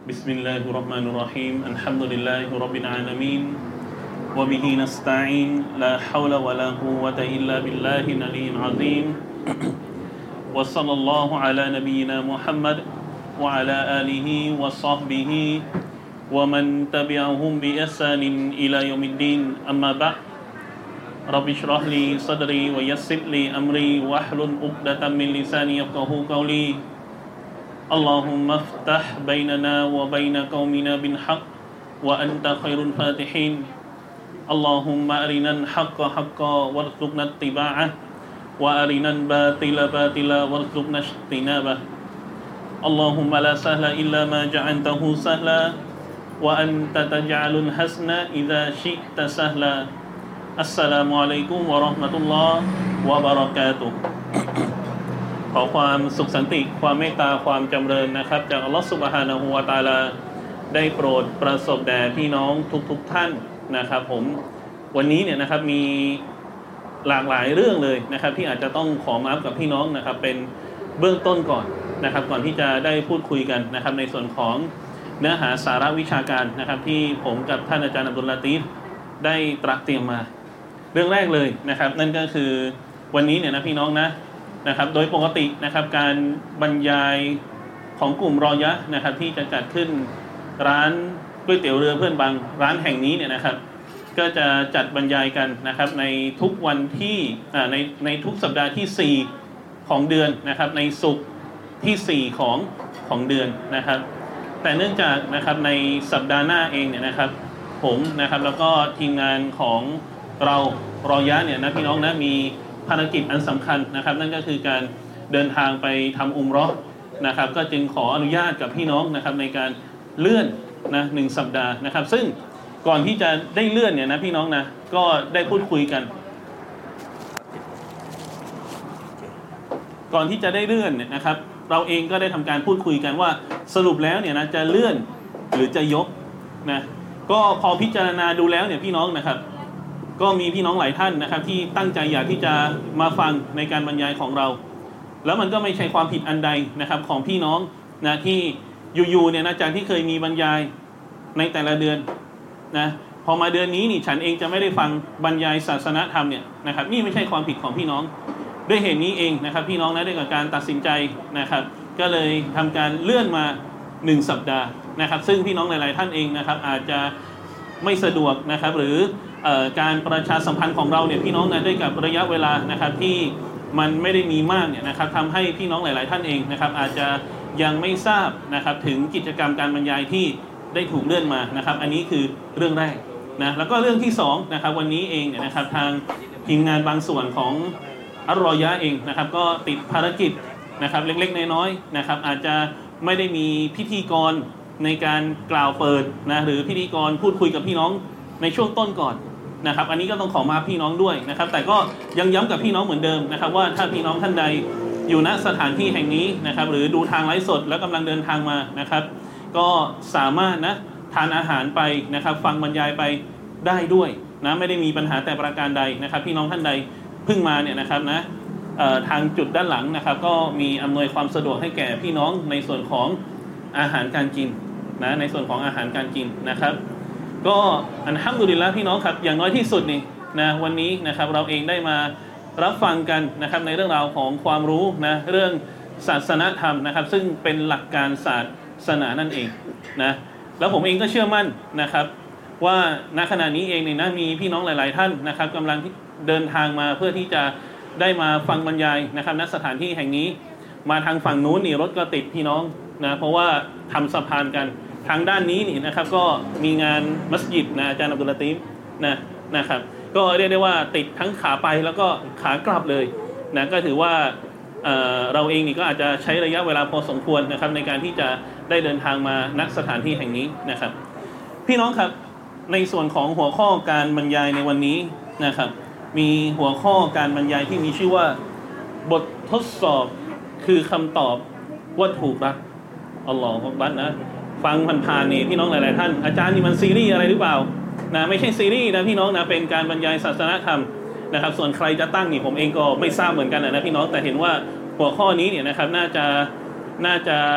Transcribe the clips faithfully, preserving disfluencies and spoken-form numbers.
بسم الله الرحمن الرحيم الحمد لله رب العالمين وبه نستعين لا حول ولا قوة إلا بالله العلي العظيم وصلى الله على نبينا محمد وعلى آله وصحبه ومن تبعهم بإحسان إلى يوم الدين أما بعد رب اشرح لي صدري ويسر لي أمري واحلل عقدة من لساني يفقهوا قولي اللهم افتح بيننا وبين قومنا بالحق وأنت خير الفاتحين اللهم أرنا الحق حقا وارزقنا اتباعه وأرنا الباطل باطلا وارزقنا اجتنابه اللهم لا سهل إلا ما جعلته سهلا وأنت تجعل الحزن إذا شئت سهلا السلام عليكم ورحمة الله وبركاتهขอความสุขสันติความเมตตาความจำเริญนะครับจากอัลลอฮฺซุบฮานะฮูวะตะอาลาได้โปรดประสบแด่พี่น้องทุกๆท่านนะครับผมวันนี้เนี่ยนะครับมีหลากหลายเรื่องเลยนะครับที่อาจจะต้องขอมาฟกับพี่น้องนะครับเป็นเบื้องต้นก่อนนะครับก่อนที่จะได้พูดคุยกันนะครับในส่วนของเนื้อหาสาระวิชาการนะครับที่ผมกับท่านอาจารย์อับดุลลาตีฟได้ตระเตรียมมาเรื่องแรกเลยนะครับนั่นก็คือวันนี้เนี่ยนะพี่น้องนะนะครับโดยปกตินะครับการบรรยายของกลุ่มรอยะนะครับที่จะจัดขึ้นร้านก๋วยเตี๋ยวเรือเพื่อนบางร้านแห่งนี้เนี่ยนะครับก็จะจัดบรรยายกันนะครับในทุกวันที่อ่าในในทุกสัปดาห์ที่สี่ของเดือนนะครับในศุกร์ที่สี่ของของเดือนนะครับแต่เนื่องจากนะครับในสัปดาห์หน้าเองเนี่ยนะครับผมนะครับแล้วก็ทีมงานของเรารอยะเนี่ยนะพี่น้องนะมีภารกิจอันสำคัญนะครับนั่นก็คือการเดินทางไปทำอุมเราะห์นะครับก็จึงขออนุญาตกับพี่น้องนะครับในการเลื่อนนะหนึ่งสัปดาห์นะครับซึ่งก่อนที่จะได้เลื่อนเนี่ยนะพี่น้องนะก็ได้พูดคุยกันก่อนที่จะได้เลื่อนเนี่ยนะครับเราเองก็ได้ทำการพูดคุยกันว่าสรุปแล้วเนี่ยนะจะเลื่อนหรือจะยกนะก็พอพิจารณาดูแล้วเนี่ยพี่น้องนะครับก็มีพี่น้องหลายท่านนะครับที่ตั้งใจอยากที่จะมาฟังในการบรรยายของเราแล้วมันก็ไม่ใช่ความผิดอันใดนะครับของพี่น้องนะที่อยู่ๆเนี่ยนะจากที่เคยมีบรรยายในแต่ละเดือนนะพอมาเดือนนี้นี่ฉันเองจะไม่ได้ฟังบรรยายศาสนธรรมเนี่ยนะครับนี่ไม่ใช่ความผิดของพี่น้องด้วยเหตุนี้เองนะครับพี่น้องนะได้กับการตัดสินใจนะครับก็เลยทำการเลื่อนมาหนึ่งสัปดาห์นะครับซึ่งพี่น้องหลายๆท่านเองนะครับอาจจะไม่สะดวกนะครับหรือการประชาสัมพันธ์ของเราเนี่ยพี่น้องนะด้วยกับระยะเวลานะครับที่มันไม่ได้มีมากเนี่ยนะครับทำให้พี่น้องหลายๆท่านเองนะครับอาจจะยังไม่ทราบนะครับถึงกิจกรรมการบรรยายที่ได้ถูกเลื่อนมานะครับอันนี้คือเรื่องแรกนะแล้วก็เรื่องที่สองนะครับวันนี้เองเนี่ยนะครับทางทีมงานบางส่วนของอัลรอยะเองนะครับก็ติดภารกิจนะครับเล็กๆน้อยๆนะครับอาจจะไม่ได้มีพิธีกรในการกล่าวเปิดนะหรือพิธีกรพูดคุยกับพี่น้องในช่วงต้นก่อนนะครับอันนี้ก็ต้องขอมาพี่น้องด้วยนะครับแต่ก็ยังย้ำกับพี่น้องเหมือนเดิมนะครับว่าถ้าพี่น้องท่านใดอยู่ณสถานที่แห่งนี้นะครับหรือดูทางไลฟ์สดแล้วกำลังเดินทางมานะครับก็สามารถนะทานอาหารไปนะครับฟังบรรยายไปได้ด้วยนะไม่ได้มีปัญหาแต่ประการใดนะครับพี่น้องท่านใดเพิ่งมาเนี่ยนะครับนะทางจุดด้านหลังนะครับก็มีอำนวยความสะดวกให้แก่พี่น้องในส่วนของอาหารการกินนะในส่วนของอาหารการกินนะครับก็อัลฮัมดุลิลละห์พี่น้องครับอย่างน้อยที่สุดนี่นะวันนี้นะครับเราเองได้มารับฟังกันนะครับในเรื่องราวของความรู้นะเรื่องศาสนธรรมนะครับซึ่งเป็นหลักการศาสนานั่นเองนะแล้วผมเองก็เชื่อมั่นนะครับว่าณขณะนี้เองเนี่ยนะมีพี่น้องหลายๆท่านนะครับกำลังเดินทางมาเพื่อที่จะได้มาฟังบรรยายนะครับณสถานที่แห่งนี้มาทางฝั่งนู้นนี่รถก็ติดพี่น้องนะเพราะว่าทำสะพานกันทางด้านนี้นี่นะครับก็มีงานมัสยิดนะอาจารย์อับดุลลาตีฟนะนะครับก็เรียกได้ว่าติดทั้งขาไปแล้วก็ขากลับเลยนะก็ถือว่าเอ่อเราเองนี่ก็อาจจะใช้ระยะเวลาพอสมควรนะครับในการที่จะได้เดินทางมาณสถานที่แห่งนี้นะครับพี่น้องครับในส่วนของหัวข้อการบรรยายในวันนี้นะครับมีหัวข้อการบรรยายที่มีชื่อว่าบททดสอบคือคำตอบว่าถูกรักอัลลอฮฺอักบัรนะฟังผ่านๆนี่พี่น้องหลายๆท่านอาจารย์นี่มันซีรีส์อะไรหรือเปล่านะไม่ใช่ซีรีส์นะพี่น้องนะเป็นการบรรยายศาสนธรรมนะครับส่วนใครจะตั้งนี่ผมเองก็ไม่ทราบเหมือนกันนะพี่น้องแต่เห็นว่าหัวข้อนี้เนี่ยนะครับน่าจะน่าจะ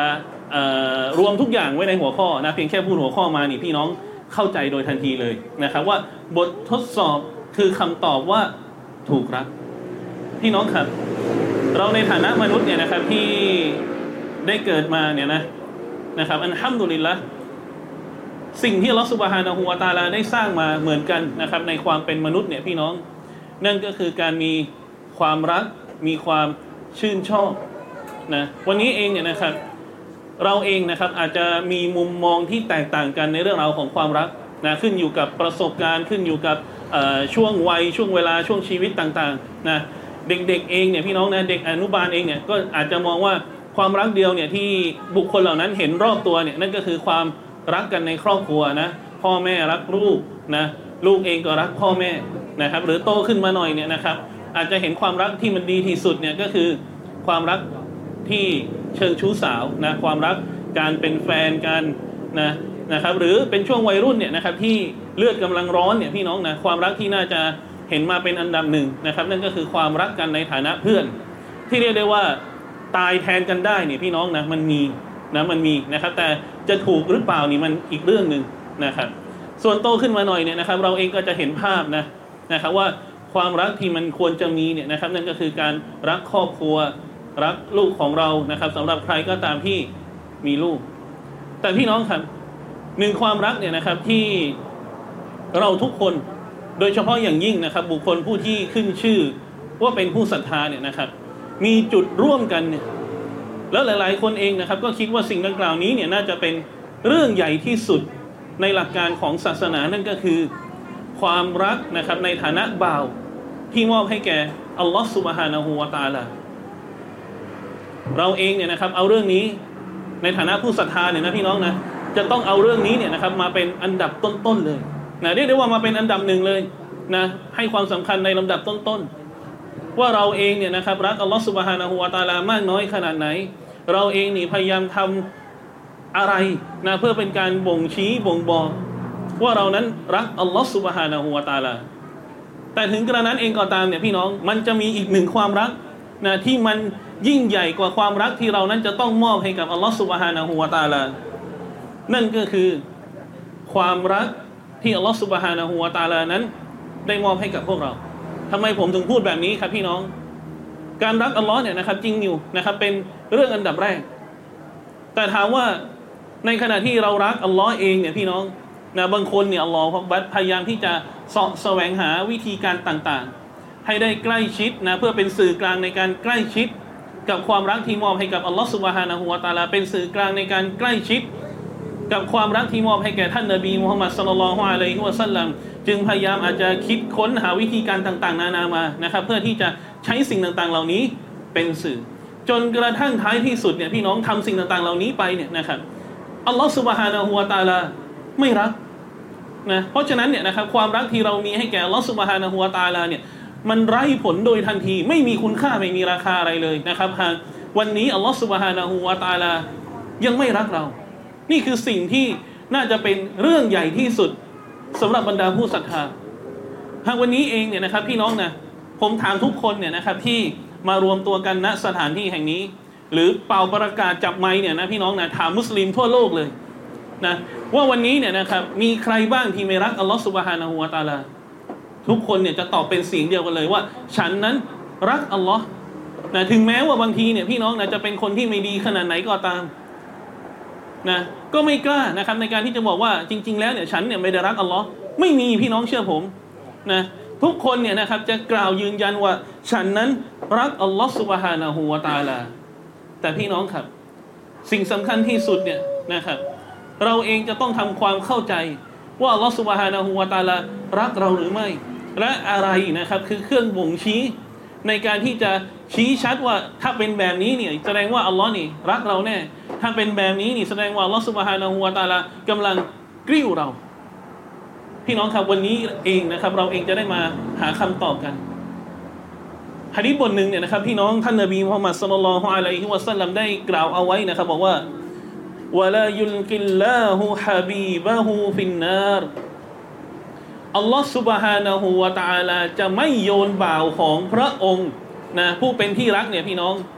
รวมทุกอย่างไว้ในหัวข้อนะเพียงแค่พูดหัวข้อมานี่พี่น้องเข้าใจโดยทันทีเลยนะครับว่าบททดสอบคือคำตอบว่าถูกรักพี่น้องครับเราในฐานะมนุษย์เนี่ยนะครับที่ได้เกิดมาเนี่ยนะนะครับอัลฮัมดุลิลละห์สิ่งที่อัลเลาะห์ซุบฮานะฮูวะตะอาลาได้สร้างมาเหมือนกันนะครับในความเป็นมนุษย์เนี่ยพี่น้องนั่นก็คือการมีความรักมีความชื่นชอบนะวันนี้เองเนี่ยนะครับเราเองนะครับอาจจะมีมุมมองที่แตกต่างกันในเรื่องราวของความรักนะขึ้นอยู่กับประสบการณ์ขึ้นอยู่กับช่วงวัยช่วงเวลาช่วงชีวิตต่างๆนะเด็กๆเองเนี่ยพี่น้องนะเด็กอนุบาลเองเนี่ยก็อาจจะมองว่าความรักเดียวเนี่ยที่บุคคลเหล่านั้นเห็นรอบตัวเนี่ยนั่นก็คือความรักกันในครอบครัวนะพ่อแม่รักลูกนะลูกเองก็รักพ่อแม่นะครับหรือโตขึ้นมาหน่อยเนี่ยนะครับอาจจะเห็นความรักที่มันดีที่สุดเนี่ยก็คือความรักที่เชิงชู้สาวนะความรักการเป็นแฟนกันนะนะครับหรือเป็นช่วงวัยรุ่นเนี่ยนะครับที่เลือดกำลังร้อนเนี่ยพี่น้องนะความรักที่น่าจะเห็นมาเป็นอันดับหนึ่งนะครับนั่นก็คือความรักกันในฐานะเพื่อนที่เรียกได้ว่าตายแทนกันได้เนี่ยพี่น้องนะมันมีนะมันมีนะครับแต่จะถูกหรือเปล่านี่มันอีกเรื่องหนึ่งนะครับส่วนโตขึ้นมาหน่อยเนี่ยนะครับเราเองก็จะเห็นภาพนะนะครับว่าความรักที่มันควรจะมีเนี่ยนะครับนั่นก็คือการรักครอบครัวรักลูกของเรานะครับสำหรับใครก็ตามที่มีลูกแต่พี่น้องครับหนึ่งความรักเนี่ยนะครับที่เราทุกคนโดยเฉพาะอย่างยิ่งนะครับบุคคลผู้ที่ขึ้นชื่อว่าเป็นผู้ศรัทธาเนี่ยนะครับมีจุดร่วมกันเนี่ยแล้วหลายๆคนเองนะครับก็คิดว่าสิ่งดังกล่าวนี้เนี่ยน่าจะเป็นเรื่องใหญ่ที่สุดในหลักการของศาสนานั่นก็คือความรักนะครับในฐานะบ่าวที่มอบให้แก่อัลลอฮฺซุบฮานะฮูวะตะอาลาเราเองเนี่ยนะครับเอาเรื่องนี้ในฐานะผู้ศรัทธาเนี่ยนะพี่น้องนะจะต้องเอาเรื่องนี้เนี่ยนะครับมาเป็นอันดับต้นๆเลยนะเรียกได้ว่ามาเป็นอันดับหนึ่งเลยนะให้ความสำคัญในลำดับต้นๆว่าเราเองเนี่ยนะครับรักอัลลอฮฺซุบฮานะฮูวะตะอาลามากน้อยขนาดไหนเราเองนี่พยายามทำอะไรนะเพื่อเป็นการบ่งชี้บ่งบอกว่าเรานั้นรักอัลลอฮฺซุบฮานะฮูวะตะอาลาแต่ถึงกระนั้นเองก็ตามเนี่ยพี่น้องมันจะมีอีกหนึ่งความรักนะที่มันยิ่งใหญ่กว่าความรักที่เรานั้นจะต้องมอบให้กับอัลลอฮฺซุบฮานะฮูวะตะอาลานั่นก็คือความรักที่อัลลอฮฺซุบฮานะฮูวะตะอาลานั้นได้มอบให้กับพวกเราทำไมผมถึงพูดแบบนี้ครับพี่น้องการรักอัลลอฮ์เนี่ยนะครับจริงอยู่นะครับเป็นเรื่องอันดับแรกแต่ถามว่าในขณะที่เรารักอัลลอฮ์เองเนี่ยพี่น้องนะบางคนเนี่ยอัลลอฮ์พยายามที่จะเสาะแสวงหาวิธีการต่างๆให้ได้ใกล้ชิดนะเพื่อเป็นสื่อกลางในการใกล้ชิดกับความรักที่มอบให้กับอัลลอฮ์ซุบฮานะฮูวะตะอาลาเป็นสื่อกลางในการใกล้ชิดกับความรักที่มอบให้แก่ท่านนบีมุฮัมมัดศ็อลลัลลอฮุอะลัยฮิวะซัลลัมจึงพยายามอาจจะคิดค้นหาวิธีการต่างๆนานามานะครับเพื่อที่จะใช้สิ่งต่างๆเหล่านี้เป็นสื่อจนกระทั่งท้ายที่สุดเนี่ยพี่น้องทำสิ่งต่างๆเหล่านี้ไปเนี่ยนะครับอัลลอฮฺซุบฮานะฮูวะตะอาลาไม่รักนะเพราะฉะนั้นเนี่ยนะครับความรักที่เรามีให้แก่อัลลอฮฺซุบฮานะฮูวะตะอาลาเนี่ยมันไร้ผลโดยทันทีไม่มีคุณค่าไม่มีราคาอะไรเลยนะครับหากวันนี้อัลลอฮฺซุบฮานะฮูวะตะอาลายังไม่รักเรานี่คือสิ่งที่น่าจะเป็นเรื่องใหญ่ที่สุดสำหรับบรรดาผู้ศรัทธาหากวันนี้เองเนี่ยนะครับพี่น้องนะผมถามทุกคนเนี่ยนะครับที่มารวมตัวกันณสถานที่แห่งนี้หรือเป่าประกาศจับไมค์เนี่ยนะพี่น้องนะถามมุสลิมทั่วโลกเลยนะว่าวันนี้เนี่ยนะครับมีใครบ้างที่ไม่รักอัลลอฮฺซุบฮานะฮูวะตะอาลาทุกคนเนี่ยจะตอบเป็นเสียงเดียวกันเลยว่าฉันนั้นรักอัลลอฮ์นะถึงแม้ว่าบางทีเนี่ยพี่น้องนะจะเป็นคนที่ไม่ดีขนาดไหนก็ตามนะก็ไม่กล้านะครับในการที่จะบอกว่าจริงๆแล้วเนี่ยฉันเนี่ยไม่ได้รักอัลลอฮ์ไม่มีพี่น้องเชื่อผมนะทุกคนเนี่ยนะครับจะกล่าวยืนยันว่าฉันนั้นรักอัลลอฮ์ซุบฮานะฮูวะตะอาลาแต่พี่น้องครับสิ่งสำคัญที่สุดเนี่ยนะครับเราเองจะต้องทำความเข้าใจว่าอัลลอฮ์ซุบฮานะฮูวะตะอาลารักเราหรือไม่และอะไรนะครับคือเครื่องบ่งชี้ในการที่จะชี้ชัดว่าถ้าเป็นแบบนี้เนี่ยแสดงว่าอัลลอฮ์นี่รักเราแน่ถ้าเป็นแบบนี้นี่แสดงว่าอัลลอฮ์ซุบฮานะฮูวะตะอาลากำลังกริ้วเราพี่น้องครับวันนี้เองนะครับเราเองจะได้มาหาคำตอบกันหะดีษบทหนึ่งเนี่ยนะครับพี่น้องท่านนบีมุฮัมมัดศ็อลลัลลอฮุอะลัยฮิวะซัลลัมได้กล่าวเอาไว้นะครับบอกว่าวะลายุลกิลลาฮุฮะบีบะฮูฟินนารอัลลอฮ์ซุบฮานะฮูวะตะอาลาจะไม่โยนบ่าวของพระองค์นะผู้เป็นที่รักเนี่ยพี่น้อง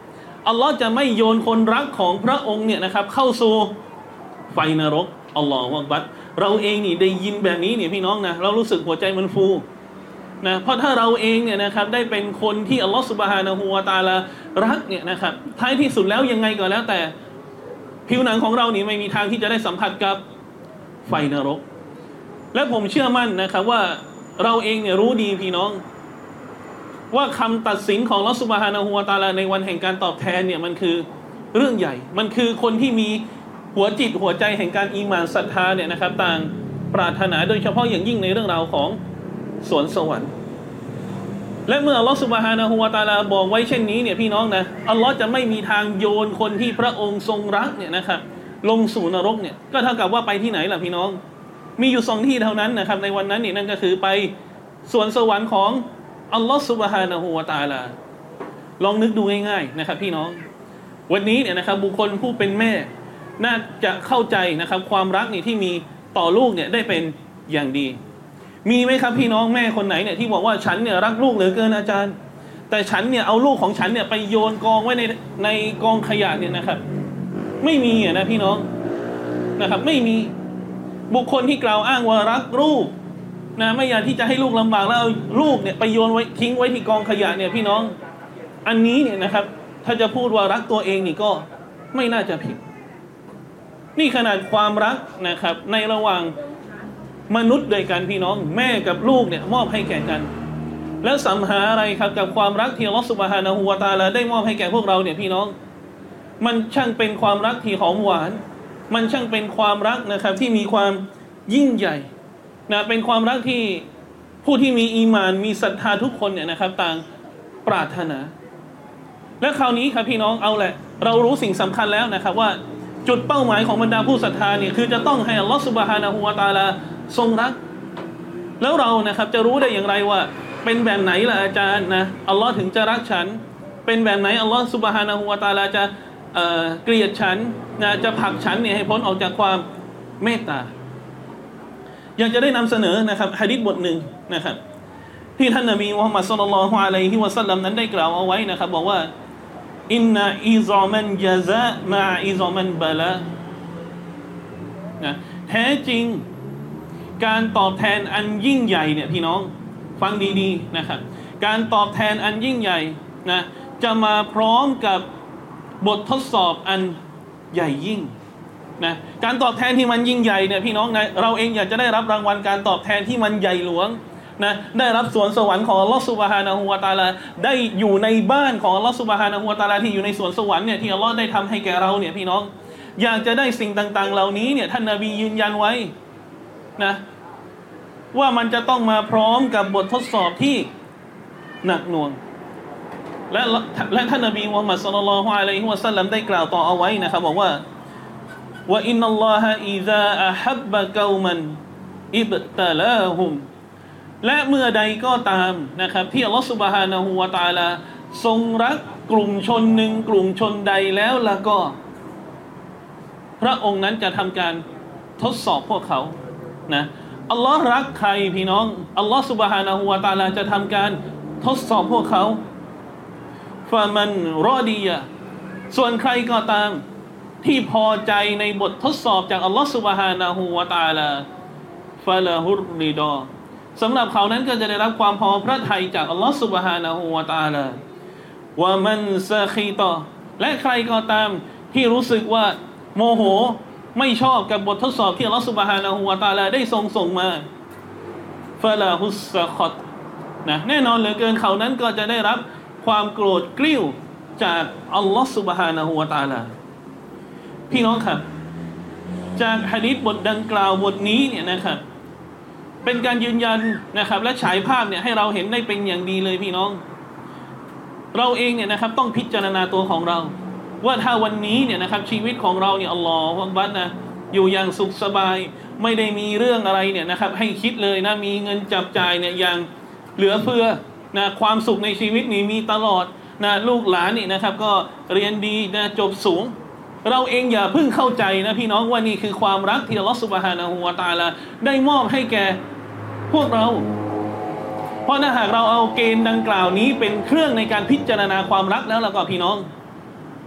อัลลอฮ์จะไม่โยนคนรักของพระองค์เนี่ยนะครับเข้าสู่ไฟนรกอัลลอฮฺอักบัรเราเองนี่ได้ยินแบบนี้เนี่ยพี่น้องนะเรารู้สึกหัวใจมันฟูนะเพราะถ้าเราเองเนี่ยนะครับได้เป็นคนที่อัลลอฮฺซุบฮานะฮูวะตะอาลารักเนี่ยนะครับท้ายที่สุดแล้วยังไงก็แล้วแต่ผิวหนังของเรานี่ไม่มีทางที่จะได้สัมผัสกับไฟนรกและผมเชื่อมั่นนะครับว่าเราเองเนี่ยรู้ดีพี่น้องว่าคำตัดสินของอัลลอฮฺซุบฮานะฮูวะตะอาลาในวันแห่งการตอบแทนเนี่ยมันคือเรื่องใหญ่มันคือคนที่มีหัวจิตหัวใจแห่งการอีหม่านศรัทธาเนี่ยนะครับต่างปรารถนาโดยเฉพาะอย่างยิ่งในเรื่องราวของสวนสวรรค์และเมื่ออัลลอฮฺซุบฮานะฮูวะตะอาลาบอกไว้เช่นนี้เนี่ยพี่น้องนะอัลลอฮ์จะไม่มีทางโยนคนที่พระองค์ทรงรักเนี่ยนะครับลงสู่นรกเนี่ยก็เท่ากับว่าไปที่ไหนล่ะพี่น้องมีอยู่สองที่เท่านั้นนะครับในวันนั้นนี่นั่นก็คือไปสวนสวรรค์ของอัลลอฮฺซุบฮานะฮูวะตะอาลาลองนึกดูง่ายๆนะครับพี่น้องวันนี้เนี่ยนะครับบุคคลผู้เป็นแม่น่าจะเข้าใจนะครับความรักนี่ที่มีต่อลูกเนี่ยได้เป็นอย่างดีมีไหมครับพี่น้องแม่คนไหนเนี่ยที่บอกว่าฉันเนี่ยรักลูกเหลือเกินอาจารย์แต่ฉันเนี่ยเอาลูกของฉันเนี่ยไปโยนกองไว้ในในกองขยะเนี่ยนะครับไม่มีอ่ะนะพี่น้องนะครับไม่มีบุคคลที่กล่าวอ้างว่ารักลูกนะไม่อยากที่จะให้ลูกลำบากแล้วเอาลูกเนี่ยไปโยนไว้ทิ้งไว้ที่กองขยะเนี่ยพี่น้องอันนี้เนี่ยนะครับถ้าจะพูดว่ารักตัวเองนี่ก็ไม่น่าจะผิดนี่ขนาดความรักนะครับในระหว่างมนุษย์ด้วยกันพี่น้องแม่กับลูกเนี่ยมอบให้แก่กันแล้วสัมหาอะไรครับกับความรักที่อัลเลาะห์ซุบฮานะฮูวะตะอาลาได้มอบให้แก่พวกเราเนี่ยพี่น้องมันช่างเป็นความรักที่หอมหวานมันช่างเป็นความรักนะครับที่มีความยิ่งใหญ่นะเป็นความรักที่ผู้ที่มีอีหม่านมีศรัทธาทุกคนเนี่ยนะครับต่างปรารถนาและคราวนี้ครับพี่น้องเอาแหละเรารู้สิ่งสำคัญแล้วนะครับว่าจุดเป้าหมายของบรรดาผู้ศรัทธาเนี่ยคือจะต้องให้อัลลอฮฺซุบฮานะฮูวะตะอาลาทรงรักแล้วเรานะครับจะรู้ได้อย่างไรว่าเป็นแบบไหนล่ะอาจารย์นะอัลลอฮ์ถึงจะรักฉันเป็นแบบไหนอัลลอฮ์ซุบฮานะฮูวะตะอาลาจะเอ่อเกลียดฉันนะจะผลักฉันเนี่ยให้พ้นออกจากความเมตตาอยากจะได้นำเสนอนะครับหะดีษบทหนึ่งนะครับที่ท่านนบีมุฮัมมัดศ็อลลัลลอฮุอะลัยฮิวะซัลลัมนั้นได้กล่าวเอาไว้นะครับบอกว่าอินนาอิซอมันญะซามาอิซอมันบะลานะแท้จริงการตอบแทนอันยิ่งใหญ่เนี่ยพี่น้องฟังดีๆนะครับการตอบแทนอันยิ่งใหญ่นะจะมาพร้อมกับบททดสอบอันใหญ่ยิ่งนะการตอบแทนที่มันยิ่งใหญ่เนี่ยพี่น้องนะเราเองอยากจะได้รับรางวัลการตอบแทนที่มันใหญ่หลวงนะได้รับสวนสวรรค์ของอัลลอฮฺซุบฮานะฮูวะตะอาลาได้อยู่ในบ้านของอัลลอฮฺซุบฮานะฮูวะตะอาลาที่อยู่ในสวนสวรรค์เนี่ยที่อัลลอฮฺได้ทำให้แก่เราเนี่ยพี่น้องอยากจะได้สิ่งต่างๆเหล่านี้เนี่ยท่านนบียืนยันไว้นะว่ามันจะต้องมาพร้อมกับบททดสอบที่หนักหน่วงและและท่านนบีมุฮัมมัดศ็อลลัลลอฮุอะลัยฮิวะซัลลัมได้กล่าวต่อเอาไว้นะครับบอกว่าว่าอินนัลลอฮะอิซาอะฮับบะกอมันอิบตะลาฮุมและเมื่อใดก็ตามนะครับที่อัลลอฮฺซุบฮานะฮูวะตะอาลาทรงรักกลุ่มชนหนึ่งกลุ่มชนใดแล้วละก็พระองค์นั้นจะทำการทดสอบพวกเขานะอัลลอฮ์รักใครพี่น้องอัลลอฮ์ซุบฮานะฮูวะตะอาลาจะทำการทดสอบพวกเขาฟะมันรอดียะส่วนใครก็ตามที่พอใจในบททดสอบจากอัลลอฮ์ซุบฮานะฮูวะตะอาลาฟะลาฮุรริดอสำหรับเขานั้นก็จะได้รับความพอพระทัยจากอัลลอฮ์ซุบฮานะฮูวะตะอาลาวะมันซะคีตอและใครก็ตามที่รู้สึกว่าโมโหไม่ชอบกับบททดสอบที่อัลลอฮฺซุบฮานะฮูวะตะอาลาได้ทรงส่งมาฟะลาฮุสซะคอตนะแน่นอนเหลือเกินเขานั้นก็จะได้รับความโกรธกริ้วจากอัลลอฮฺซุบฮานะฮูวะตะอาลาพี่น้องครับจากหะดีษบทดังกล่าวบทนี้เนี่ยนะครับเป็นการยืนยันนะครับและฉายภาพเนี่ยให้เราเห็นได้เป็นอย่างดีเลยพี่น้องเราเองเนี่ยนะครับต้องพิจารณาตัวของเราว่าถ้าวันนี้เนี่ยนะครับชีวิตของเราเนี่ยอัลลอฮฺอักบัรนะอยู่อย่างสุขสบายไม่ได้มีเรื่องอะไรเนี่ยนะครับให้คิดเลยนะมีเงินจับจ่ายเนี่ยอย่างเหลือเฟือนะความสุขในชีวิตนี่มีตลอดนะลูกหลานนี่นะครับก็เรียนดีนะจบสูงเราเองอย่าเพิ่งเข้าใจนะพี่น้องว่านี่คือความรักที่อัลลอฮฺซุบฮานะฮูวะตะอาลาได้มอบให้แก่พวกเราเพราะถ้าหากเราเอาเกณฑ์ดังกล่าวนี้เป็นเครื่องในการพิจารณาความรักแล้วแล้วก็พี่น้อง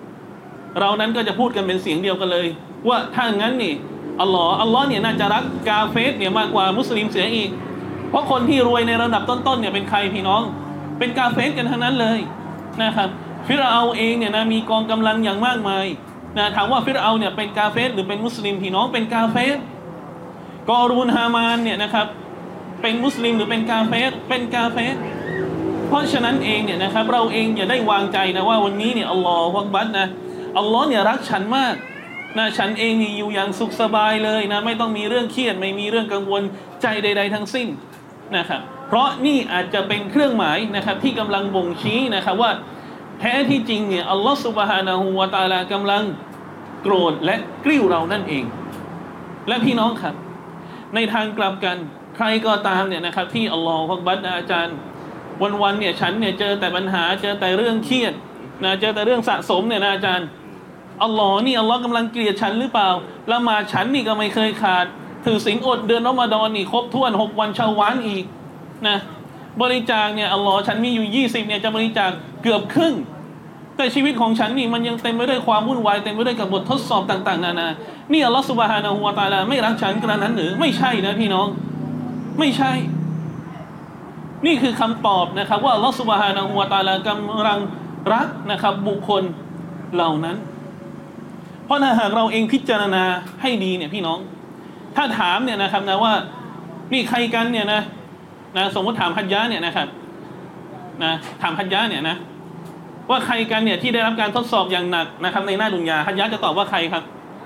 เรานั้นก็จะพูดกันเป็นเสียงเดียวกันเลยว่าถ้างั้นนี่อัลลอฮ์อัลลอฮ์เนี่ยน่าจะรักกาเฟรเนี่ยมากกว่ามุสลิมเสียอีกเพราะคนที่รวยในระดับต้นๆเนี่ยเป็นใครพี่น้องเป็นกาเฟรกันทั้งนั้นเลยนะครับฟิรเอาเองเนี่ยนะมีกองกำลังอย่างมากมายนะถามว่าฟิรเอาเนี่ยเป็นกาเฟรหรือเป็นมุสลิมพี่น้องเป็นกาเฟรกอรูนฮามานเนี่ยนะครับเป็นมุสลิมหรือเป็นกาเฟรเป็นกาเฟรเพราะฉะนั้นเองเนี่ยนะครับเราเองอย่าได้วางใจนะว่าวันนี้เนี่ยอัลลอฮฺอักบัรนะอัลลอฮ์เนี่ยรักฉันมากนะฉันเองนี่อยู่อย่างสุขสบายเลยนะไม่ต้องมีเรื่องเครียดไม่มีเรื่องกังวลใจใดๆทั้งสิ้นนะครับเพราะนี่อาจจะเป็นเครื่องหมายนะครับที่กำลังบ่งชี้นะครับว่าแท้ที่จริงเนี่ยอัลลอฮฺซุบฮานะฮูวะตะอาลากำลังโกรธและกริ้วเรานั่นเองและพี่น้องครับในทางกลับกันใครก็ตามเนี่ยนะครับที่อัลลอฮฺอักบัรนะอาจารย์วันๆเนี่ยฉันเนี่ยเจอแต่ปัญหาเจอแต่เรื่องเครียดนะเจอแต่เรื่องสะสมเนี่ยนะอาจารย์อัลลอฮ์นี่อัลลอฮ์กำลังเกลียดฉันหรือเปล่าละหมาดฉันนี่ก็ไม่เคยขาดถือศีลอดเดือนรอมฎอนนี่ครบถ้วนหกวันชาวานอีกนะบริจาคเนี่ยอัลลอฮ์ฉันมีอยู่ยี่สิบเนี่ยจะบริจาคเกือบครึ่งแต่ชีวิตของฉันนี่มันยังเต็มไปด้วยความวุ่นวายเต็มไปด้วยกับบททดสอบต่างๆนานานี่อัลลอฮ์ซุบฮานะฮูวะตะอาลาไม่รักฉันกระนั้นหรือไม่ใช่นะพี่น้องไม่ใช่นี่คือคำตอบนะครับว่าอัลลอฮฺซุบฮานะฮูวะตะอาลากำลังรักนะครับบุคคลเหล่านั้นเพราะถ้าหากเราเองพิจารณาให้ดีเนี่ยพี่น้องถ้าถามเนี่ยนะครับนะว่านี่ใครกันเนี่ยนะนะสมมติถามฮัจญะเนี่ยนะครับนะถามฮัจญะเนี่ยนะว่าใครกันเนี่ยที่ได้รับการทดสอบอย่างหนักนะครับในหน้าดุนยาฮัจญะจะตอบว่าใครครับ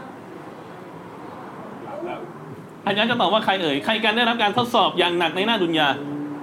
ฮัจญะจะตอบว่าใครเอ่ยใครกันได้รับการทดสอบอย่างหนักในหน้าดุนยา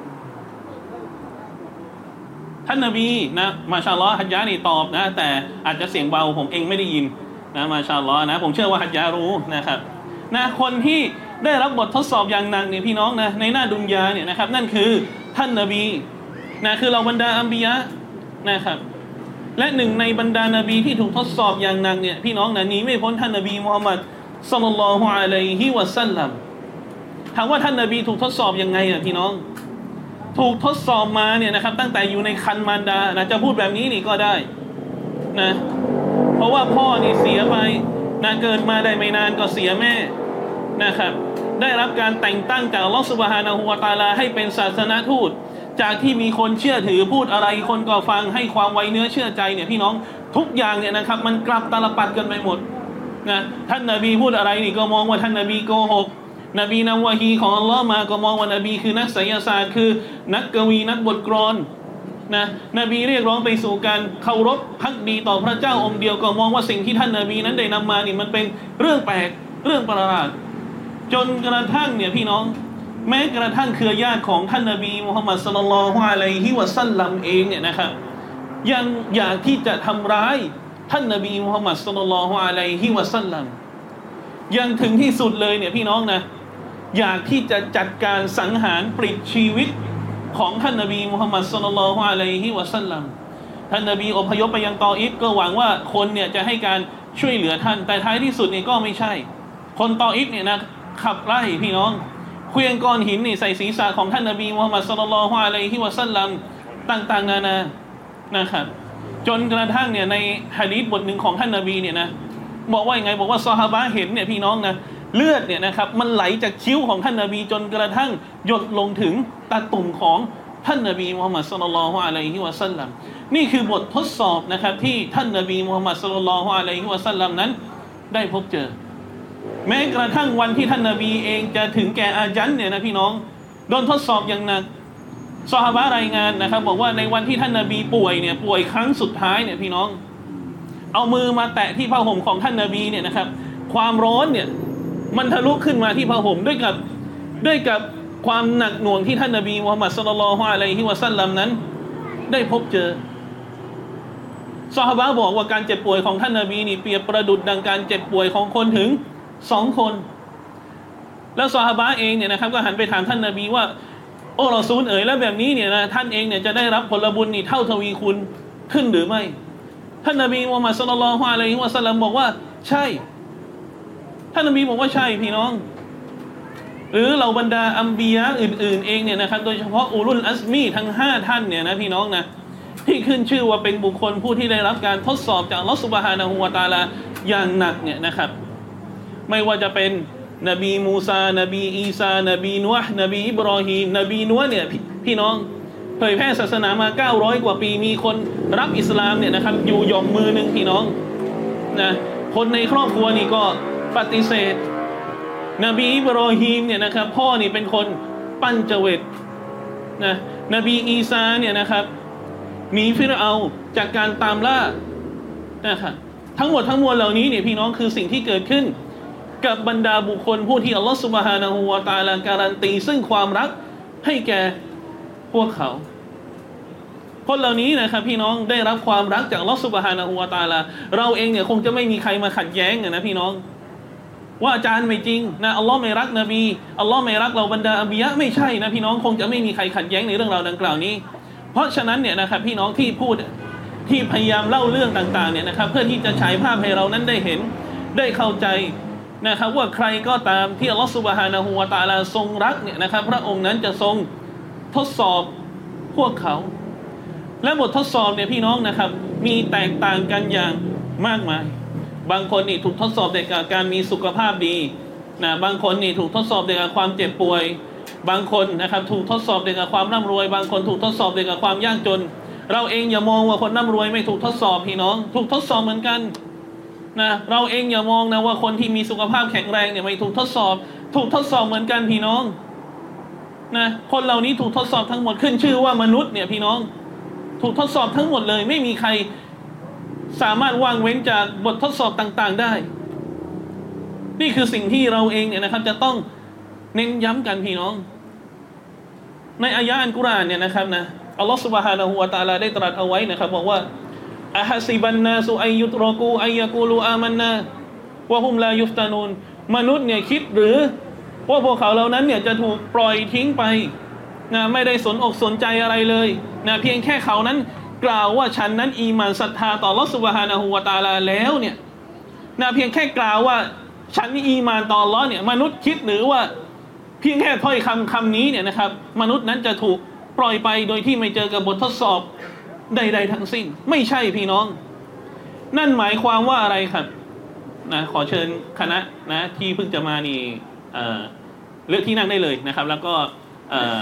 ท่านนบีนะมาชาอัลลอฮ์ฮัจญะนี่ตอบนะแต่อาจจะเสียงเบาผมเองไม่ได้ยินนะมาชาอัลลอฮ์นะผมเชื่อว่าฮัจญะรู้นะครับนะคนที่ได้รับบททดสอบอย่างหนักเนี่ยพี่น้องนะในหน้าดุนยาเนี่ยนะครับนั่นคือท่านนบีนะคือเราบรรดาอัมบียะนะครับและหนึ่งในบรรดานบีที่ถูกทดสอบอย่างหนักเนี่ยพี่น้องนะหนีไม่พ้นท่านนบีมุฮัมมัดศ็อลลัลลอฮุอะลัยฮิวะซัลลัมถามว่าท่านนบีถูกทดสอบยังไงอ่ะพี่น้องถูกทดสอบมาเนี่ยนะครับตั้งแต่อยู่ในครรภ์มารดานะจะพูดแบบนี้นี่ก็ได้นะเพราะว่าพ่อนี่เสียไปนะเกิดมาได้ไม่นานก็เสียแม่นะครับได้รับการแต่งตั้งจากอัลเลาะห์ซุบฮานะฮูวะตะอาลาให้เป็นศาสนทูตจากที่มีคนเชื่อถือพูดอะไรคนก็ฟังให้ความไว้เนื้อเชื่อใจเนี่ยพี่น้องทุกอย่างเนี่ยนะครับมันกลับตาลปัดกันไปหมดนะท่านนบีพูดอะไรนี่ก็มองว่าท่านนบีโกหกนบีนำวะฮีของอัลลอฮ์มาก็มองว่านบีคือนักไสยศาสตร์คือนักกวีนักบทกลอนนะนบีเรียกร้องไปสู่การเคารพภักดีต่อพระเจ้าองค์เดียวก็มองว่าสิ่งที่ท่านนบีนั้นได้นำมานี่มันเป็นเรื่องแปลกเรื่องประหลาดจนกระทั่งเนี่ยพี่น้องแม้กระทั่งเครือญาติของท่านนบีมุฮัมมัดศ็อลลัลลอฮุอะลัยฮิวะซัลลัมเองเนี่ยนะครับยังอยากที่จะทำร้ายท่านนบีมุฮัมมัดศ็อลลัลลอฮุอะลัยฮิวะซัลลัมยังถึงที่สุดเลยเนี่ยพี่น้องนะอยากที่จะจัดการสังหารปลิดชีวิตของท่านนบีมุฮัมมัดศ็อลลัลลอฮุอะลัยฮิวะซัลลัมท่านนบีอพยพไปยังตออิฟก็หวังว่าคนเนี่ยจะให้การช่วยเหลือท่านแต่ท้ายที่สุดเนี่ยก็ไม่ใช่คนตออิฟเนี่ยนะขับไล่พี่น้องเคลื่อนก้อนหินนี่ใส่ศีรษะของท่านนบีมุฮัมมัดศ็อลลัลลอฮุอะลัยฮิวะซัลลัมต่างๆนานานะครับจนกระทั่งเนี่ยในหะดีษบทหนึ่งของท่านนบีเนี่ยนะบอกว่ายังไงบอกว่าซอฮาบะห์เห็นเนี่ยพี่น้องนะเลือดเนี่ยนะครับมันไหลจากคิ้วของท่านนบีจนกระทั่งหยดลงถึงตาตุ่มของท่านนบีมุฮัมมัดศ็อลลัลลอฮุอะลัยฮิวะซัลลัมนี่คือบททดสอบนะครับที่ท่านนบีมุฮัมมัดศ็อลลัลลอฮุอะลัยฮิวะซัลลัมนั้นได้พบเจอแม้กระทั่งวันที่ท่านนบีเองจะถึงแก่อาญันเนี่ยนะพี่น้องโดนทดสอบอย่างหนักซอฮาบะห์รายงานนะครับบอกว่าในวันที่ท่านนบีป่วยเนี่ยป่วยครั้งสุดท้ายเนี่ยพี่น้องเอามือมาแตะที่ผ้าห่มของท่านนบีเนี่ยนะครับความร้อนเนี่ยมันทะลุขึ้นมาที่ผ้าห่มด้วยกับด้วยกับความหนักหน่วงที่ท่านนบีมุฮัมมัดศ็อลลัลลอฮุอะลัยฮิวะซัลลัมนั้นได้พบเจอซอฮาบะห์บอกว่าการเจ็บป่วยของท่านนบีนี่เปรียบประดุจดังการเจ็บป่วยของคนถึงสองคนแล้วซอฮาบะห์เองเนี่ยนะครับก็หันไปถามท่านนบีว่าโอ้รอซูลเอ๋ยแล้วแบบนี้เนี่ยนะท่านเองเนี่ยจะได้รับผลบุญนี่เท่าทวีคูณขึ้นหรือไม่ท่านนบีมุฮัมมัดศ็อลลัลลอฮุอะลัยฮิวะซัลลัมบอกว่าใช่ท่านนบีบอกว่าใช่พี่น้องหรือเราบรรดาอัมบียะอื่นๆเองเนี่ยนะครับโดยเฉพาะอูลุลอัซมีทั้งห้าท่านเนี่ยนะพี่น้องนะที่ขึ้นชื่อว่าเป็นบุคคลผู้ที่ได้รับการทดสอบจากอัลเลาะห์ซุบฮานะฮูวะตะอาลาอย่างหนักเนี่ยนะครับไม่ว่าจะเป็นนบีมูซานบีอีสานบีนูห์นบีอิบรอฮีมนบีนูห์เนี่ยพี่น้องเผยแพร่ศาสนามาเก้าร้อยกว่าปีมีคนรับอิสลามเนี่ยนะครับอยู่หย่อมมือหนึ่งพี่น้องนะคนในครอบครัวนี่ก็ปฏิเสธนบีอิบรอฮีมเนี่ยนะครับพ่อนี่เป็นคนปั้นเจวิตนะนบีอีสาเนี่ยนะครับหนีฟิรเอาจากการตามล่านะครับทั้งหมดทั้งมวลเหล่านี้เนี่ยพี่น้องคือสิ่งที่เกิดขึ้นกับบรรดาบุคคลผู้ที่อัลลอฮฺซุบฮานะฮูวะตะอาลาการันตีซึ่งความรักให้แก่พวกเขาคนเหล่านี้นะครับพี่น้องได้รับความรักจากอัลลอฮฺซุบฮานะฮูวะตะอาลาเราเองเนี่ยคงจะไม่มีใครมาขัดแย้งนะพี่น้องว่าอาจารย์ไม่จริงนะอัลลอฮ์ไม่รักนบีอัลลอฮ์ไม่รักเราบรรดาอัมบิยะไม่ใช่นะพี่น้องคงจะไม่มีใครขัดแย้งในเรื่องราวดังกล่าวนี้เพราะฉะนั้นเนี่ยนะครับพี่น้องที่พูดที่พยายามเล่าเรื่องต่างๆเนี่ยนะครับเพื่อที่จะฉายภาพให้เรานั้นได้เห็นได้เข้าใจนะครับว่าใครก็ตามที่อัลลอฮฺซุบฮานะฮูวะตะอาลาทรงรักเนี่ยนะครับพระองค์นั้นจะทรงทดสอบพวกเขาและบททดสอบเนี่ยพี่น้องนะครับมีแตกต่างกันอย่างมากมายบางคนนี่ถูกทดสอบในการมีสุขภาพดีนะบางคนนี่ถูกทดสอบในการความเจ็บป่วยบางคนนะครับถูกทดสอบในการความร่ำรวยบางคนถูกทดสอบในการความยากจนเราเองอย่ามองว่าคนร่ำรวยไม่ถูกทดสอบพี่น้องถูกทดสอบเหมือนกันนะเราเองอย่ามองนะว่าคนที่มีสุขภาพแข็งแรงเนี่ยไม่ถูกทดสอบถูกทดสอบเหมือนกันพี่น้องนะคนเหล่านี้ถูกทดสอบทั้งหมดขึ้นชื่อว่ามนุษย์เนี่ยพี่น้องถูกทดสอบทั้งหมดเลยไม่มีใครสามารถว่างเว้นจากบททดสอบต่างๆได้นี่คือสิ่งที่เราเองเนี่ยนะครับจะต้องเน้นย้ำกันพี่น้องในอายะห์อัลกุรอานเนี่ยนะครับนะอัลลอฮฺ سبحانه และ تعالى ได้ตรัสเอาไว้นะครับบอกว่าอะฮัซิบันนาสุอัยยุตรอกูอัยยะกูลูอามันนาวะฮุมลายุฟตานูนมนุษย์เนี่ยคิดหรือว่าพวกเขาเหล่านั้นเนี่ยจะถูกปล่อยทิ้งไปนะไม่ได้สนอกสนใจอะไรเลยนะเพียงแค่เขานั้นกล่าวว่าฉันนั้นอีหม่านศรัทธาต่ออัลเลาะห์ซุบฮานะฮูวะตะอาลาแล้วเนี่ยนะเพียงแค่กล่าวว่าฉันนี่อีหม่านต่ออัลเลาะห์เนี่ยมนุษย์คิดหรือว่าเพียงแค่ถ้อยคำคำนี้เนี่ยนะครับมนุษย์นั้นจะถูกปล่อยไปโดยที่ไม่เจอกับบททดสอบใดๆทั้งสิ้นไม่ใช่พี่น้องนั่นหมายความว่าอะไรครับนะขอเชิญคณะนะที่เพิ่งจะมานี่เอ่อเลือกที่นั่งได้เลยนะครับแล้วก็เอ่อ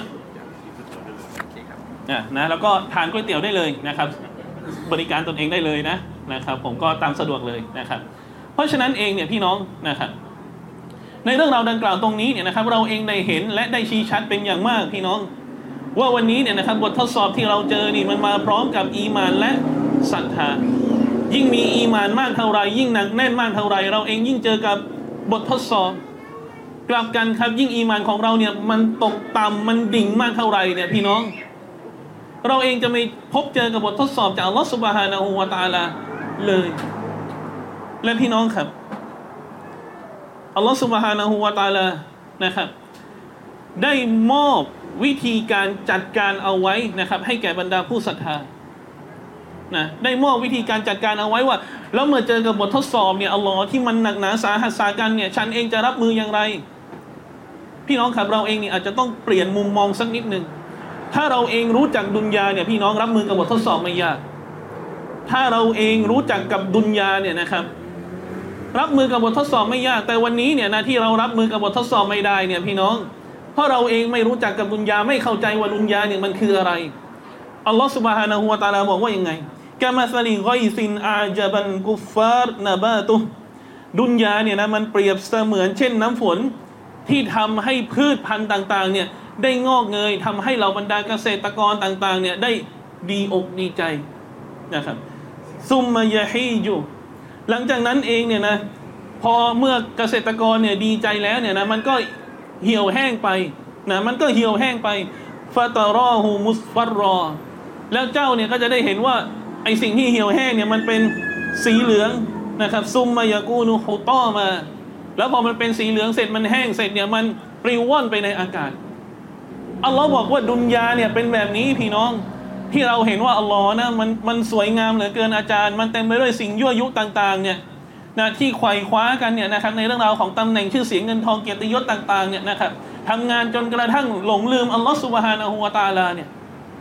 นะแล้วก็ทานก๋วยเตี๋ยวได้เลยนะครับบริการตนเองได้เลยนะนะครับผมก็ตามสะดวกเลยนะครับเพราะฉะนั้นเองเนี่ยพี่น้องนะครับในเรื่องราวดังกล่าวตรงนี้เนี่ยนะครับเราเองได้เห็นและได้ชี้ชัดเป็นอย่างมากพี่น้องว่าวันนี้เนี่ยนะครับบททดสอบที่เราเจอนี่มันมาพร้อมกับอีมานและศรัทธายิ่งมีอีมานมากเท่าไรยิ่งหนักแน่นมากเท่าไรเราเองยิ่งเจอกับบททดสอบกลับกันครับยิ่งอีมานของเราเนี่ยมันตกต่ำมันดิ่งมากเท่าไรเนี่ยพี่น้องเราเองจะไม่พบเจอกับบททดสอบจากอัลลอฮฺซุบฮานะฮูวะตะอาลาเลยและพี่น้องครับอัลลอฮฺซุบฮานะฮูวะตะอาลานะครับได้มอบวิธีการจัดการเอาไว้นะครับให้แก่บรรดาผู้ศรัทธานะได้มอบวิธีการจัดการเอาไว้ว่าแล้วเมื่อเจอกับบททดสอบเนี่ยอัลลอฮ์ที่มันหนักหนาสาหัสสากันเนี่ยฉันเองจะรับมืออย่างไรพี่น้องครับเราเองเนี่ยอาจจะต้องเปลี่ยนมุมมองสักนิดนึงถ้าเราเองรู้จักดุนยาเนี่ยพี่น้องรับมือกับบททดสอบไม่ยากถ้าเราเองรู้จักกับดุนยาเนี่ยนะครับรับมือกับบททดสอบไม่ยากแต่วันนี้เนี่ยนะที่เรารับมือกับบททดสอบไม่ได้เนี่ยพี่น้องเพราะเราเองไม่รู้จักกับดุนยาไม่เข้าใจว่าดุนยาเนี่ยมันคืออะไรอัลลอฮฺ سبحانه และ تعالى บอกว่ายังไงกะมัสลิฆอยซินอาจบันกุฟฟาร์นะบาตุดุนยาเนี่ยนะมันเปรียบเสมือนเช่นน้ำฝนที่ทำให้พืชพันธุ์ต่างๆเนี่ยได้งอกเงยทำให้เหล่าบรรดาเกษตรกรต่างๆเนี่ยได้ดีอกดีใจนะครับซุมมายะฮียูหลังจากนั้นเองเนี่ยนะพอเมื่อเกษตรกรเนี่ยดีใจแล้วเนี่ยนะมันก็เหี่ยวแห้งไปนะมันก็เหี่ยวแห้งไปฟาตารอฮูมุสฟัรรอแล้วเจ้าเนี่ยก็จะได้เห็นว่าไอสิ่งที่เหี่ยวแห้งเนี่ยมันเป็นสีเหลืองนะครับซุมมายะกูนูฮูตอมาแล้วพอมันเป็นสีเหลืองเสร็จมันแห้งเสร็จเนี่ยมันปลิวว่อนไปในอากาศอัลลอฮ์บอกว่าดุนยาเนี่ยเป็นแบบนี้พี่น้องที่เราเห็นว่าอัลลอฮ์นะมันมันสวยงามเหลือเกินอาจารย์มันเต็มไปด้วยสิ่งยั่วยุต่างๆเนี่ยนะที่ไขว่คว้ากันเนี่ยนะครับในเรื่องราวของตำแหน่งชื่อเสียงเงินทองเกียรติยศต่างๆเนี่ยนะครับทำงานจนกระทั่งหลงลืมอัลลอฮ์ซุบฮานะฮูวะตะอาลาเนี่ย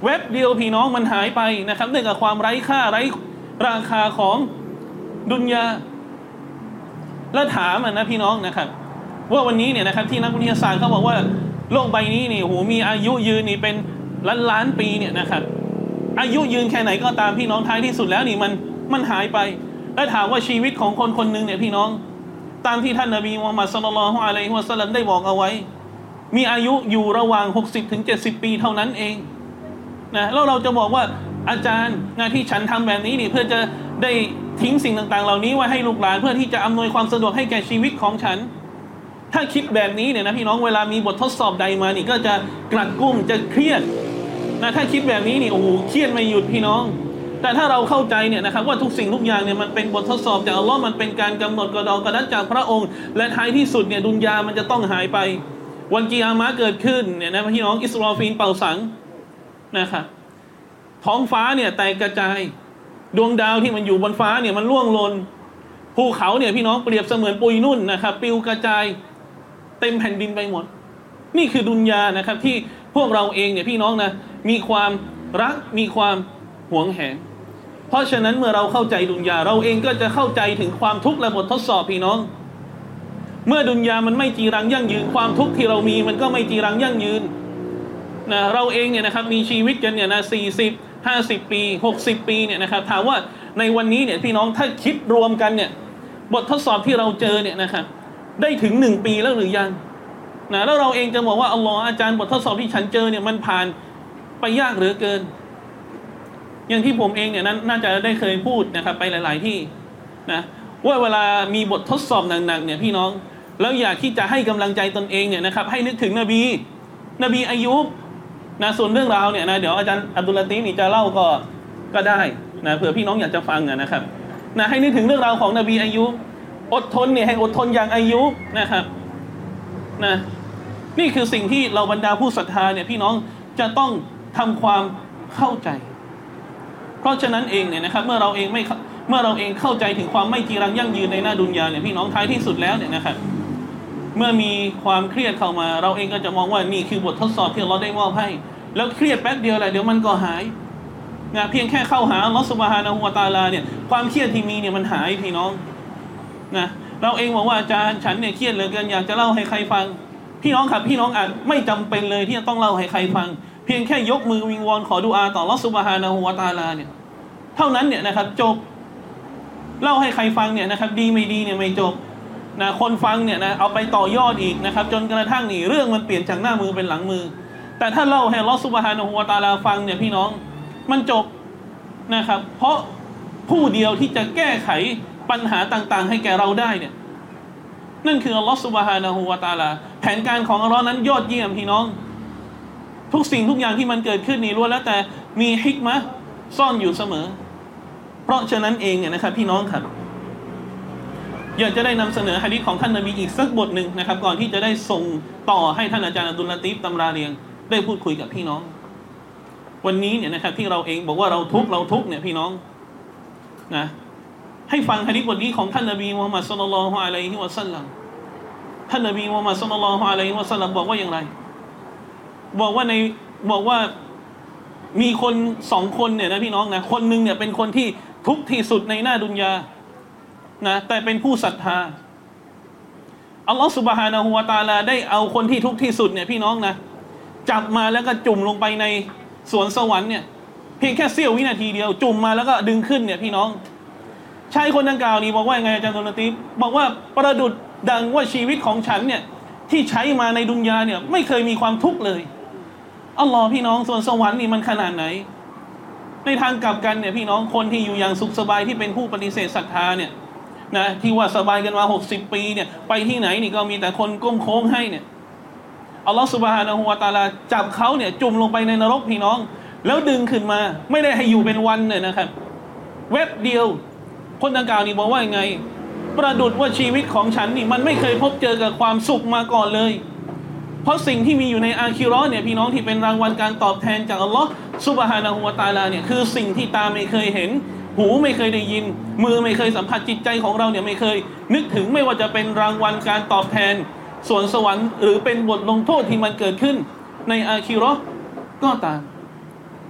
เว็บเดียวพี่น้องมันหายไปนะครับเนื่องจากความไร้ค่าไร้ราคาของดุนยาแล้วถามนะพี่น้องนะครับว่าวันนี้เนี่ยนะครับที่นักวิทยาศาสตร์เขาบอกว่าโลกใบนี้นี่โหมีอายุยืนนี่เป็นล้านล้านปีเนี่ยนะครับอายุยืนแค่ไหนก็ตามพี่น้องท้ายที่สุดแล้วนี่มันมันหายไปแล้วถามว่าชีวิตของคนคนหนึ่งเนี่ยพี่น้องตามที่ท่านนบีมุฮัมมัดศ็อลลัลลอฮุอะลัยฮิวะซัลลัมได้บอกเอาไว้มีอายุอยู่ระหว่างหกสิบถึงเจ็ดสิบปีเท่านั้นเองนะแล้วเราจะบอกว่าอาจารย์งานที่ฉันทำแบบนี้นี่เพื่อจะได้ทิ้งสิ่งต่างๆเหล่านี้ไว้ให้ลูกหลานเพื่อที่จะอำนวยความสะดวกให้แก่ชีวิตของฉันถ้าคิดแบบนี้เนี่ยนะพี่น้องเวลามีบททดสอบใดมานี่ก็จะกลัดกุ้มจะเครียดนะถ้าคิดแบบนี้นี่โอ้โหเครียดไม่หยุดพี่น้องแต่ถ้าเราเข้าใจเนี่ยนะครับว่าทุกสิ่งทุกอย่างเนี่ยมันเป็นบททดสอบจากอัลลอฮ์มันเป็นการกำหนดกระดองกระดัดจากพระองค์และท้ายที่สุดเนี่ยดุนยามันจะต้องหายไปวันกิยามะห์เกิดขึ้นเนี่ยนะพี่น้องอิสรอฟีลเป่าสังนะครับท้องฟ้าเนี่ยแตกกระจายดวงดาวที่มันอยู่บนฟ้าเนี่ยมันร่วงหล่นภูเขาเนี่ยพี่น้องเปรียบเสมือนปุยนุ่นนะครับปลิวกระจายเต็มแผ่นดินไปหมดนี่คือดุนยานะครับที่พวกเราเองเนี่ยพี่น้องนะมีความรักมีความหวงแหนเพราะฉะนั้นเมื่อเราเข้าใจดุนยาเราเองก็จะเข้าใจถึงความทุกข์และบททดสอบพี่น้องเมื่อดุนยามันไม่จีรังยั่งยืนความทุกข์ที่เรามีมันก็ไม่จีรังยั่งยืนนะเราเองเนี่ยนะครับมีชีวิตกันเนี่ยนะสี่สิบห้าสิบปีหกสิบปีเนี่ยนะครับถามว่าในวันนี้เนี่ยพี่น้องถ้าคิดรวมกันเนี่ยบททดสอบที่เราเจอเนี่ยนะครับได้ถึงหนึ่งปีแล้วหรือยังนะแล้วเราเองจะบอกว่าอัลลอฮ์อาจารย์บททดสอบที่ฉันเจอเนี่ยมันผ่านไปยากเหลือเกินอย่างที่ผมเองเนี่ยน่าจะได้เคยพูดนะครับไปหลายๆที่นะว่าเวลามีบททดสอบหนักๆเนี่ยพี่น้องแล้วอยากที่จะให้กำลังใจตนเองเนี่ยนะครับให้นึกถึงนบีนบีอายุบนะส่วนเรื่องราวเนี่ยนะเดี๋ยวอาจารย์อับดุลลาตีฟนี่จะเล่าก็ก็ได้นะเผื่อพี่น้องอยากจะฟังนะครับนะให้นึกถึงเรื่องราวของนบีอายุบอดทนเนี่ยให้อดทนอย่างอายุบนะครับนะนี่คือสิ่งที่เราบรรดาผู้ศรัทธาเนี่ยพี่น้องจะต้องทำความเข้าใจเพราะฉะนั้นเองเนี่ยนะครับเมื่อเราเองไม่เมื่อเราเองเข้าใจถึงความไม่จีรังยั่งยืนในหน้าดุนยาเนี่ยพี่น้องท้ายที่สุดแล้วเนี่ยนะครับเมื่อมีความเครียดเข้ามาเราเองก็จะมองว่านี่คือบททดสอบที่เราได้มอบให้แล้วเครียดแป๊บเดียวแหละเดี๋ยวมันก็หายนะเพียงแค่เข้าหาอัลลอฮฺซุบฮานะฮูวะตะอาลาเนี่ยความเครียดที่มีเนี่ยมันหายพี่น้องนะเราเองบอกว่าอาจารย์ฉันเนี่ยเครียดเหลือเกินอยากจะเล่าให้ใครฟังพี่น้องครับพี่น้องอาจไม่จำเป็นเลยที่จะต้องเล่าให้ใครฟังเพียงแค่ยกมือวิงวอนขอดุอาต่ออัลลอฮฺซุบฮานะฮูวะตะอาลาเนี่ยเท่านั้นเนี่ยนะครับจบเล่าให้ใครฟังเนี่ยนะครับดีไม่ดีเนี่ยไม่จบนะคนฟังเนี่ยนะเอาไปต่อยอดอีกนะครับจนกระทั่งนี่เรื่องมันเปลี่ยนจากหน้ามือเป็นหลังมือแต่ถ้าเล่าให้อัลเลาะห์ซุบฮานะฮูวะตะอาลาฟังเนี่ยพี่น้องมันจบนะครับเพราะผู้เดียวที่จะแก้ไขปัญหาต่างๆให้แก่เราได้เนี่ยนั่นคืออัลเลาะห์ซุบฮานะฮูวะตะอาลาแผนการของอัลเลาะห์นั้นยอดเยี่ยมพี่น้องทุกสิ่งทุกอย่างที่มันเกิดขึ้นนี่ล้วนแล้วแต่มีฮิกมะห์ซ่อนอยู่เสมอเพราะฉะนั้นเองเนี่ยนะครับพี่น้องครับอยากจะได้นำเสนอหะดีษของท่านนบีอีกสักบทหนึ่งนะครับก่อนที่จะได้ส่งต่อให้ท่านอาจารย์อับดุลลาตีฟตำราเรียงได้พูดคุยกับพี่น้องวันนี้เนี่ยนะครับที่เราเองบอกว่าเราทุกข์เราทุกข์เนี่ยพี่น้องนะให้ฟังหะดีษบทนี้ของท่านนบีมุฮัมมัดศ็อลลัลลอฮุอะลัยฮิวะซัลลัมท่านนบีมุฮัมมัดศ็อลลัลลอฮุอะลัยฮิวะซัลลัมบอกว่าอย่างไรบอกว่าในบอกว่ามีคนสองคนเนี่ยนะพี่น้องนะคนหนึ่งเนี่ยเป็นคนที่ทุกข์ที่สุดในหน้าดุนยานะแต่เป็นผู้ศรัทธาอัลลอฮฺซุบฮานะฮูวะตะอาลาได้เอาคนที่ทุกข์ที่สุดเนี่ยพี่น้องนะจับมาแล้วก็จุ่มลงไปในสวนสวรรค์เนี่ยเพียงแค่เสี้ยววินาทีเดียวจุ่มมาแล้วก็ดึงขึ้นเนี่ยพี่น้องชายคนดังกล่าวนี้บอกว่ายังไงอาจารย์ตุลตีฟบอกว่าประดุจดังว่าชีวิตของฉันเนี่ยที่ใช้มาในดุนยาเนี่ยไม่เคยมีความทุกข์เลยอัลลอฮ์พี่น้องส่วนสวรรค์นี่มันขนาดไหนในทางกลับกันเนี่ยพี่น้องคนที่อยู่อย่างสุขสบายที่เป็นผู้ปฏิเสธศรัทธาเนี่ยนะที่ว่าสบายกันมาหกสิบปีเนี่ยไปที่ไหนนี่ก็มีแต่คนก้มโค้งให้เนี่ยอัลลอฮฺซุบฮานะฮูวะตะอาลาจับเขาเนี่ยจุ่มลงไปในนรกพี่น้องแล้วดึงขึ้นมาไม่ได้ให้อยู่เป็นวันเลยนะครับเว็บเดียวคนดังกล่าวนี่บอกว่ายังไงประดุจว่าชีวิตของฉันนี่มันไม่เคยพบเจอกับความสุขมาก่อนเลยเพราะสิ่งที่มีอยู่ในอาคิเราะห์เนี่ยพี่น้องที่เป็นรางวัลการตอบแทนจากอัลลอฮฺซุบฮานะฮูวะตะอาลาเนี่ยคือสิ่งที่ตาไม่เคยเห็นหูไม่เคยได้ยินมือไม่เคยสัมผัสจิตใจของเราเนี่ยไม่เคยนึกถึงไม่ว่าจะเป็นรางวัลการตอบแทนสวนสวรรค์หรือเป็นบทลงโทษที่มันเกิดขึ้นในอาคิเราะห์ก็ตาม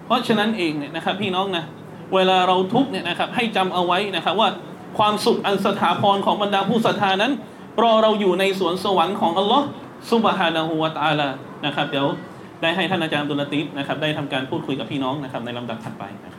เพราะฉะนั้นเองเนี่ยนะครับพี่น้องนะเวลาเราทุกข์เนี่ยนะครับให้จำเอาไว้นะครับว่าความสุขอันสถาพรของบรรดาผู้ศรัทธานั้นรอเราอยู่ในสวนสวรรค์ของอัลลอฮ์ซุบฮานะฮูวะตะอาลานะครับเดี๋ยวได้ให้ท่านอาจารย์อับดุลลาตีฟนะครับได้ทำการพูดคุยกับพี่น้องนะครับในลำดับถัดไปนะครับ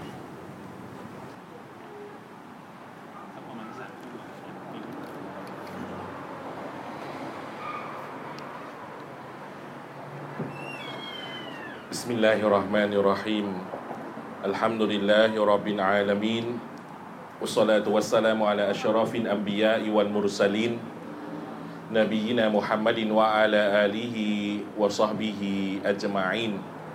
بسم الله الرحمن الرحيم الحمد لله رب العالمين والصلاة والسلام على أشرف الأنبياء والمرسلين نبينا محمد وعلى آله وصحبه أجمعين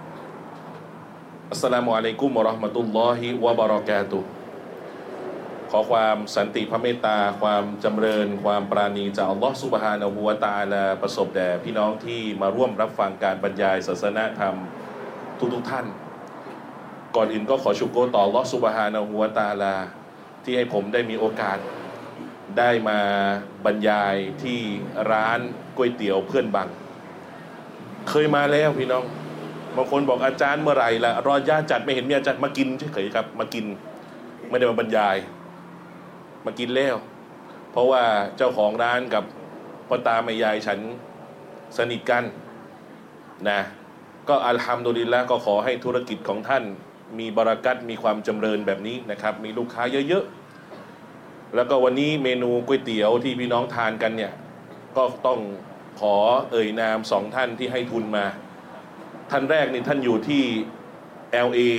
السلام عليكم ورحمة الله وبركاته ขอความสันติพระเมตตาความจำเริญความปราณีจากอัลลอฮฺซุบฮานะฮูวะตะอาลาประสบแด่พี่น้องที่มาร่วมรับฟังการบรรยายศาสนธรรมทุกๆท่านก่อนอื่นก็ขอชุกโกรต่ออัลลอฮฺซุบฮานะฮูวะตะอาลาที่ให้ผมได้มีโอกาสได้มาบรรยายที่ร้านก๋วยเตี๋ยวเพื่อนบังเคยมาแล้วพี่น้องบางคนบอกอาจารย์เมื่อไหร่ละรอย่าจัดไม่เห็นมีอาจารย์มากินเฉยๆครับมากินไม่ได้มาบรรยายมากินแล้วเพราะว่าเจ้าของร้านกับพ่อตาแม่ยายฉันสนิทกันนะก็อัลฮัมดุลิลละห์ก็ขอให้ธุรกิจของท่านมีบารักัตมีความจำเริญแบบนี้นะครับมีลูกค้าเยอะๆแล้วก็วันนี้เมนูก๋วยเตี๋ยวที่พี่น้องทานกันเนี่ยก็ต้องขอเอ่ยนามสองท่านที่ให้ทุนมาท่านแรกนี่ท่านอยู่ที่ แอล เอ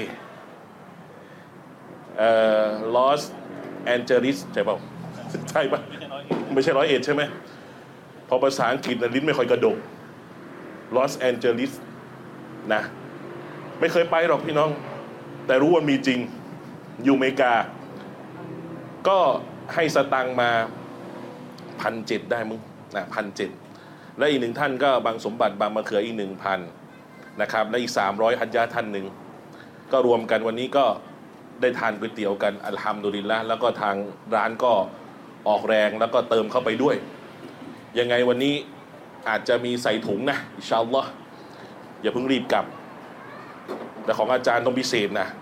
เอ่อ Los Angeles ใช่เปล่าใช่ปะไม่ใช่ร้อยเอ็ดใช่ไหมพอภาษาอังกฤษนะลิ้นไม่ค่อยกระดก Los Angeles นะไม่เคยไปหรอกพี่น้องแต่รู้ว่ามีจริงอยู่อเมริกาก็ให้สตังมาพันเจ็ดได้มึงนะพันเจ็ดและอีกหนึ่งท่านก็บางสมบัติบางมะเขืออีกหนึ่งพันนะครับและอีกสามร้อยฮัจญาท่านหนึ่งก็รวมกันวันนี้ก็ได้ทานก๋วยเตี๋ยวกันอัลฮัมดุลิลละห์แล้วก็ทางร้านก็ออกแรงแล้วก็เติมเข้าไปด้วยยังไงวันนี้อาจจะมีใส่ถุงนะอินชาอัลลอฮ์อย่าเพิ่งรีบกลับแต่ของอาจารย์ต้องพิเศษนะ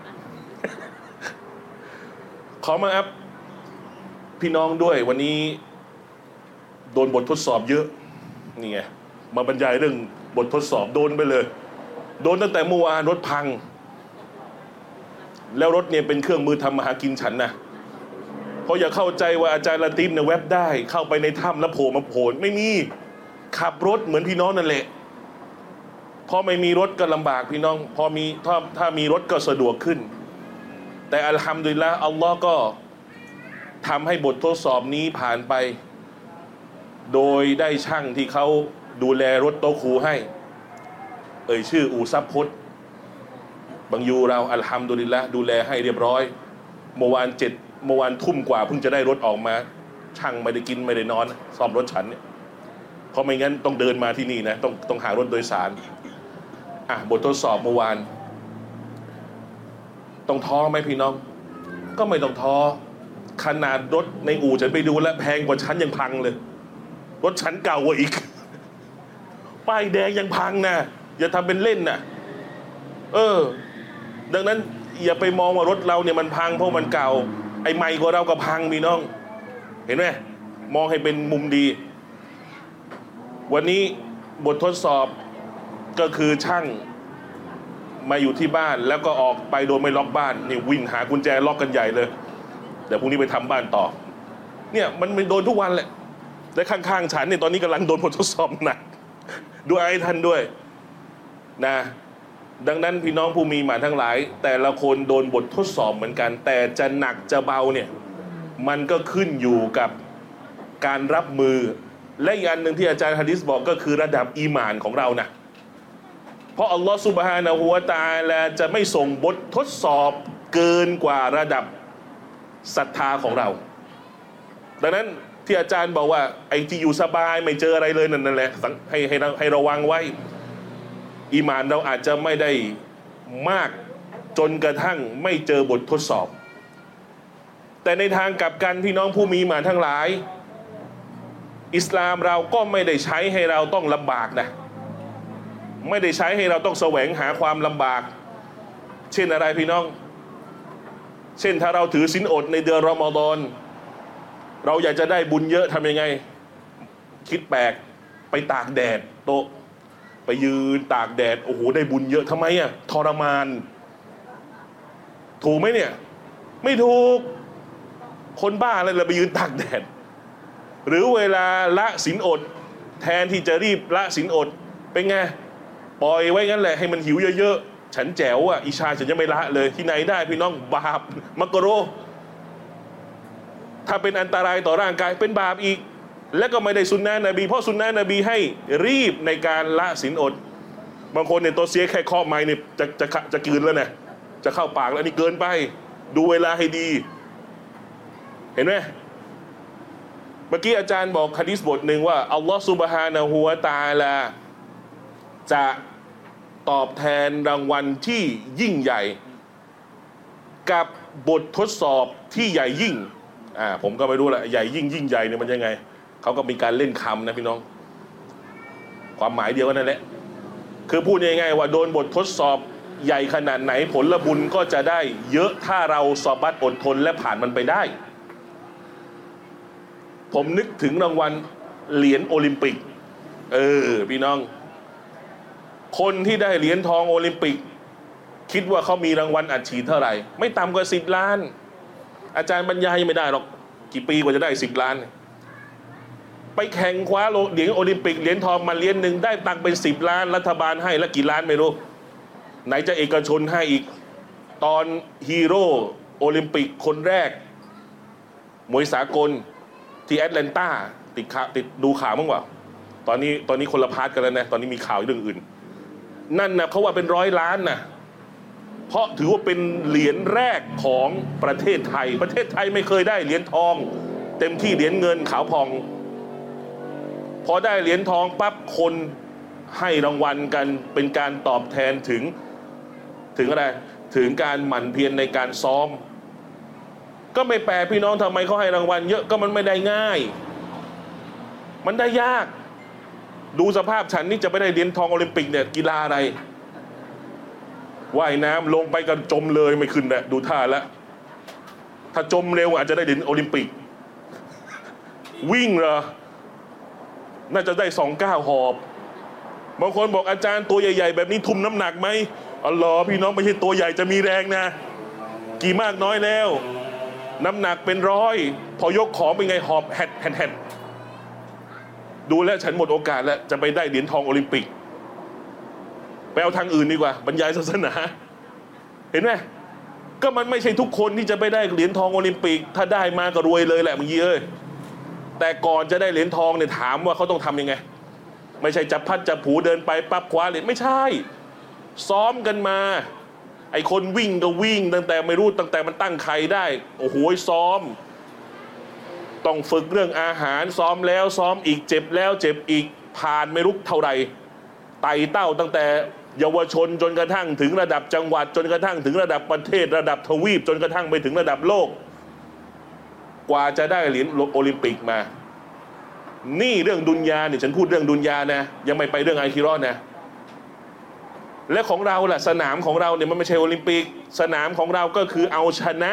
ขอมาอัพพี่น้องด้วยวันนี้โดนบททดสอบเยอะนี่ไงมาบรรยายเรื่องบททดสอบโดนไปเลยโดนตั้งแต่เมื่อวานรถพังแล้วรถเนี่ยเป็นเครื่องมือทำมาหากินฉันนะเพราะอย่าเข้าใจว่าอาจารย์ละติฟเนี่ยแวบได้เข้าไปในถ้ำแล้วโผล่มาโผล่ไม่มีขับรถเหมือนพี่น้องนั่นแหละพอไม่มีรถก็ลำบากพี่น้องพอมีถ้าถ้ามีรถก็สะดวกขึ้นแต่อัลฮัมดุลิลละห์อัลลอฮ์ก็ทำให้บททดสอบนี้ผ่านไปโดยได้ช่างที่เขาดูแลรถโต๊ะครูให้เอ่ยชื่ออูซับพจน์บางยูเราอัลฮัมดุลิลละห์ดูแลให้เรียบร้อยเมื่อวานเจ็ดเมื่อวานทุ่มกว่าเพิ่งจะได้รถออกมาช่างไม่ได้กินไม่ได้นอนซ่อมรถฉันเนี่ยเพราะไม่งั้นต้องเดินมาที่นี่นะต้องต้องหารถโดยสารอ่ะบททดสอบเมื่อวานต้องท้อไหมพี่น้องก็ไม่ต้องท้อขนาดรถในอู่ฉันไปดูแล้วแพงกว่าฉันยังพังเลยรถฉันเก่ากว่าอีกป้ายแดงยังพังนะอย่าทำเป็นเล่นนะเออดังนั้นอย่าไปมองว่ารถเราเนี่ยมันพังเพราะมันเก่าไอ้ใหม่กว่าเราก็พังพี่น้องเห็นไหมมองให้เป็นมุมดีวันนี้บททดสอบก็คือช่างมาอยู่ที่บ้านแล้วก็ออกไปโดยไม่ล็อกบ้านนี่วิ่งหากุญแจล็อกกันใหญ่เลยเดี๋ยวพรุ่งนี้ไปทำบ้านต่อเนี่ยมันมันโดนทุกวันแหละและข้างๆฉันเนี่ยตอนนี้กำลังโดนบททดสอบหนักด้วยไอ้ท่านด้วยนะดังนั้นพี่น้องผู้มีหมาทั้งหลายแต่ละคนโดนบททดสอบเหมือนกันแต่จะหนักจะเบาเนี่ยมันก็ขึ้นอยู่กับการรับมือและอีกอันหนึ่งที่อาจารย์ฮะดิษบอกก็คือระดับอีหม่านของเรานะเพราะอัลลอฮฺซุบฮานะฮูวะตะอาลาจะไม่ส่งบททดสอบเกินกว่าระดับศรัทธาของเราดังนั้นที่อาจารย์บอกว่าไอ้ที่อยู่สบายไม่เจออะไรเลยนั่นแหละให้ให้ให้ระวังไว้อีหม่านเราอาจจะไม่ได้มากจนกระทั่งไม่เจอบททดสอบแต่ในทางกลับกันพี่น้องผู้มีหมานทั้งหลายอิสลามเราก็ไม่ได้ใช้ให้เราต้องลำบากนะไม่ได้ใช้ให้เราต้องแสวงหาความลำบากเช่นอะไรพี่น้องเช่นถ้าเราถือศีลอดในเดือนรอมฎอนเราอยากจะได้บุญเยอะทำยังไงคิดแปลกไปตากแดดโตะไปยืนตากแดดโอ้โหได้บุญเยอะทำไมอ่ะทรมานถูกไหมเนี่ยไม่ถูกคนบ้าอะไรเลยไปยืนตากแดดหรือเวลาละศีลอดแทนที่จะรีบละศีลอดเป็นไงปล่อยไว้งั้นแหละให้มันหิวเยอะๆฉันแจ๋วอ่ะอิชาฉันยังไม่ละเลยที่ไหนได้พี่น้องบาปมักกะโรถ้าเป็นอันตรายต่อร่างกายเป็นบาปอีกและก็ไม่ได้สุนนะนบีเพราะสุนนะนบีให้รีบในการละศีลอดบางคนเนี่ยตัวเสียแค่ครอบไม้เนี่ยจะจะจะกินแล้วเนี่ยจะเข้าปากแล้วนี่เกินไปดูเวลาให้ดีเห็นไหมเมื่อกี้อาจารย์บอกหะดีษบทหนึ่งว่าอัลลอฮฺซุบฮานะฮูวะตะอาลาจะตอบแทนรางวัลที่ยิ่งใหญ่กับบททดสอบที่ใหญ่ยิ่งอ่าผมก็ไม่รู้แหละใหญ่ยิ่งยิ่งใหญ่เนี่ยมันยังไงเขาก็มีการเล่นคำนะพี่น้องความหมายเดียวกันนั่นแหละคือพูดง่ายๆว่าโดนบททดสอบใหญ่ขนาดไหนผลบุญก็จะได้เยอะถ้าเราสอบัตอดทนและผ่านมันไปได้ผมนึกถึงรางวัลเหรียญโอลิมปิกเออพี่น้องคนที่ได้เหรียญทองโอลิมปิกคิดว่าเขามีรางวัลอัดฉีดเท่าไหร่ไม่ต่ำกว่าสิบล้านอาจารย์บรรยายไม่ได้หรอกกี่ปีกว่าจะได้สิบล้านไปแข่งคว้าเหรียญโอลิมปิกเหรียญทองมาเหรียญหนึ่งได้ตังค์เป็นสิบล้านรัฐบาลให้แล้วกี่ล้านไม่รู้ไหนจะเอกชนให้อีกตอนฮีโร่โอลิมปิกคนแรกมวยสากลที่แอตแลนตาติดข่าวติดดูข่าวมั้งวะตอนนี้ตอนนี้คนละพาร์ทกันแล้วนะตอนนี้มีข่าวเรื่องอื่นนั่นนะเขาว่าเป็นร้อยล้านนะเพราะถือว่าเป็นเหรียญแรกของประเทศไทยประเทศไทยไม่เคยได้เหรียญทองเต็มที่เหรียญเงินขาวพองพอได้เหรียญทองปั๊บคนให้รางวัลกันเป็นการตอบแทนถึงถึงอะไรถึงการหมั่นเพียรในการซ้อมก็ไม่แปลพี่น้องทำไมเขาให้รางวัลเยอะก็มันไม่ได้ง่ายมันได้ยากดูสภาพฉันนี่จะไปได้เหรียญทองโอลิมปิกเนี่ยกีฬาอะไรว่ายน้ำลงไปกันจมเลยไม่ขึ้นนะดูท่าแล้วถ้าจมเร็วอาจจะได้เหรียญโอลิมปิกวิ่งเหรอน่าจะได้สองก้าวหอบบางคนบอกอาจารย์ตัวใหญ่ๆแบบนี้ทุ่มน้ำหนักไหมอ๋อเหรอพี่น้องไม่ใช่ตัวใหญ่จะมีแรงนะกี่มากน้อยแล้วน้ำหนักเป็นร้อยพอยกของเป็นไงหอบแฮดแฮดแฮดดูแลฉันหมดโอกาสแล้วจะไปได้เหรียญทองโอลิมปิกไปเอาทางอื่นดีกว่าบรรยายศาสนาเห็นไหมก็มันไม่ใช่ทุกคนที่จะไปได้เหรียญทองโอลิมปิกถ้าได้มาก็รวยเลยแหละมึงเอ้ยแต่ก่อนจะได้เหรียญทองเนี่ยถามว่าเขาต้องทำยังไงไม่ใช่จับพัดจับผูเดินไปปั๊บคว้าเหรียญไม่ใช่ซ้อมกันมาไอ้คนวิ่งก็วิ่งตั้งแต่ไม่รู้ตั้งแต่มันตั้งไข่ได้โอ้โหซ้อมต้องฝึกเรื่องอาหารซ้อมแล้วซ้อมอีกเจ็บแล้วเจ็บอีกผ่านไม่รู้เท่าไหร่ไต่เต้าตั้งแต่เยาวชนจนกระทั่งถึงระดับจังหวัดจนกระทั่งถึงระดับประเทศระดับทวีปจนกระทั่งไปถึงระดับโลกกว่าจะได้เหรียญโอลิมปิกมานี่เรื่องดุนยาเนี่ยฉันพูดเรื่องดุนยานะยังไม่ไปเรื่องอาคิเราะห์นะและของเราล่ะสนามของเราเนี่ยมันไม่ใช่โอลิมปิกสนามของเราก็คือเอาชนะ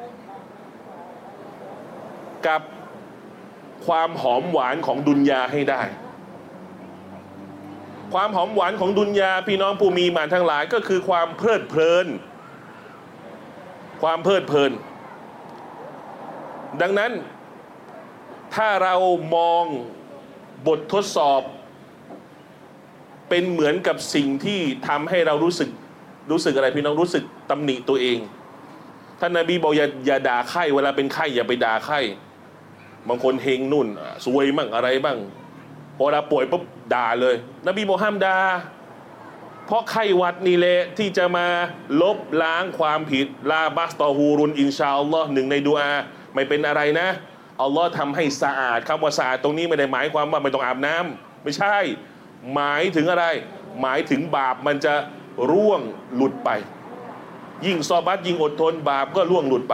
กับความหอมหวานของดุนยาให้ได้ความหอมหวานของดุนยาพี่น้องผู้มีมาทั้งหลายก็คือความเพลิดเพลินความเพลิดเพลินดังนั้นถ้าเรามองบททดสอบเป็นเหมือนกับสิ่งที่ทำให้เรารู้สึกรู้สึกอะไรพี่น้องรู้สึกตำหนิตัวเองท่านนบีบอกอย่าอย่าด่าไข้เวลาเป็นไข้อย่าไปด่าไข้บางคนเฮงนุ่นซวยบ้างอะไรบ้างพอเราป่วยปุ๊บด่าเลยนบีบอกห้ามด่าเพราะไข้หวัดนี่แหละที่จะมาลบล้างความผิดลาบัสตอฮูรุนอินชาอัลลอฮ์หนึ่งในดุอาไม่เป็นอะไรนะอัลลอฮ์ทำให้สะอาดคำว่าสะอาดตรงนี้ไม่ได้หมายความว่าไม่ต้องอาบน้ำไม่ใช่หมายถึงอะไรหมายถึงบาปมันจะร่วงหลุดไปยิ่งซอบัตยิ่งอดทนบาปก็ร่วงหลุดไป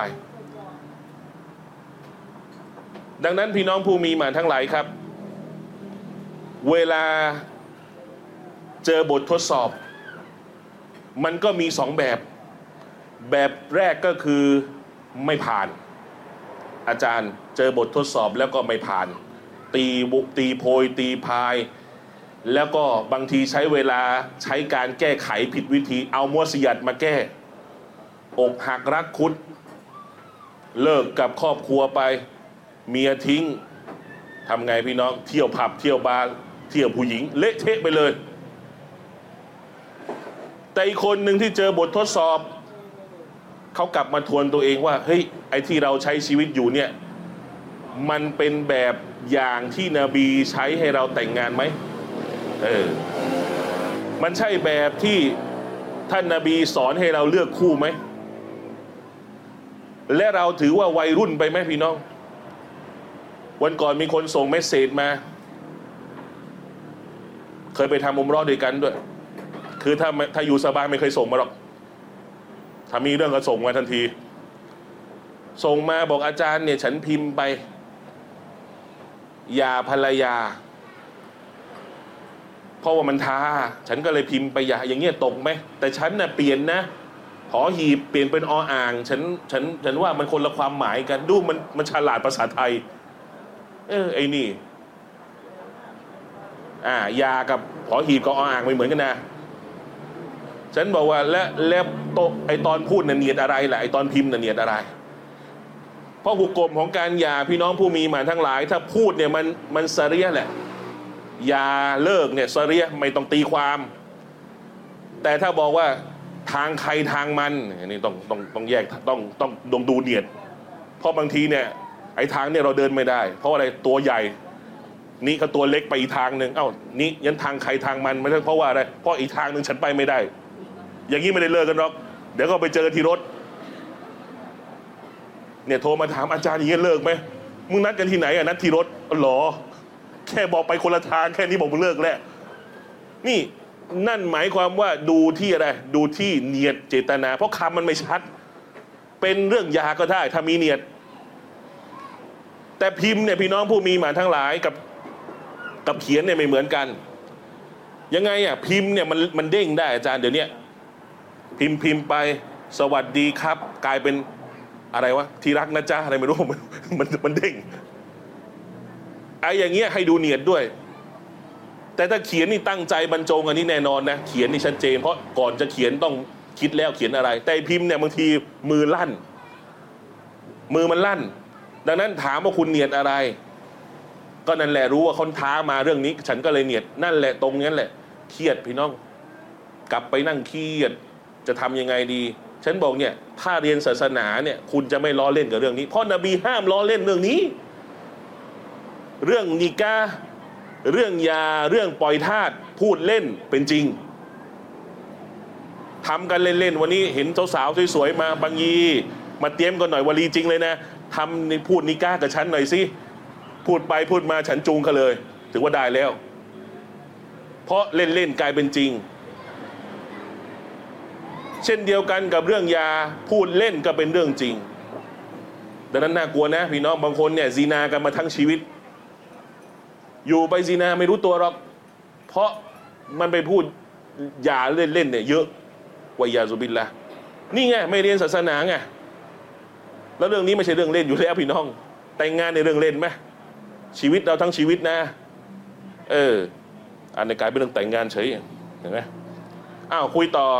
ดังนั้นพี่น้องผู้มีหมานทั้งหลายครับเวลาเจอบททดสอบมันก็มีสองแบบแบบแรกก็คือไม่ผ่านอาจารย์เจอบททดสอบแล้วก็ไม่ผ่านตีบุตีโพยตีพายแล้วก็บางทีใช้เวลาใช้การแก้ไขผิดวิธีเอามัวสยัดมาแก้อกหักรักคุดเลิกกับครอบครัวไปเมียทิ้งทำไงพี่น้องเที่ยวผับเที่ยวบาร์เที่ยวผู้หญิงเละเทะไปเลยแต่อีกคนหนึ่งที่เจอบททดสอบเขากลับมาทวนตัวเองว่าเฮ้ยไอ้ที่เราใช้ชีวิตอยู่เนี่ยมันเป็นแบบอย่างที่นบีใช้ให้เราแต่งงานไหมเออมันใช่แบบที่ท่านนบีสอนให้เราเลือกคู่ไหมและเราถือว่าวัยรุ่นไปไหมพี่น้องวันก่อนมีคนส่งเมสเซจมาเคยไปทำอุมเราะห์ด้วยกันด้วยคือถ้าถ้าอยู่สบายไม่เคยส่งมาหรอกถ้ามีเรื่องก็ส่งมาทันทีส่งมาบอกอาจารย์เนี่ยฉันพิมพ์ไปอย่าภรรยาเพราะว่ามันท้าฉันก็เลยพิมพ์ไปอย่าอย่างเงี้ยตกไหมแต่ฉันน่ะเปลี่ยนนะหอหีบเปลี่ยนเป็นออ่างฉันฉันฉันว่ามันคนละความหมายกันดูมันมันฉลาดภาษาไทยเออไอ้นี่อ่ายากับหอหีบกับออ่างไม่เหมือนกันนะฉันบอกว่าและแล้วโตไอตอนพูดน่ะเนียดอะไรแหละไอตอนพิมพ์น่ะเนียดอะไรเพราะหุกกลมของการหย่าพี่น้องผู้มีหมานทั้งหลายถ้าพูดเนี่ยมันมันซะเรียแหละหย่าเลิกเนี่ยซะเรียไม่ต้องตีความแต่ถ้าบอกว่าทางใครทางมันอันนี้ต้องต้องต้องแยกต้องต้องดงดูเนียดเพราะบางทีเนี่ยไอ้ทางเนี่ยเราเดินไม่ได้เพราะอะไรตัวใหญ่นี่ก็ตัวเล็กไปอีกทางหนึ่งเอ้านี่ยันทางใครทางมันไม่ใช่เพราะว่าอะไรเพราะอีกทางหนึ่งฉันไปไม่ได้อย่างนี้ไม่ได้เลิกกันหรอกเดี๋ยวก็ไปเจอที่รถเนี่ยโทรมาถามอาจารย์อย่างนี้เลิกไหมมึงนัดกันที่ไหนอ่ะนัดที่รถหรอแค่บอกไปคนละทางแค่นี้บอกมึงเลิกแล้วนี่นั่นหมายความว่าดูที่อะไรดูที่เนียดเจตนาเพราะคำมันไม่ชัดเป็นเรื่องยาก็ได้ถ้ามีเนียดแต่พิมพ์เนี่ยพี่น้องผู้มีหมานทั้งหลายกับกับเขียนเนี่ยไม่เหมือนกันยังไงอ่ะพิมพ์เนี่ยมันมันเด้งได้อาจารย์เดี๋ยวนี้พิมพ์พิมพ์ไปสวัสดีครับกลายเป็นอะไรวะที่รักนะจ๊ะอะไรไม่รู้มันมันมันเด้งไอ้อย่างเงี้ยให้ดูเนียดด้วยแต่ถ้าเขียนนี่ตั้งใจบรรจงอันนี้แน่นอนนะเขียนนี่ชัดเจนเพราะก่อนจะเขียนต้องคิดแล้วเขียนอะไรแต่พิมพ์เนี่ยบางทีมือลั่นมือมันลั่นดังนั้นถามว่าคุณเนียดอะไรก็นั่นแหละรู้ว่าคนท้ามาเรื่องนี้ฉันก็เลยเนียดนั่นแหละตรงนั้นแหละเครียดพี่น้องกลับไปนั่งเครียดจะทำยังไงดีฉันบอกเนี่ยถ้าเรียนศาสนาเนี่ยคุณจะไม่ล้อเล่นกับเรื่องนี้เพราะนบีห้ามล้อเล่นเรื่องนี้เรื่องนิกาเรื่องยาเรื่องปล่อยทาสพูดเล่นเป็นจริงทำกันเล่นๆวันนี้เห็นสาวๆสวยๆมาบางยีมาเตรียมกันหน่อยวลีจริงเลยนะทำในพูดนิกากับฉันหน่อยสิพูดไปพูดมาฉันจูงเขาเลยถือว่าได้แล้วเพราะเล่นๆกลายเป็นจริงเช่นเดียวกันกับเรื่องยาพูดเล่นก็เป็นเรื่องจริงดังนั้นน่ากลัวนะพี่น้องบางคนเนี่ยซีนากันมาทั้งชีวิตอยู่ไปซีนาไม่รู้ตัวหรอกเพราะมันไปพูดยาเล่นๆเนี่ยเยอะวายาซุบิลละนี่ไงไม่เรียนศาสนาไงแล้วเรื่องนี้ไม่ใช่เรื่องเล่นอยู่แล้วพี่น้องแต่งงานในเรื่องเล่นไหมชีวิตเราทั้งชีวิตนะเอออันนี้กลายเป็นเรื่องแต่งงานเฉยเห็นไหมอ้าวคุยต่อ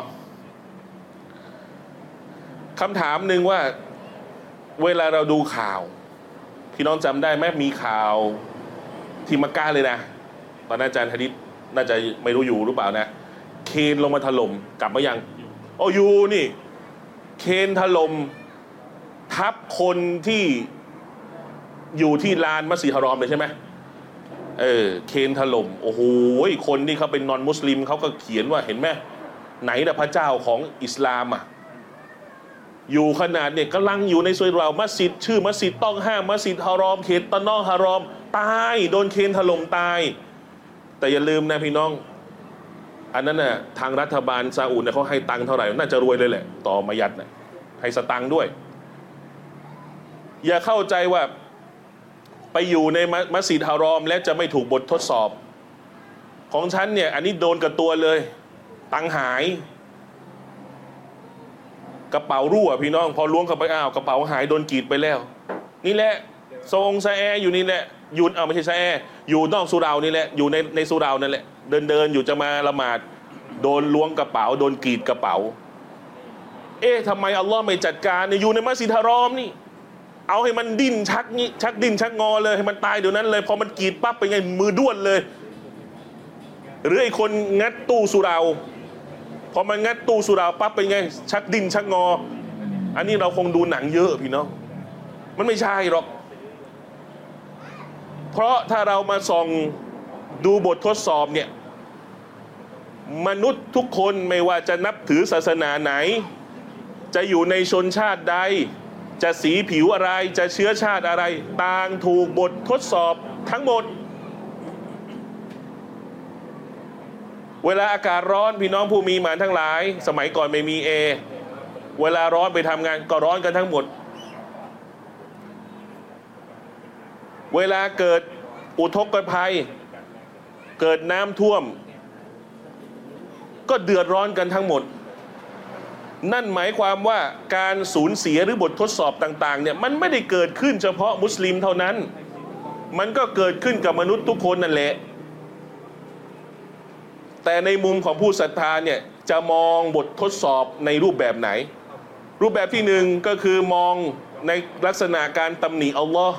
คำถามหนึ่งว่าเวลาเราดูข่าวพี่น้องจำได้ไหมมีข่าวที่มักกะเลยนะตอนนั้นอาจารย์ฮะดิษน่าจะไม่รู้อยู่หรือเปล่านะเคนลงมาถล่มกลับมายังโอ้อยู่นี่เคนถล่มทับคนที่อยู่ที่ลานมัสยิดฮารอมเลยใช่ไหมเออเคนถล่มโอ้โหคนที่เขาเป็นนอนมุสลิมเขาก็เขียนว่าเห็นไหมไหนนะพระเจ้าของอิสลามอ่ะอยู่ขนาดเนี่ยกำลังอยู่ในซอยเรามัสยิดชื่อมัสยิดต้องห้ามมัสยิดฮารอมเขตตะนอฮารอมตายโดนเคนถล่มตายแต่อย่าลืมนะพี่น้องอันนั้นน่ะทางรัฐบาลซาอุดเนี่ยเขาให้ตังค์เท่าไหร่น่าจะรวยเลยแหละต่อมายัดน่ะให้สตังค์ด้วยอย่าเข้าใจว่าไปอยู่ในมัสยิดฮารอมและจะไม่ถูกบททดสอบของฉันเนี่ยอันนี้โดนกับตัวเลยตังค์หายกระเป๋ารั่วพี่น้องพอล้วงเข้าไปอ้าวกระเป๋าหายโดนกรีดไปแล้วนี่แหละทรงซาแออยู่นี่แหละอยู่เอาไม่ใช่ซาแออยู่นอกสุเหร่านี่แหละอยู่ในในสุเหร่านั่นแหละเดินเดินอยู่จะมาละหมาดโดนล้วงกระเป๋าโดนกรีดกระเป๋าเอ๊ะทำไมอัลลอฮ์ไม่จัดการเนี่ยอยู่ในมัสยิดฮารอมนี่เอาให้มันดิ้นชักนี้ชักดิ้นชักงอเลยให้มันตายเดี๋ยวนั้นเลยพอมันกรีดปั๊บเป็นไงมือด้วนเลยหรือไอ้คนงัดตู้สุเหร่าพอมันงัดตู้สุเหร่าปั๊บเป็นไงชักดิ้นชักงออันนี้เราคงดูหนังเยอะพี่น้องมันไม่ใช่หรอกเพราะถ้าเรามาส่องดูบททดสอบเนี่ยมนุษย์ทุกคนไม่ว่าจะนับถือศาสนาไหนจะอยู่ในชนชาติใดจะสีผิวอะไรจะเชื้อชาติอะไรต่างถูกบททดสอบทั้งหมดเวลาอากาศร้อนพี่น้องผู้มีหมานทั้งหลายสมัยก่อนไม่มีแอร์เวลาร้อนไปทำงานก็ร้อนกันทั้งหมดเวลาเกิดอุทกภัยเกิดน้ำท่วมก็เดือดร้อนกันทั้งหมดนั่นหมายความว่าการสูญเสียหรือบททดสอบต่างๆเนี่ยมันไม่ได้เกิดขึ้นเฉพาะมุสลิมเท่านั้นมันก็เกิดขึ้นกับมนุษย์ทุกคนนั่นแหละแต่ในมุมของผู้ศรัทธาเนี่ยจะมองบททดสอบในรูปแบบไหนรูปแบบที่หนึ่งก็คือมองในลักษณะการตำหนิอัลลอฮ์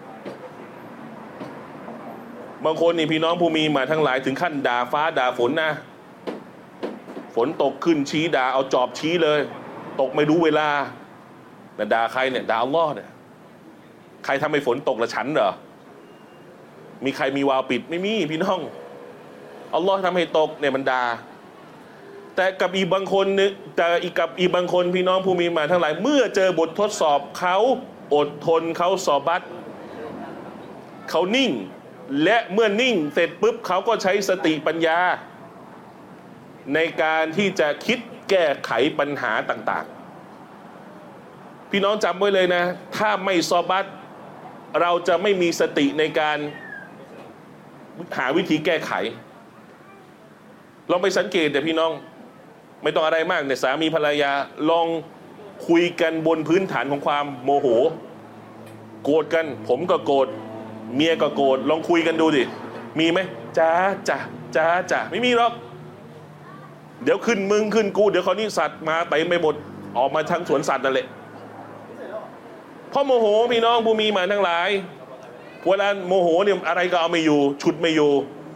บางคนนี่พี่น้องผู้มีมาทั้งหลายถึงขั้นด่าฟ้าด่าฝนนะฝนตกขึ้นชี้ด่าเอาจอบชี้เลยตกไม่รู้เวลาแต่ด่าใครเนี่ยด่าอัลลอฮ์เนี่ยใครทำให้ฝนตกละฉันเหรอมีใครมีวาล์วปิดไม่มีพี่น้องอัลลอฮ์ทำให้ตกเนี่ยมันด่าแต่กับอีกบางคนเนี่ยแต่อีกกับอีกบางคนพี่น้องผู้มีมาทั้งหลายเมื่อเจอบททดสอบเขาอดทนเขาสอบัตเขานิ่งและเมื่อนิ่งเสร็จปุ๊บเขาก็ใช้สติปัญญาในการที่จะคิดแก้ไขปัญหาต่างๆพี่น้องจำไว้เลยนะถ้าไม่ซอบัตเราจะไม่มีสติในการหาวิธีแก้ไขลองไปสังเกตแต่พี่น้องไม่ต้องอะไรมากเนี่ยสามีภรรยาลองคุยกันบนพื้นฐานของความโมโหโกรธกันผมก็โกรธเมียก็โกรธลองคุยกันดูดิมีไหมจ้าจ้าจ้าจ้าไม่มีหรอกเดี๋ยวขึ้นมึงขึ้นกูเดี๋ยวเขานี่สัตว์มาเต็มไปหมดออกมาทั้งสวนสัตว์นั่นแหละเพราะโมโหพี่น้องผู้มีมาทั้งหลายเวลาโมโหเนี่ยอะไรก็เอาไม่อยู่ฉุดไม่อยู่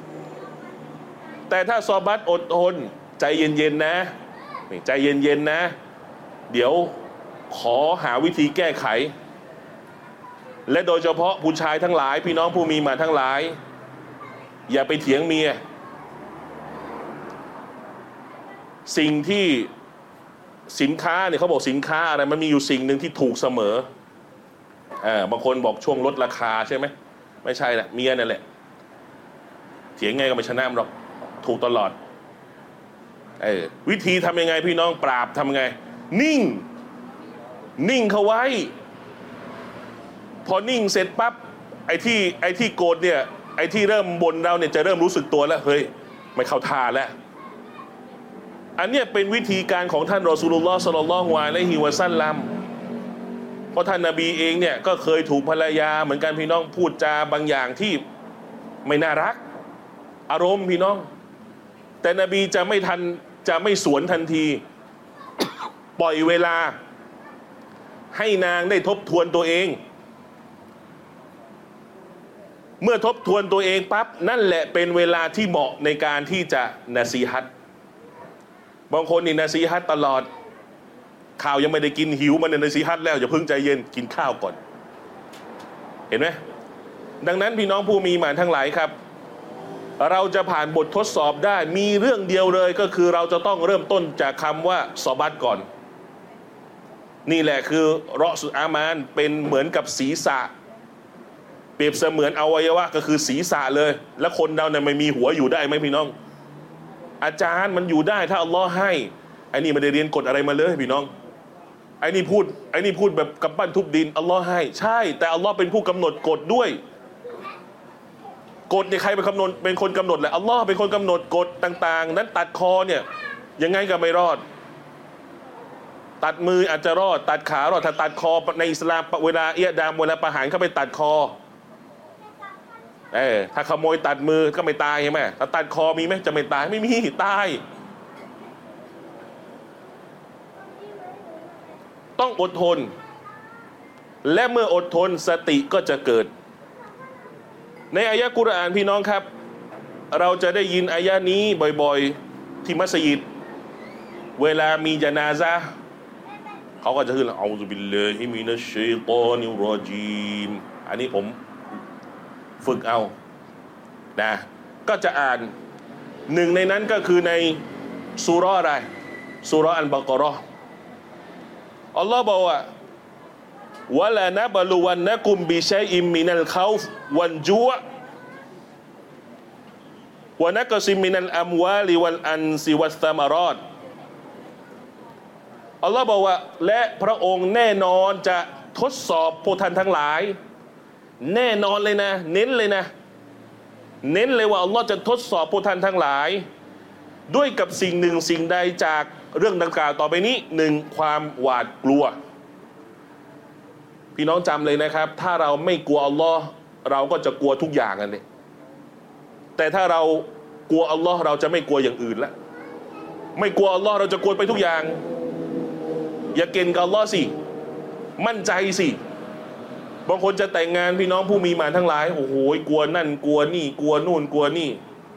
แต่ถ้าซอบัตอดทนใจเย็นๆนะใจเย็นๆนะเดี๋ยวขอหาวิธีแก้ไขและโดยเฉพาะผู้ชายทั้งหลายพี่น้องผู้มีมาทั้งหลายอย่าไปเถียงเมียสิ่งที่สินค้าเนี่ยเขาบอกสินค้าอะไรมันมีอยู่สิ่งหนึ่งที่ถูกเสมออ่าบางคนบอกช่วงลดราคาใช่ไหมไม่ใช่แหละเมียนั่นแหละเถียงไงก็ไม่ชนะหรอกถูกตลอดเออวิธีทำยังไงพี่น้องปราบทำไงนิ่งนิ่งเขาไว้พอนิ่งเสร็จปั๊บไอ้ที่ไอ้ที่โกรธเนี่ยไอ้ที่เริ่มบ่นเราเนี่ยจะเริ่มรู้สึกตัวแล้วเฮ้ยไม่เข้าท่าแล้วอันเนี้ยเป็นวิธีการของท่านรอซูลุลลอฮ์ ศ็อลลัลลอฮุอะลัยฮิวะซัลลัมเพราะท่านนบีเองเนี่ยก็เคยถูกภรรยาเหมือนกันพี่น้องพูดจาบางอย่างที่ไม่น่ารักอารมณ์พี่น้องแต่นบีจะไม่ทันจะไม่สวนทันที ปล่อยเวลาให้นางได้ทบทวนตัวเองเมื่อทบทวนตัวเองปั๊บนั่นแหละเป็นเวลาที่เหมาะในการที่จะนะซีฮัตบางคนนี่นะซีฮัตตลอดข้าวยังไม่ได้กินหิวมันนะซีฮัตแล้วอย่าเพิ่งใจเย็นกินข้าวก่อนเห็นไหมดังนั้นพี่น้องผู้มีหมานทั้งหลายครับเราจะผ่านบททดสอบได้มีเรื่องเดียวเลยก็คือเราจะต้องเริ่มต้นจากคำว่าซอบัตก่อนนี่แหละคือรอสุอามานเป็นเหมือนกับศีรษะเปรียบเสมือนอวัยวะก็คือศีรษะเลยแล้วคนเราเนี่ยไม่มีหัวอยู่ได้ไหมพี่น้องอาจารย์มันอยู่ได้ถ้าอัลลอฮ์ให้ไอ้นี่ไม่ได้เรียนกฎอะไรมาเลยพี่น้องไอ้นี่พูดไอ้นี่พูดแบบกำปั้นทุบดินอัลลอฮ์ให้ใช่แต่อัลลอฮ์เป็นผู้กำหนดกฎด้วยกฎเนี่ยใครเป็นกำหนดเป็นคนกำหนดแหละอัลลอฮ์เป็นคนกำหนดกฎต่างๆนั้นตัดคอเนี่ยยังไงก็ไม่รอดตัดมืออาจจะรอดตัดขารอดถ้าตัดคอในอิสลามเวลาเอียดามเวลาประหารเข้าไปตัดคอเออถ้าขโมยตัดมือก็ไม่ตายใช่ไหมถ้าตัดคอมีไหมจะไม่ตายไม่มีตายต้องอดทนและเมื่ออดทนสติก็จะเกิดในอายะกุรอานพี่น้องครับเราจะได้ยินอายะนี้บ่อยๆที่มัสยิดเวลามีญะนาซะห์เขาก็จะขึ้นเอาซุบิลลาฮิมินัชชัยฏอนิรรจีมอันนี้ผมฝึกเอานะก็จะอ่านหนึ่งในนั้นก็คือในซูเราะห์อะไรซูเราะห์อัลบะเกาะเราะห์อัลลอฮ์บอกว่าวะลานะบะลุวันนะกุมบิชัยอิมมินัลคอฟวัลจูอ์วะนักซิมมินัลอัมวาลิวัลอันซิวัสตามารอดอัลลอฮ์บอกว่าและพระองค์แน่นอนจะทดสอบพวกท่านทั้งหลายแน่นอนเลยนะเน้นเลยนะเน้นเลยว่าอัลลอฮ์จะทดสอบพวกท่านทั้งหลายด้วยกับสิ่งหนึ่งสิ่งใดจากเรื่องดังกล่าวต่อไปนี้หนึ่งความหวาดกลัวพี่น้องจำเลยนะครับถ้าเราไม่กลัวอัลลอฮ์เราก็จะกลัวทุกอย่างกันเลยแต่ถ้าเรากลัวอัลลอฮ์เราจะไม่กลัวอย่างอื่นละไม่กลัวอัลลอฮ์เราจะกลัวไปทุกอย่างอย่าเก่งกับอัลลอฮ์สิมั่นใจสิบางคนจะแต่งงานพี่น้องผู้มีมาทั้งหลายโอ้โหกลัวนั่นกลัวนี่กลัวนู่นกลัวนี่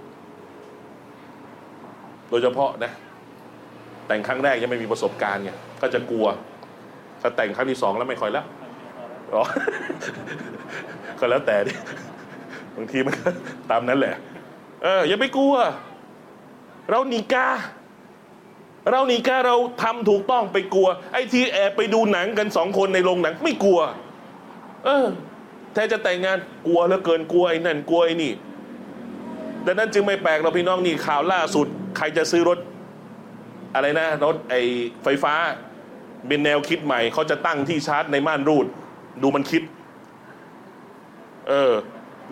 โดยเฉพาะนะแต่งครั้งแรกยังไม่มีประสบการณ์ไงก็จะกลัวถ้าแต่งครั้งที่สองแล้วไม่ค่อยแล้วอ๋อก็แล้วแต่ดิบางทีมันก็ตามนั้นแหละเอออย่าไปกลัวเรานิกาเรานิกาเราทำถูกต้องไปกลัวไอ้ที่แอบไปดูหนังกันสองคนในโรงหนังไม่กลัวเออแท้จะแต่งงานกลัวแล้วเกินกลัวไอ้นั่นกลัวไอ้นี่ดังนั้นจึงไม่แปลกเราพี่น้องนี่ข่าวล่าสุดใครจะซื้อรถอะไรนะรถไอ้ไฟฟ้าเป็นแนวคิดใหม่เขาจะตั้งที่ชาร์จในม่านรูดดูมันคิดเออ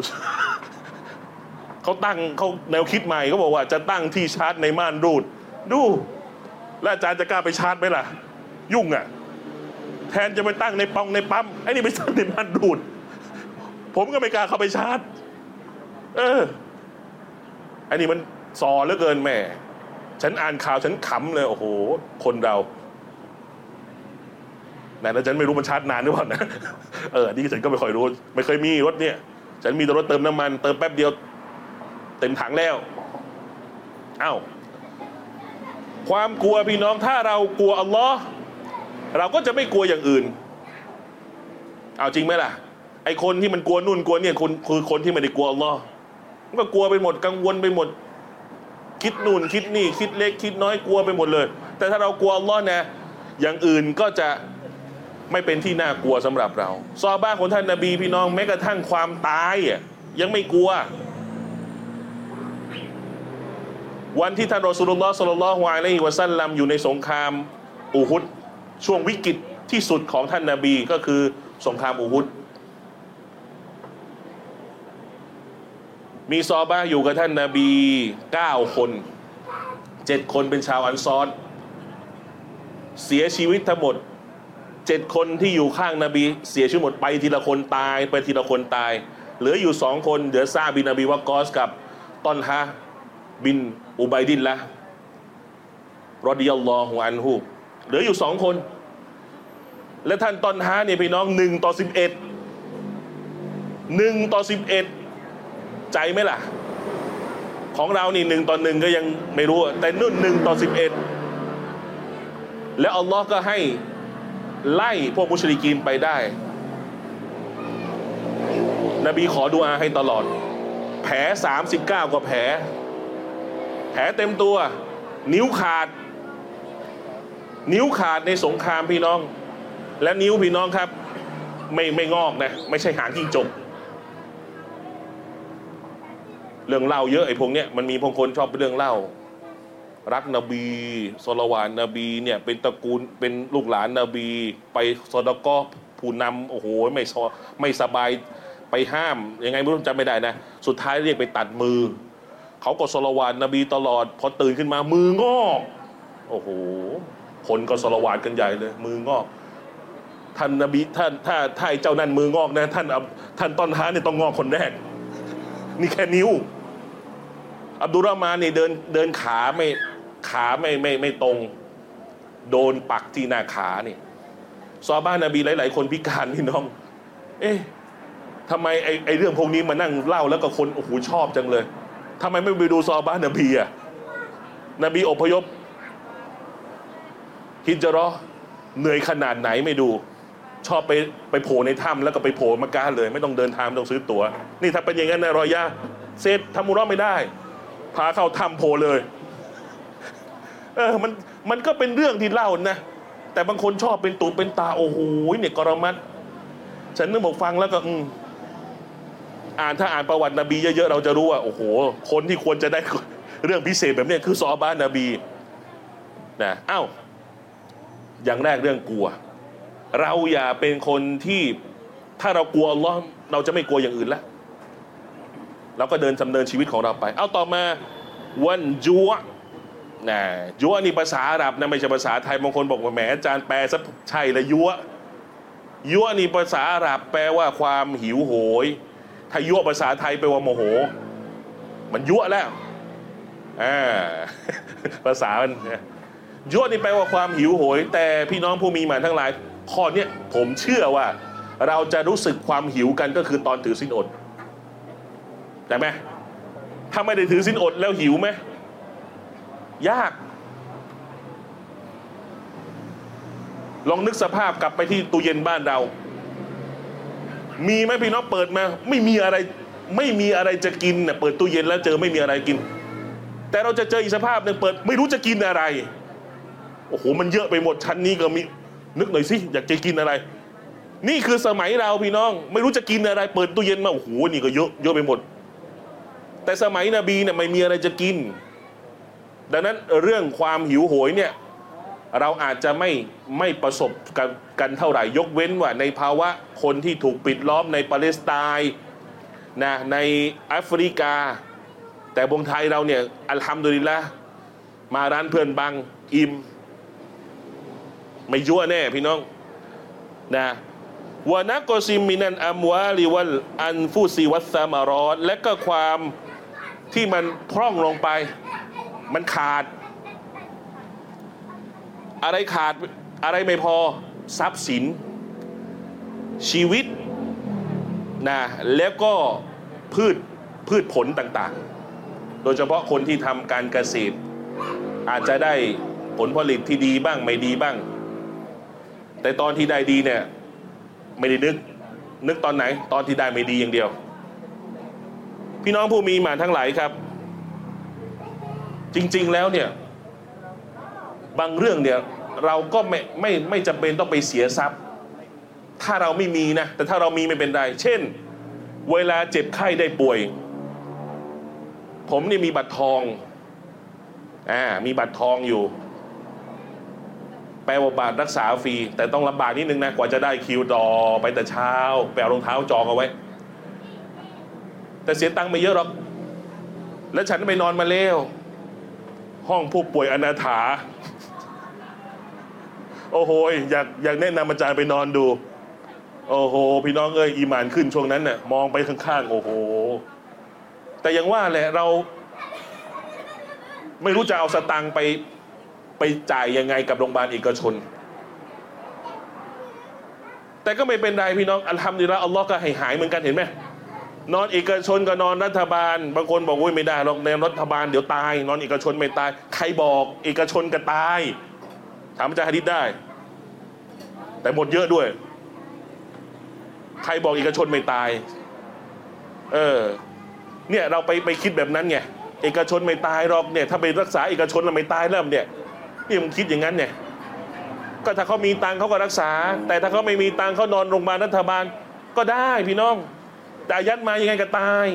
เขาตั้งเขาแนวคิดใหม่เขาบอกว่าจะตั้งที่ชาร์จในม่านรูดดูแล้วอาจารย์จะกล้าไปชาร์จไหมล่ะยุ่งอ่ะแทนจะไปตั้งในปองในปั๊มไอ้นี่ไปตั้งในม่านรูดผมก็ไม่กล้าเข้าไปชาร์จเออไอ้นี่มันซอเหลือเกินแม่ฉันอ่านข่าวฉันขำเลยโอ้โหคนเรานะแล้วฉันไม่รู้มันชาร์จนานหรือเปล่านะเออนี่ฉันก็ไม่ค่อยรู้ไม่เคยมีรถเนี่ยฉันมีแต่รถเติมน้ำมันเติมแป๊บเดียวเต็มถังแล้วเอ้าความกลัวพี่น้องถ้าเรากลัวอัลลอฮ์เราก็จะไม่กลัวอย่างอื่นเอาจริงไหมล่ะไอคนที่มันกลัวนู่นกลัวเนี่ยคนคือคนที่ไม่ได้กลัวอัลลอฮ์มันก็กลัวไปหมดกังวลไปหมดคิดนู่นคิดนี่คิดเล็กคิดน้อยกลัวไปหมดเลยแต่ถ้าเรากลัวอัลลอฮ์นะอย่างอื่นก็จะไม่เป็นที่น่ากลัวสำหรับเราซอฮาบะห์ของท่านนบีพี่น้องแม้กระทั่งความตายอ่ะยังไม่กลัววันที่ท่านรอซูลุลลอฮ์ ศ็อลลัลลอฮุอะลัยฮิวะซัลลัมอยู่ในสงครามอูฮุดช่วงวิกฤตที่สุดของท่านนบีก็คือสงครามอูฮุดมีซอฮาบะห์อยู่กับท่านนบีเก้าคนเจ็ดคนเป็นชาวอันซอรเสียชีวิตทั้งหมดเจ็ดคนที่อยู่ข้างนบีเสียชีวิตหมดไปทีละคนตายไปทีละคนตายเหลืออยู่สองคนเหลือซาบินนบีวะกอสกับตอนฮะบินอุบัยดินละรอฎิยัลลอฮุอันฮุเหลืออยู่สองคนและท่านตอนฮะเนี่ยพี่น้องหนึ่งต่อสิบเอ็ดหนึ่งต่อสิบเอ็ดใจไหมล่ะของเรานี่หนึ่งต่อหนึ่งก็ยังไม่รู้แต่นู่นหนึ่งต่อสิบเอ็ดแล้วอัลลอฮ์ก็ให้ไล่พวกมุชริกีนไปได้นบีขอดุอาให้ตลอดแผลสามสิบเก้ากว่าแผลแผลเต็มตัวนิ้วขาดนิ้วขาดในสงครามพี่น้องและนิ้วพี่น้องครับไม่ไม่งอกนะไม่ใช่หางจิ้งจกเรื่องเล่าเยอะไอ้พวกเนี้ยมันมีพวกคนชอบเรื่องเล่ารักนบีศอลาวาตนบีเนี่ยเป็นตระกูลเป็นลูกหลานนบีไปซอดากอผู้นำโอ้โหไม่ไม่สบายไปห้ามยังไงไม่รู้จำไม่ได้นะสุดท้ายเรียกไปตัดมือเขาก็ศอลาวาตนบีตลอดพอตื่นขึ้นมามืองอกโอ้โหคนก็สละวาดกันใหญ่เลยมืองอกท่านนบีท่านถ้าถ้าไอ้เจ้านั่นมืองอกนะท่านท่านต้นฮาเนี่ยต้องงอกคนแรกนี่แค่นิ้วอับดุลรอห์มานเนี่ยเดินเดินขาไม่ขาไม่ไม่ไม่ตรงโดนปักที่หน้าขาเนี่ยซอฮาบะห์นบีหลายๆคนพิการพี่น้องเอ๊ะทำไมไอ้ไอ้เรื่องพวกนี้มานั่งเล่าแล้วก็คนโอ้โหชอบจังเลยทำไมไม่ไปดูซอฮาบะห์นบีอ่ะนบีอพยพฮิจเราะห์เหนื่อยขนาดไหนไม่ดูชอบไปไปโผล่ในถ้ำแล้วก็ไปโผล่มักกะฮ์เลยไม่ต้องเดินทางไม่ต้องซื้อตั๋วนี่ถ้าเป็นอย่างนั้นนะรอยะห์เซฟทำอุเราะห์ไม่ได้พาเข้าถ้ำโผล่เลยเออมันมันก็เป็นเรื่องที่เล่านะแต่บางคนชอบเป็นตูเป็นตาโอ้โหเนี่ยกรมัดฉันนึกบอกฟังแล้วก็อืมอ่านถ้าอ่านประวัตินบีเยอะๆเราจะรู้ว่าโอ้โหคนที่ควรจะได้เรื่องพิเศษแบบนี้คือซอฮาบะห์นบีนะอ้าวอย่างแรกเรื่องกลัวเราอย่าเป็นคนที่ถ้าเรากลัวอัลเลาะห์เราจะไม่กลัวอย่างอื่นแล้วเราก็เดินดำเนินชีวิตของเราไปเอาต่อมาวันจัวนะยัวนี่ภาษาอาหรับนะไม่ใช่ภาษาไทยบางคนบอกว่าแหมอาจารย์แปลซะใช่เลยยัวยัวนี่ภาษาอาหรับแปลว่าความหิวโหยถ้ายัวภาษาไทยแปลว่าโมโหมันยัวแล้วอ่าภาษามันยัวนี่แปลว่าความหิวโหยแต่พี่น้องผู้มีหมานทั้งหลายข้อเนี้ยผมเชื่อว่าเราจะรู้สึกความหิวกันก็คือตอนถือศีลอดได้ไหมถ้าไม่ได้ถือศีลอดแล้วหิวไหมยากลองนึกสภาพกลับไปที่ตู้เย็นบ้านเรามีไหมพี่น้องเปิดมาไม่มีอะไรไม่มีอะไรจะกินเนี่ยเปิดตู้เย็นแล้วเจอไม่มีอะไรกินแต่เราจะเจออีกสภาพหนึ่งเปิดไม่รู้จะกินอะไรโอ้โหมันเยอะไปหมดชั้นนี้ก็มีนึกหน่อยสิอยากจะกินอะไรนี่คือสมัยเราพี่น้องไม่รู้จะกินอะไรเปิดตู้เย็นมาโอ้โหนี่ก็เยอะเยอะไปหมดแต่สมัยนบีเนี่ยไม่มีอะไรจะกินดังนั้นเรื่องความหิวโหยเนี่ยเราอาจจะไม่ไม่ประสบกันกันเท่าไหร่ยกเว้นว่าในภาวะคนที่ถูกปิดล้อมในปาเลสไตน์นะในแอฟริกาแต่บงไทยเราเนี่ยอัลฮัมดุลิลละห์มาร้านเพื่อนบังอิ่มไม่ยั่วแน่พี่น้องนะวานักกซิมมินันอัมวาลิวัลอันฟุซิวัสซามารอดและก็ความที่มันพร่องลงไปมันขาดอะไรขาดอะไรไม่พอทรัพย์สินชีวิตนะแล้วก็พืชพืชผลต่างๆโดยเฉพาะคนที่ทำการเกษตรอาจจะได้ผลผลิตที่ดีบ้างไม่ดีบ้างแต่ตอนที่ได้ดีเนี่ยไม่ได้นึกนึกตอนไหนตอนที่ได้ไม่ดีอย่างเดียวพี่น้องผู้มีหมานทั้งหลายครับจริงๆแล้วเนี่ยบางเรื่องเนี่ยเราก็ไม่ไม่ไม่จำเป็นต้องไปเสียทรัพย์ถ้าเราไม่มีนะแต่ถ้าเรามีไม่เป็นไรเช่นเวลาเจ็บไข้ได้ป่วยผมนี่มีบัตรทองอ่ามีบัตรทองอยู่แปลว่าบัตรรักษาฟรีแต่ต้องลำบากนิดนึงนะกว่าจะได้คิวต่อไปแต่เช้าแปลรองเท้าจองเอาไว้แต่เสียตังค์ไม่เยอะหรอกแล้วฉันไปนอนมาแล้วห้องผู้ป่วยอนาถาโอ้โหอยากอยากแนะนำอาจารย์ไปนอนดูโอ้โหพี่น้องเอ้ยอีหม่านขึ้นช่วงนั้นน่ะมองไปข้างๆโอ้โหแต่ยังว่าแหละเราไม่รู้จะเอาสตังค์ไปไปจ่ายยังไงกับโรงพยาบาลเอกชนแต่ก็ไม่เป็นไรพี่น้องอัลฮัมดุลิลละห์อัลลอฮ์ก็ให้หายเหมือนกันเห็นไหมนอนเอกชนกับนอนรัฐบาลบางคนบอกว่าไม่ได้หรอกในรัฐบาลเดี๋ยวตายนอนเอกชนไม่ตายใครบอกเอกชนก็ตายถามอาจารย์หะดีษได้แต่หมดเยอะด้วยใครบอกเอกชนไม่ตายเออเนี่ยเราไปไปคิดแบบนั้นไงเอกชนไม่ตายหรอกเนี่ยถ้าไปรักษาเอกชนเราไม่ตายแล้วเนี่ยนี่มันคิดอย่างนั้นเนี่ยก็ถ้าเขามีตังค์เขาก็รักษาแต่ถ้าเขาไม่มีตังค์เขานอนโรงพยาบาลรัฐบาลก็ได้พี่น้องแต่อายัดมายังไงก็ตาย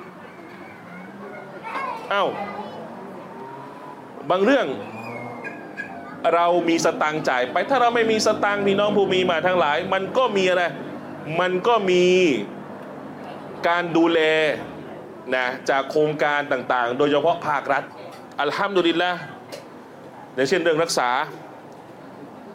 อ้าวบางเรื่องเรามีสตังค์จ่ายไปถ้าเราไม่มีสตังค์พี่น้องผู้มีมาทั้งหลายมันก็มีอะไรมันก็มีการดูแลนะจากโครงการต่างๆโดยเฉพาะภาครัฐอัลฮัมดุลิลละห์อย่างเช่นเรื่องรักษา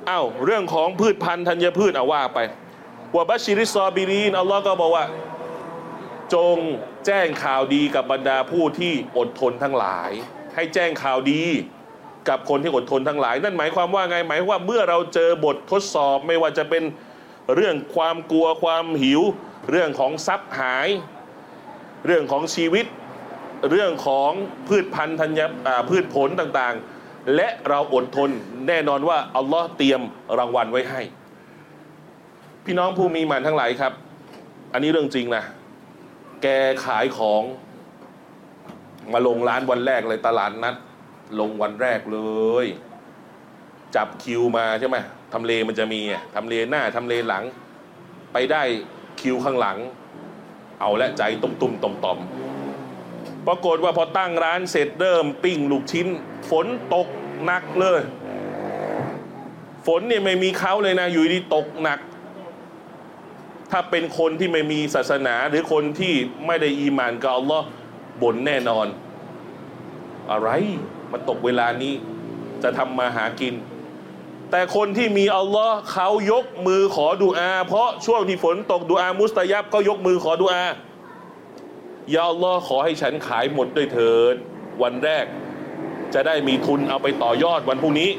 อ้าวเรื่องของพืชพันธุ์ธัญพืชเอาว่าไปวะบัชชิริซอบิรีนอัลลอฮ์ก็บอกว่าจงแจ้งข่าวดีกับบรรดาผู้ที่อดทนทั้งหลายให้แจ้งข่าวดีกับคนที่อดทนทั้งหลายนั่นหมายความว่าไงหมายว่าเมื่อเราเจอบททดสอบไม่ว่าจะเป็นเรื่องความกลัวความหิวเรื่องของทรัพย์หายเรื่องของชีวิตเรื่องของพืชพันธุ์ธัญพืชผลต่างๆและเราอดทนแน่นอนว่าอัลลอฮ์เตรียมรางวัลไว้ให้พี่น้องผู้มีหมันทั้งหลายครับอันนี้เรื่องจริงนะแกขายของมาลงร้านวันแรกเลยตลาดนัดลงวันแรกเลยจับคิวมาใช่ไหมทำเลมันจะมีทำเลหน้าทำเลหลังไปได้คิวข้างหลังเอาและใจตุ้มตุ้มต่อมต่อมปรากฏว่าพอตั้งร้านเสร็จเริ่มปิ้งลูกชิ้นฝนตกหนักเลยฝนเนี่ยไม่มีเขาเลยนะอยู่ดีตกหนักถ้าเป็นคนที่ไม่มีศาสนาหรือคนที่ไม่ได้อีหม่านกับอัลลอฮ์บ่นแน่นอนอะไรมาตกเวลานี้จะทำมาหากินแต่คนที่มีอัลลอฮ์เขายกมือขอดุอาเพราะช่วงที่ฝนตกดุอามุสตะญับก็ยกมือขอดุอายาอัลลอฮ์ขอให้ฉันขายหมดด้วยเถิดวันแรกจะได้มีทุนเอาไปต่อยอดวันพรุ่งนี้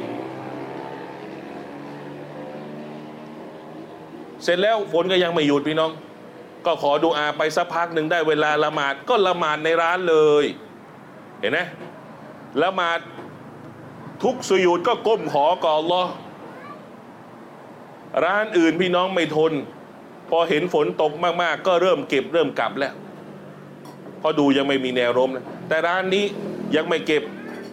เสร็จแล้วฝนก็ยังไม่หยุดพี่น้องก็ขอดุอาไปสักพักหนึ่งได้เวลาละหมาดก็ละหมาดในร้านเลยเห็นไหมละหมาดทุกสุญูดก็ก้มขอกับอัลลอฮ์ร้านอื่นพี่น้องไม่ทนพอเห็นฝนตกมากๆก็เริ่มเก็บเริ่มกลับแล้วพอดูยังไม่มีแนวโน้มนะแต่ร้านนี้ยังไม่เก็บ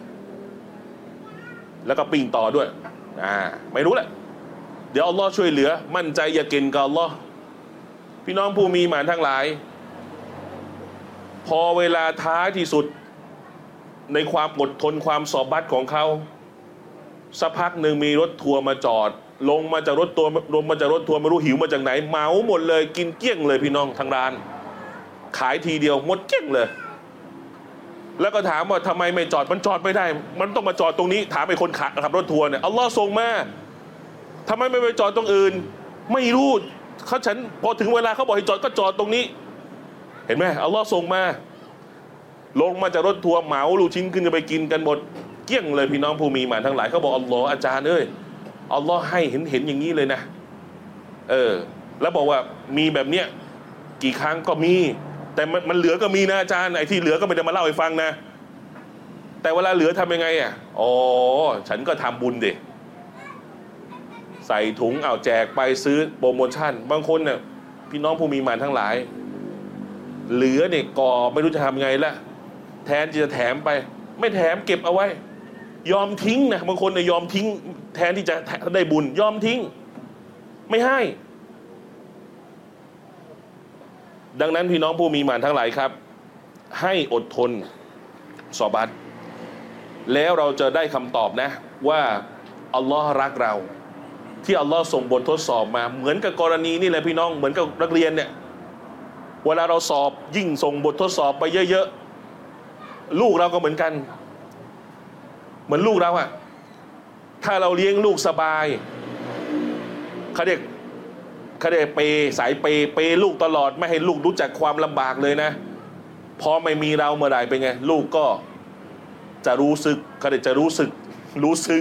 แล้วก็ปิ้งต่อด้วยอ่าไม่รู้แหละเดี๋ยวอัลลอฮ์ช่วยเหลือมั่นใจอย่าเก่งกับอัลลอฮ์พี่น้องผู้มีหมานทั้งหลายพอเวลาท้ายที่สุดในความอดทนความสอบัดของเขาสักพักหนึ่งมีรถทัวร์มาจอดลงมาจากรถตัวลงมาจากรถทัวร์ไม่รู้หิวมาจากไหนเหมาหมดเลยกินเกลี้ยงเลยพี่น้องทางร้านขายทีเดียวหมดเกลี้ยงเลยแล้วก็ถามว่าทำไมไม่จอดมันจอดไม่ได้มันต้องมาจอดตรงนี้ถามไอ้คนขับรถทัวร์เนี่ยอัลลอฮ์ส่งมาทำไมไม่ไปจอดตรงอื่นไม่รู้เขาฉันพอถึงเวลาเขาบอกให้จอดก็จอดตรงนี้เห็นไหมอัลลอฮ์ส่งมาลงมาจากรถทัวร์เหมาลูกชิ้นขึ้นจะไปกินกันหมดเกลี้ยงเลยพี่น้องผู้มีหมานทั้งหลายเขาบอกอัลลอฮ์อาจารย์เอ้ยอัลลอฮ์ให้เห็นเห็นอย่างนี้เลยนะเออแล้วบอกว่ามีแบบเนี้ยกี่ครั้งก็มีแต่มันมันเหลือก็มีนะอาจารย์ไอ้ที่เหลือก็ไม่ได้มาเล่าให้ฟังนะแต่เวลาเหลือทำยังไงอ่ะอ๋อฉันก็ทำบุญดิใส่ถุงเอาแจกไปซื้อโปรโมชั่นบางคนเนี่ยพี่น้องผู้มีหมานทั้งหลายเหลือเนี่ยก่อไม่รู้จะทำไงละแทนที่จะแถมไปไม่แถมเก็บเอาไว้ยอมทิ้งนะบางคนเนี่ยยอมทิ้งแทนที่จะได้บุญยอมทิ้งไม่ให้ดังนั้นพี่น้องผู้มีหมานทั้งหลายครับให้อดทนซอบัตแล้วเราจะได้คำตอบนะว่าอัลลอฮ์รักเราที่อัลลอฮ์ส่งบททดสอบมาเหมือนกับกรณีนี่แหละพี่น้องเหมือนกับนักเรียนเนี่ยเวลาเราสอบยิ่งส่งบททดสอบไปเยอะๆลูกเราก็เหมือนกันเหมือนลูกเราอะถ้าเราเลี้ยงลูกสบายเขาเรียกเขาเรียกเปสายเปเปลูกตลอดไม่ให้ลูกรู้จักความลำบากเลยนะพอไม่มีเราเมื่อไหร่เป็นไงลูกก็จะรู้สึกเขาเรียกจะรู้สึกรู้ซึ้ง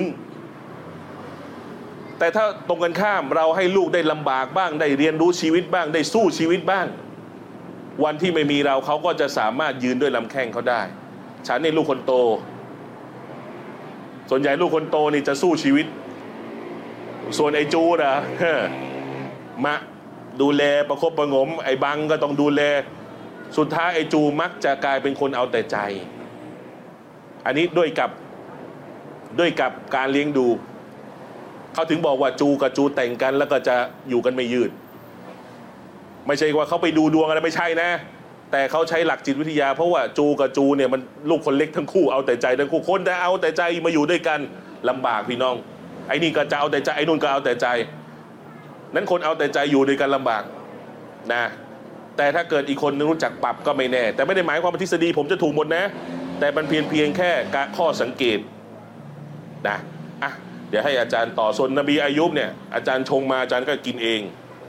แต่ถ้าตรงกันข้ามเราให้ลูกได้ลำบากบ้างได้เรียนรู้ชีวิตบ้างได้สู้ชีวิตบ้างวันที่ไม่มีเราเขาก็จะสามารถยืนด้วยลำแข้งเขาได้ฉันนี่ลูกคนโตส่วนใหญ่ลูกคนโตนี่จะสู้ชีวิตส่วนไอ้จูดอะมาดูแลประคบประงมไอ้บังก็ต้องดูแลสุดท้ายไอ้จูมักจะกลายเป็นคนเอาแต่ใจอันนี้ด้วยกับด้วยกับการเลี้ยงดูเขาถึงบอกว่าจูกับจูแต่งกันแล้วก็จะอยู่กันไม่ยืดไม่ใช่ว่าเขาไปดูดวงอะไรไม่ใช่นะแต่เขาใช้หลักจิตวิทยาเพราะว่าจูกับจูเนี่ยมันลูกคนเล็กทั้งคู่เอาแต่ใจทั้งคู่คนแต่เอาแต่ใจมาอยู่ด้วยกันลำบากพี่น้องไอ้นี่ก็จะเอาแต่ใจไอ้นู่นก็เอาแต่ใจนั้นคนเอาแต่ใจอยู่ด้วยกันลำบากนะแต่ถ้าเกิดอีกคนนึงรู้จักปรับก็ไม่แน่แต่ไม่ได้หมายความว่าทฤษฎีผมจะถูกหมดนะแต่มันเพียงเพียงแค่ข้อสังเกตนะอ่ะเดี๋ยวให้อาจารย์ต่อส่วนนบีอายุบเนี่ยอาจารย์ชงมาอาจารย์ก็กินเอง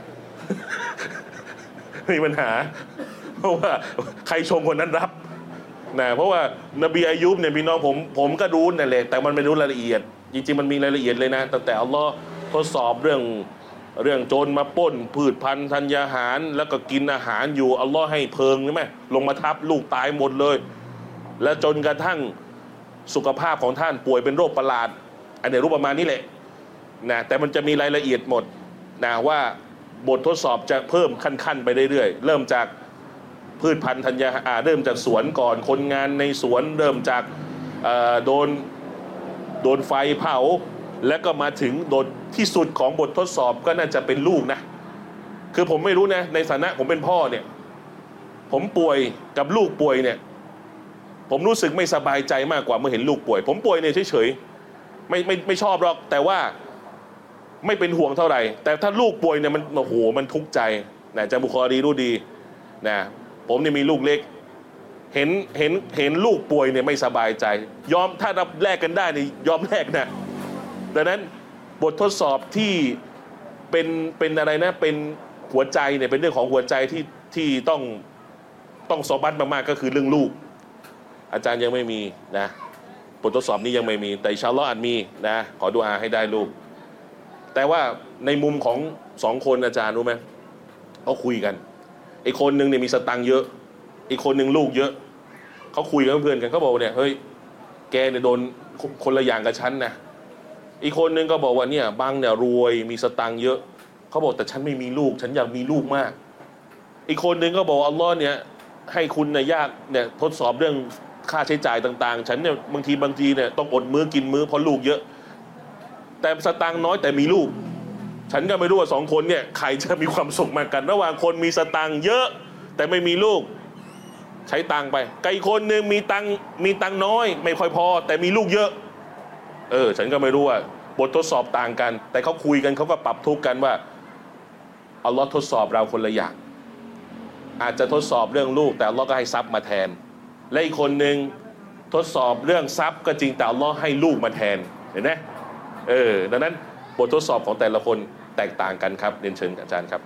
ไม่มีปัญหาเพราะว่าใครชงคนนั้นรับนะเพราะว่านบีอายุบเนี่ยพี่น้องผมผมก็รู้นั่นแหละแต่มันไม่รู้รายละเอียดจริงๆมันมีรายละเอียดเลยนะตั้งแต่อัลลอฮ์ทดสอบเรื่องเรื่องโจรมาปล้นพืชพันธุ์ธัญญาหารแล้วก็กินอาหารอยู่อัลลอฮ์ให้เพลิงใช่ไหมลงมาทับลูกตายหมดเลยและจนกระทั่งสุขภาพของท่านป่วยเป็นโรคประหลาดอันนี้รูปประมาณนี้แหละนะแต่มันจะมีรายละเอียดหมดนะว่าบททดสอบจะเพิ่มขั้นๆไปเรื่อยๆเริ่มจากพืชพันธุ์ธัญญาหารเริ่มจากสวนก่อนคนงานในสวนเริ่มจากโดนโดนไฟเผาแล้วก็มาถึงโดนที่สุดของบททดสอบก็น่าจะเป็นลูกนะคือผมไม่รู้นะในฐานะผมเป็นพ่อเนี่ยผมป่วยกับลูกป่วยเนี่ยผมรู้สึกไม่สบายใจมากกว่าเมื่อเห็นลูกป่วยผมป่วยเนี่ยเฉยๆไม่ไม่ไม่ชอบหรอกแต่ว่าไม่เป็นห่วงเท่าไหร่แต่ถ้าลูกป่วยเนี่ยมันโอ้โหมันทุกข์ใจนะอาจารย์บุคอรีรู้ดีนะผมเนี่ยมีลูกเล็กเห็นเห็นเห็นลูกป่วยเนี่ยไม่สบายใจยอมถ้ารับแลกกันได้นี่ยอมแลกนะดังนั้นบททดสอบที่เป็นเป็นอะไรนะเป็นหัวใจเนี่ยเป็นเรื่องของหัวใจที่ที่ต้องต้องสอบัตมากๆก็คือเรื่องลูกอาจารย์ยังไม่มีนะบททดสอบนี้ยังไม่มีแต่อินชาอัลลอฮ์อาจมีนะขอดุอาให้ได้ลูกแต่ว่าในมุมของสองคนอาจารย์รู้ไหมเขาคุยกันไอ้คนหนึ่งเนี่ยมีสตังค์เยอะอีกคนหนึ่งลูกเยอะเขาคุยกับเพื่อนกันเขาบอกเนี่ยเฮ้ยแกเนี่ยโดนคนละอย่างกับฉันนะอีกคนหนึ่งก็บอกว่าเนี่ยบางเนี่ยรวยมีสตังค์เยอะเขาบอกแต่ฉันไม่มีลูกฉันอยากมีลูกมากอีกคนหนึ่งก็บอกอัลลอฮ์เนี่ยให้คุณเนี่ยยากเนี่ยทดสอบเรื่องค่าใช้จ่ายต่างๆฉันเนี่ยบางทีบางทีเนี่ยต้องอดมื้อกินมื้อเพราะลูกเยอะแต่สตังค์น้อยแต่มีลูกฉันก็ไม่รู้ว่าสองคนเนี่ยใครจะมีความสุขมากกันระหว่างคนมีสตังค์เยอะแต่ไม่มีลูกใช้ตังค์ไปกับอีกคนหนึ่งมีตังค์มีตังค์น้อยไม่ค่อยพอแต่มีลูกเยอะเออฉันก็ไม่รู้ว่าบททดสอบต่างกันแต่เขาคุยกันเขาก็ปรับทุกข์กันว่าอัลลอฮ์ทดสอบเราคนละอย่างอาจจะทดสอบเรื่องลูกแต่อัลลอฮ์ก็ให้ทรัพย์มาแทนและอีกคนหนึ่งทดสอบเรื่องทรัพย์ก็จริงแต่อัลลอฮ์ให้ลูกมาแทนเห็นไหมเออดังนั้นบททดสอบของแต่ละคนแตกต่างกันครับเรียนเชิญอาจารย์ครับ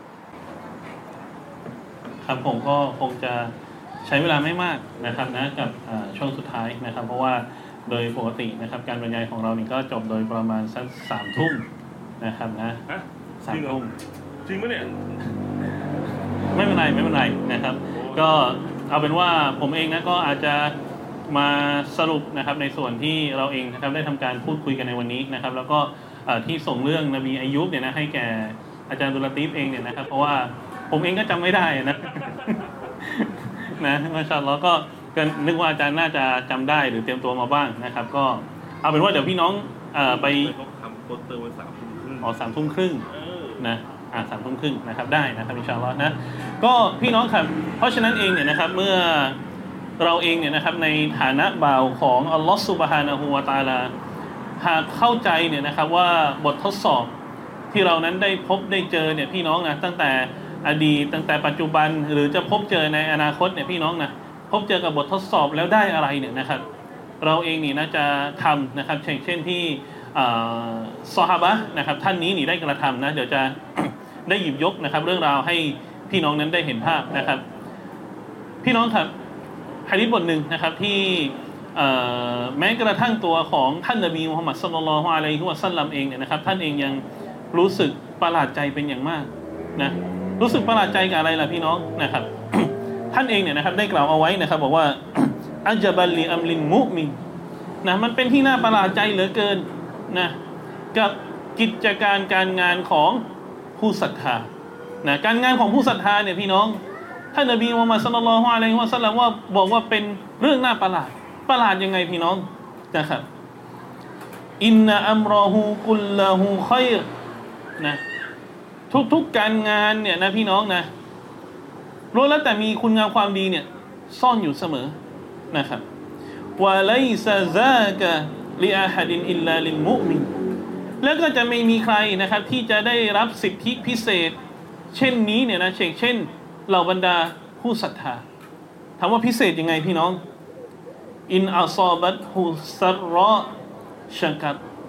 ครับผมก็คงจะใช้เวลาไม่มากนะครับนะกับช่วงสุดท้ายนะครับเพราะว่าโดยปกตินะครับการบรรยายของเรานี่ก็จบโดยประมาณสักสามทุ่มนะครับนะสามทุ่มจริงไหมเนี่ยไม่เป็นไรไม่เป็นไรนะครับก็เอาเป็นว่าผมเองนะก็อาจจะมาสรุปนะครับในส่วนที่เราเองนะครับได้ทำการพูดคุยกันในวันนี้นะครับแล้วก็ที่ส่งเรื่องนบีอายุบเนี่ยนะให้แก่อาจารย์ดุลาตีฟเองเนี่ยนะครับเพราะว่าผมเองก็จำไม่ได้นะนะมาชาอัลลอฮ์ก็ก็นึกว่าอาจารย์น่าจะจำได้หรือเตรียมตัวมาบ้างนะครับก็เอาเป็นว่าเดี๋ยวพี่น้องไปทำโปสเตอร์วันสามทุ่มครึ่งอ๋อสามทุ่มครึ่งนะอ่าสามทุ่มครึ่งนะครับได้นะครับอินชาอัลลอฮ์นะก็พี่น้องครับเพราะฉะนั้นเองเนี่ยนะครับเมื่อเราเองเนี่ยนะครับในฐานะบ่าวของอัลลอฮ์ซุบฮานะฮูวะตะอาลาหากเข้าใจเนี่ยนะครับว่าบททดสอบที่เรานั้นได้พบได้เจอเนี่ยพี่น้องนะตั้งแต่อดีตตั้งแต่ปัจจุบันหรือจะพบเจอในอนาคตเนี่ยพี่น้องนะพบเจอกับบททดสอบแล้วได้อะไรเนี่ยนะครับเราเองนี่นะจะทำนะครับเช่นเช่นที่ซอฮาบะห์นะครับท่านนี้นี่ได้กระทำนะเดี๋ยวจะได้หยิบยกนะครับเรื่องราวให้พี่น้องนั้นได้เห็นภาพนะครับพี่น้องครับหะดีษบทหนึ่งนะครับที่แม้กระทั่งตัวของท่านนบีมุฮัมมัดศ็อลลัลลอฮุอะลัยฮิวะซัลลัมเองเนี่ยนะครับท่านเองยังรู้สึกประหลาดใจเป็นอย่างมากนะรู้สึกประหลาดใจกับอะไรล่ะพี่น้องนะครับ ท่านเองเนี่ยนะครับได้กล่าวเอาไว้นะครับบอกว่าอัจบัลลิอัมลินมุมินนะมันเป็นที่น่าประหลาดใจเหลือเกินนะกับกิจการการงานของผู้ศรัทธานะการงานของผู้ศรัทธาเนี่ยพี่น้องท่านนบีมุฮัมมัดศ็อลลัลลอฮุอะลัยฮิวะซัลลัมว่าบอกว่าเป็นเรื่องน่าประหลาดประหลาดยังไงพี่น้องนะครับอินนะอัมรอฮูกุลละฮูค็อยรนะทุกๆการงานเนี่ยนะพี่น้องนะล้วนแล้วแต่มีคุณงามความดีเนี่ยซ่อนอยู่เสมอนะครับวะลัยซะซากะลิอะฮัดินอิลลาลิลมุมินแล้วก็จะไม่มีใครนะครับที่จะได้รับสิทธิพิเศษเช่นนี้เนี่ยนะเช่นเช่นเหล่าบรรดาผู้ศรัทธาถามว่าพิเศษยังไงพี่น้องอินอัศอบัตฮุซัรรอชักัต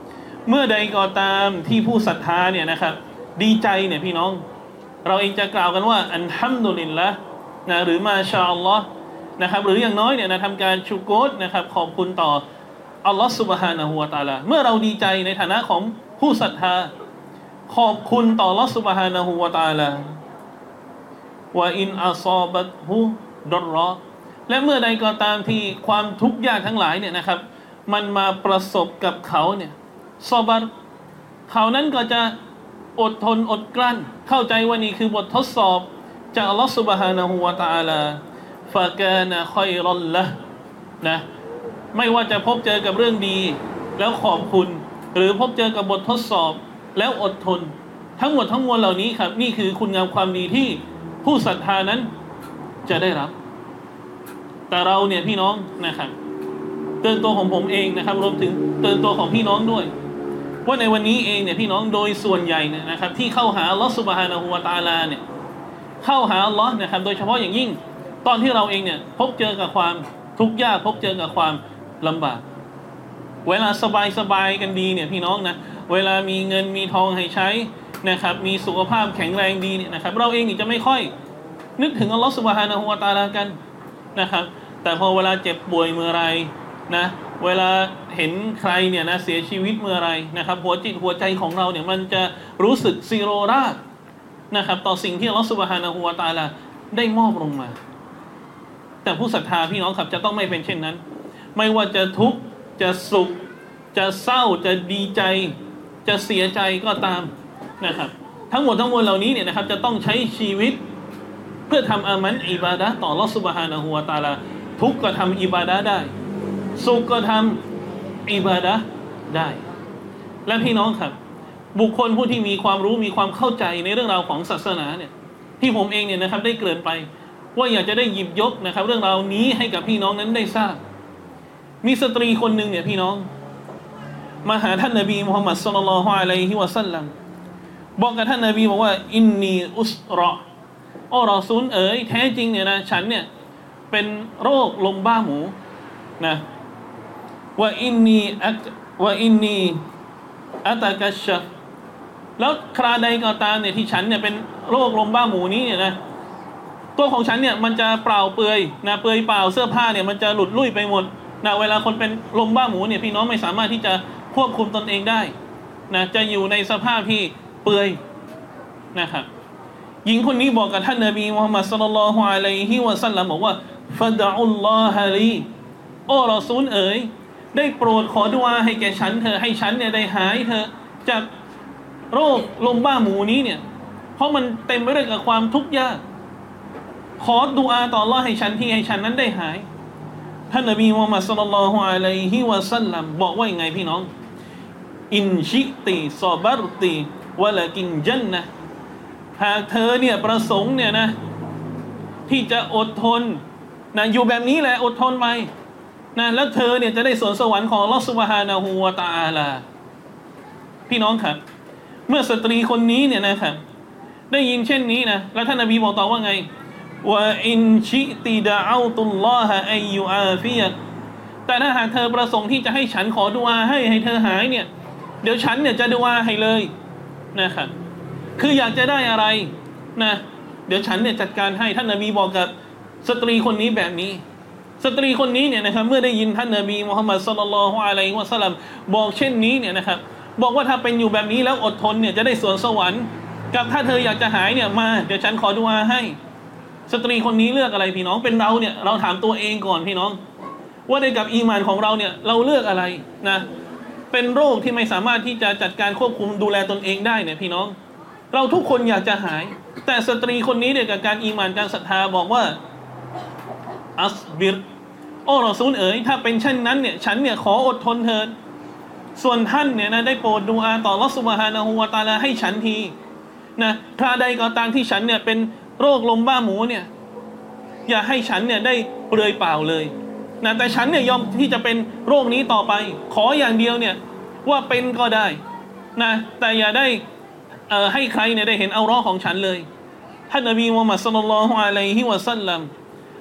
เมื่อใดก็ตามที่ผู้ศรัทธาเนี่ยนะครับดีใจเนี่ยพี่น้องเราเองจะกล่าวกันว่าอัลฮัมดุลิลละห์นะหรือมาชาอัลลอฮ์นะครับหรืออย่างน้อยเนี่ยนะทำการชูโกรนะครับขอบคุณต่ออัลลอฮ์ซุบฮานะฮูวะตะอาลาเมื่อเราดีใจในฐานะของผู้ศรัทธาขอบคุณต่ออัลลอฮ์ซุบฮานะฮูวะตะอาลาวะอินอัศอบัตฮุดรอและเมื่อใดก็ตามที่ความทุกข์ยากทั้งหลายเนี่ยนะครับมันมาประสบกับเขาเนี่ยซอบัรเขานั้นก็จะอดทนอดกลั้นเข้าใจว่านี่คือบททดสอบจากอัลลอฮฺ سبحانه และ تعالى ฟะกานะคอยรอลละนะไม่ว่าจะพบเจอกับเรื่องดีแล้วขอบคุณหรือพบเจอกับบททดสอบแล้วอดทนทั้งหมดทั้งมวลเหล่านี้ครับนี่คือคุณงามความดีที่ผู้ศรัทธานั้นจะได้รับแต่เราเนี่ยพี่น้องนะครับเตือนตัวของผมเองนะครับรวมถึงเตือนตัวของพี่น้องด้วยว่าในวันนี้เองเนี่ยพี่น้องโดยส่วนใหญ่เนี่ยนะครับที่เข้าหาอัลลอฮฺซุบฮานะฮูวะตะอาลาเนี่ยเข้าหาอัลลอฮ์นะครับโดยเฉพาะอย่างยิ่งตอนที่เราเองเนี่ยพบเจอกับความทุกข์ยากพบเจอกับความลำบากเวลาสบายสบายกันดีเนี่ยพี่น้องนะเวลามีเงินมีทองให้ใช้นะครับมีสุขภาพแข็งแรงดีเนี่ยนะครับเราเองนี่จะไม่ค่อยนึกถึงอัลลอฮฺซุบฮานะฮูวะตะอาลากันนะครับแต่พอเวลาเจ็บป่วยเมื่อไรนะเวลาเห็นใครเนี่ยนะเสียชีวิตเมื่อไรนะครับหัวจิตหัวใจของเราเนี่ยมันจะรู้สึกซีโรราบนะครับต่อสิ่งที่อัลลอฮฺซุบฮานะฮูวะตะอาลาได้มอบลงมาแต่ผู้ศรัทธาพี่น้องครับจะต้องไม่เป็นเช่นนั้นไม่ว่าจะทุกข์จะสุขจะเศร้าจะดีใจจะเสียใจก็ตามนะครับทั้งหมดทั้งมวลเหล่านี้เนี่ยนะครับจะต้องใช้ชีวิตเพื่อทำอามันอิบาดะห์ต่ออัลลอฮฺซุบฮานะฮูวะตะอาลาทุกข์ก็ทำอิบาดะห์ได้สุขก็ทำอิบาดะห์ได้และพี่น้องครับบุคคลผู้ที่มีความรู้มีความเข้าใจในเรื่องราวของศาสนาเนี่ยที่ผมเองเนี่ยนะครับได้เกริ่นไปว่าอยากจะได้หยิบยกนะครับเรื่องราวนี้ให้กับพี่น้องนั้นได้ทราบมีสตรีคนหนึ่งเนี่ยพี่น้องมาหาท่านนบีมุฮัมมัดศ็อลลัลลอฮุอะลัยฮิวะซัลลัมบอกกับท่านนบีบอกว่าอินนีอุสรอโอ้รอซูลเอ๋ยแท้จริงเนี่ยนะฉันเนี่ยเป็นโรคลมบ้าหมูนะว่าอินนีว่าอินนีอัตกัชชะแล้วคราใดก็ตามเนี่ยที่ฉันเนี่ยเป็นโรคลมบ้าหมูนี้เนี่ยนะตัวของฉันเนี่ยมันจะเปล่าเปลือยนะเปลือยเปล่าเสื้อผ้าเนี่ยมันจะหลุดลุ่ยไปหมดนะเวลาคนเป็นลมบ้าหมูเนี่ยพี่น้องไม่สามารถที่จะควบคุมตนเองได้นะจะอยู่ในสภาพที่เปลือยนะครับหญิงคนนี้บอกกับท่านนบีมุฮัมมัดศ็อลลัลลอฮุอะลัยฮิวะซัลลัมบอกว่าฟะดะอุลลอฮะลีโอ้รอซูลเอ๋ยได้โปรดขอดุอาให้แก่ฉันเธอให้ฉันเนี่ยได้หายเธอจากโรคลมบ้าหมูนี้เนี่ยเพราะมันเต็มไปด้วยกับความทุกข์ยากขอดุอาต่ออัลเลาะห์ให้ฉันที่ให้ฉันนั้นได้หายท่านนบีมุฮัมมัดศ็อลลัลลอฮุอะลัยฮิวะซัลลัมบอกว่ายังไงพี่น้องอินชิติซอบัรติวะลากินญันนะหากเธอเนี่ยประสงค์เนี่ยนะที่จะอดทนนะอยู่แบบนี้แหละอดทนไปนะแล้วเธอเนี่ยจะได้สวนสวรรค์ของอัลเลาะห์ซุบฮานะฮูวะตะอาลาพี่น้องครับเมื่อสตรีคนนี้เนี่ยนะครับได้ยินเช่นนี้นะแล้วท่านนบีบอกต่อว่าไงว่าอินชิติดะเอาตุลลอฮะอัยยูอาฟิยะแต่ถ้าหากเธอประสงค์ที่จะให้ฉันขอดุอาให้ให้เธอหายเนี่ยเดี๋ยวฉันเนี่ยจะดุอาให้เลยนะครับคืออยากจะได้อะไรนะเดี๋ยวฉันเนี่ยจัดการให้ท่านนบีบอกกับสตรีคนนี้แบบนี้สตรีคนนี้เนี่ยนะครับเมื่อได้ยินท่านนบีมุฮัมมัดศ็อลลัลลอฮุอะลัยฮิวะซัลลัมบอกเช่นนี้เนี่ยนะครับบอกว่าถ้าเป็นอยู่แบบนี้แล้วอดทนเนี่ยจะได้สวนสวรรค์กับถ้าเธออยากจะหายเนี่ยมาเดี๋ยวฉันขอดุอาให้สตรีคนนี้เลือกอะไรพี่น้องเป็นเราเนี่ยเราถามตัวเองก่อนพี่น้องว่าได้กับอีหม่านของเราเนี่ยเราเลือกอะไรนะเป็นโรคที่ไม่สามารถที่จะจัดการควบคุมดูแลตนเองได้เนี่ยพี่น้องเราทุกคนอยากจะหายแต่สตรีคนนี้เนี่ยกับการอีหม่านการศรัทธาบอกว่าอัสบิรโอ้รอซูลเอ๋ยถ้าเป็นเช่นนั้นเนี่ยฉันเนี่ยขออดทนเถิดส่วนท่านเนี่ยนะได้โปรดดุอาต่ออัลเลาะห์ซุบฮานะฮูวะตะอาลาให้ฉันทีนะคราใดก็ตามที่ฉันเนี่ยเป็นโรคลมบ้าหมูเนี่ยอย่าให้ฉันเนี่ยได้เปลือยเปล่าเลยนะแต่ฉันเนี่ยยอมที่จะเป็นโรคนี้ต่อไปขออย่างเดียวเนี่ยว่าเป็นก็ได้นะแต่อย่าได้เอ่อให้ใครเนี่ยได้เห็นเอาเราะห์ของฉันเลยท่านนบีมุฮัมมัดศ็อลลัลลอฮุอะลัยฮิวะซัลลัม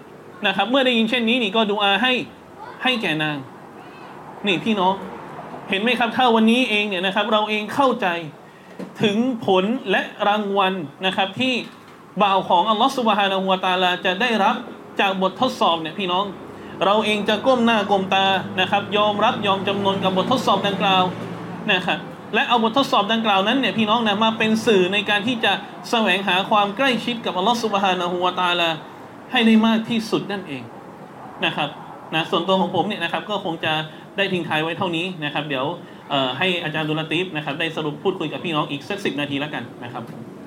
นะครับเมื่อได้ยินเช่นนี้นี่ก็ดุอาให้ให้แก่นางนี่พี่น้องเห็นไหมครับถ้าวันนี้เองเนี่ยนะครับเราเองเข้าใจถึงผลและรางวัลนะครับที่บ่าวของอัลลอฮฺซุบฮานะฮูวะตะอาลาจะได้รับจากบททดสอบเนี่ยพี่น้องเราเองจะก้มหน้าก้มตานะครับยอมรับยอมจำนนกับบททดสอบดังกล่าวนะครับและเอาบททดสอบดังกล่าวนั้นเนี่ยพี่น้องนะมาเป็นสื่อในการที่จะแสวงหาความใกล้ชิดกับอัลลอฮฺซุบฮานะฮูวะตะอาลาให้ได้มากที่สุดนั่นเองนะครับนะส่วนตัวของผมเนี่ยนะครับก็คงจะได้ทิ้งท้ายไว้เท่านี้นะครับเดี๋ยวเอ่อให้อาจารย์ดุลาตีฟนะครับได้สรุปพูดคุยกับพี่น้องอีกสักสิบนาทีแล้วกันนะครับ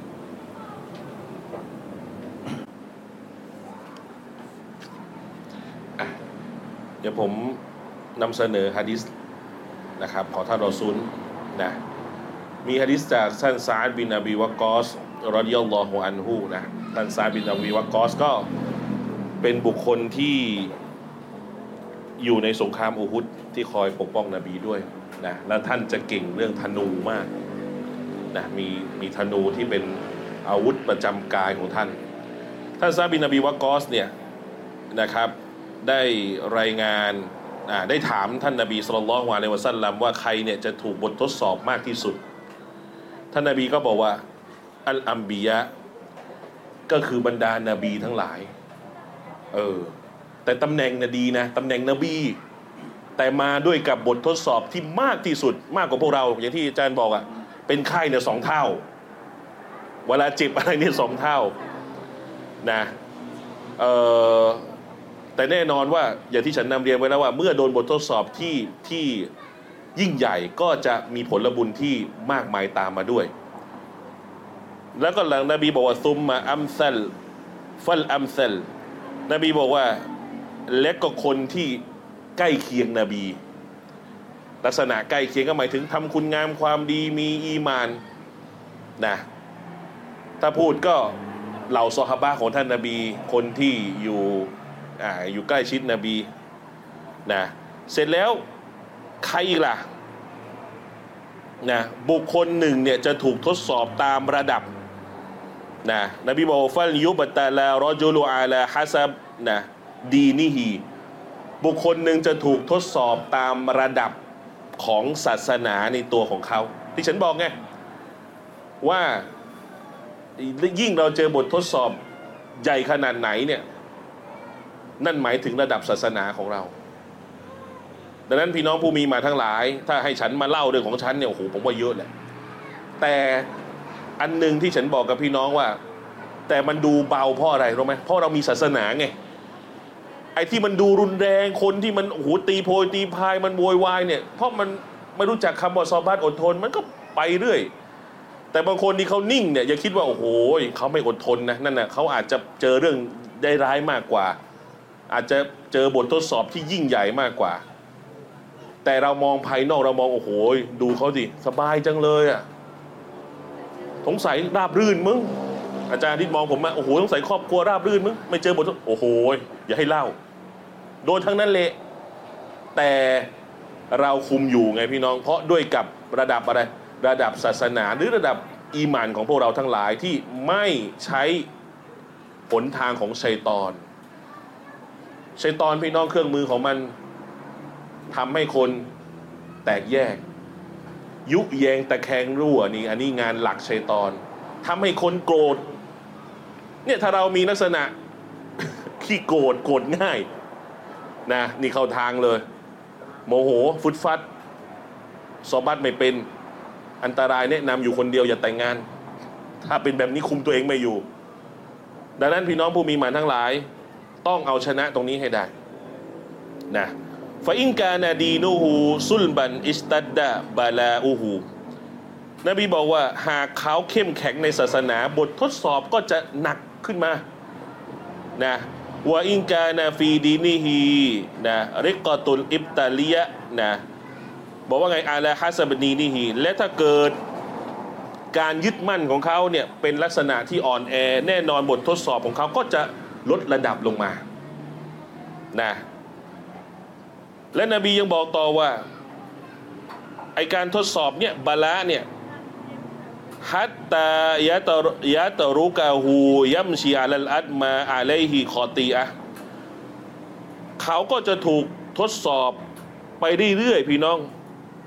เดี๋ยวผมนำเสนอหะดีษนะครับของท่านรอซูลนะมีหะดีษจากท่านซาอ์ดบินอบีวักกอสรอฎิยัลลอฮุอันฮุนะท่านซาอ์ดบินอบีวักกอสก็เป็นบุคคลที่อยู่ในสงครามอูฮุดที่คอยปกป้องนบีด้วยนะและท่านจะเก่งเรื่องธนูมากนะมีมีธนูที่เป็นอาวุธประจำกายของท่านท่านซาอ์ดบินอบีวักกอสเนี่ยนะครับได้รายงานได้ถามท่านนบีศ็อลลัลลอฮุอะลัยฮิวะซัลลัมว่าใครเนี่ยจะถูกบททดสอบมากที่สุดท่านนบีก็บอกว่าอัลอัมบิยะก็คือบรรดานบีทั้งหลายเออแต่ตำแหน่งน่ะดีนะตำแหน่งนบีแต่มาด้วยกับบททดสอบที่มากที่สุดมากกว่าพวกเราอย่างที่อาจารย์บอกอ่ะเป็นไข้เนี่ยสองเท่าเวลาเจ็บอะไรเนี่ยสองเท่านะเออแต่แน่นอนว่าอย่างที่ฉันนำเรียนไว้แล้วว่าเมื่อโดนบททดสอบที่ที่ยิ่งใหญ่ก็จะมีผลบุญที่มากมายตามมาด้วยแล้วก็หลังนบีบอกว่าซุมมาอัมซัลฟัลอัมซัลนบีบอกว่าและก็คนที่ใกล้เคียงนบีลักษณะใกล้เคียงก็หมายถึงทำคุณงามความดีมีอีมานนะถ้าพูดก็เหล่าซอฮาบะห์ของท่านนบีคนที่อยู่อ่าอยู่ใกล้ชิดนบีนะเสร็จแล้วใครอีกล่ะนะบุคคลหนึ่งเนี่ยจะถูกทดสอบตามระดับนะนบีบอกฟัลยุบตะลารอจุลอาลาฮัซับนะดีนิฮีบุคคลหนึ่งจะถูกทดสอบตามระดับของศาสนาในตัวของเขาที่ฉันบอกไงว่ายิ่งเราเจอบททดสอบใหญ่ขนาดไหนเนี่ยนั่นหมายถึงระดับศาสนาของเราดังนั้นพี่น้องผู้มีมาทั้งหลายถ้าให้ฉันมาเล่าเรื่องของฉันเนี่ยโอ้โหผมว่าเยอะแหละแต่อันหนึ่งที่ฉันบอกกับพี่น้องว่าแต่มันดูเบาเพราะอะไรรู้ไหมเพราะเรามีศาสนาไงไอ้ที่มันดูรุนแรงคนที่มันโอ้โหตีโพยตีพายมันโวยวายเนี่ยเพราะมันไม่รู้จักคำว่าซอบัตอดทนมันก็ไปเรื่อยแต่บางคนที่เขานิ่งเนี่ยอย่าคิดว่าโอ้โหเขาไม่อดทนนะนั่นน่ะเขาอาจจะเจอเรื่องได้ร้ายมากกว่าอาจจะเจอบททดสอบที่ยิ่งใหญ่มากกว่าแต่เรามองภายนอกเรามองโอ้โหดูเขาดิสบายจังเลยอ่ะสงสัยราบรื่นมึงอาจารย์ที่มองผมมาโอ้โหสงสัยครอบครัวราบรื่นมึงไม่เจอบทโอ้โหอย่าให้เล่าโดนทั้งนั้นเละแต่เราคุมอยู่ไงพี่น้องเพราะด้วยกับระดับอะไรระดับศาสนาหรือระดับอีหม่านของพวกเราทั้งหลายที่ไม่ใช้หนทางของชัยฏอนชัยฏอนพี่น้องเครื่องมือของมันทำให้คนแตกแยกยุแยงตะแคงรั่วนี่อันนี้งานหลักชัยฏอนทำให้คนโกรธเนี่ยถ้าเรามีลักษณะ ขี้โกรธโกรธง่ายนะนี่เข้าทางเลยโมโหฟุดฟัดซอบัตไม่เป็นอันตรายแนะนำอยู่คนเดียวอย่าแต่งงานถ้าเป็นแบบนี้คุมตัวเองไม่อยู่ดังนั้นพี่น้องผู้มีหมานทั้งหลายต้องเอาชนะตรงนี้ให้ได้นะฟาอินกานาดีนูฮูซุลบันอิสตัดดะบาลาอูฮูนบีบอกว่าหากเขาเข้มแข็งในศาสนาบททดสอบก็จะหนักขึ้นมานะวะอินกานาฟีดีนีฮีนะริกอตุลอิบตาลียะนะบอกว่าไงอาลาฮัสบนีนีฮีและถ้าเกิดการยึดมั่นของเขาเนี่ยเป็นลักษณะที่อ่อนแอแน่นอนบททดสอบของเขาก็จะลดระดับลงมานะและนบียังบอกต่อว่าไอการทดสอบเนี่ยบาละเนี่ยฮัตตายะตยะตรุกะฮูยัมชีอัลอัดมาอะลัยฮิคอตีอะเขาก็จะถูกทดสอบไปเรื่อยๆพี่น้อง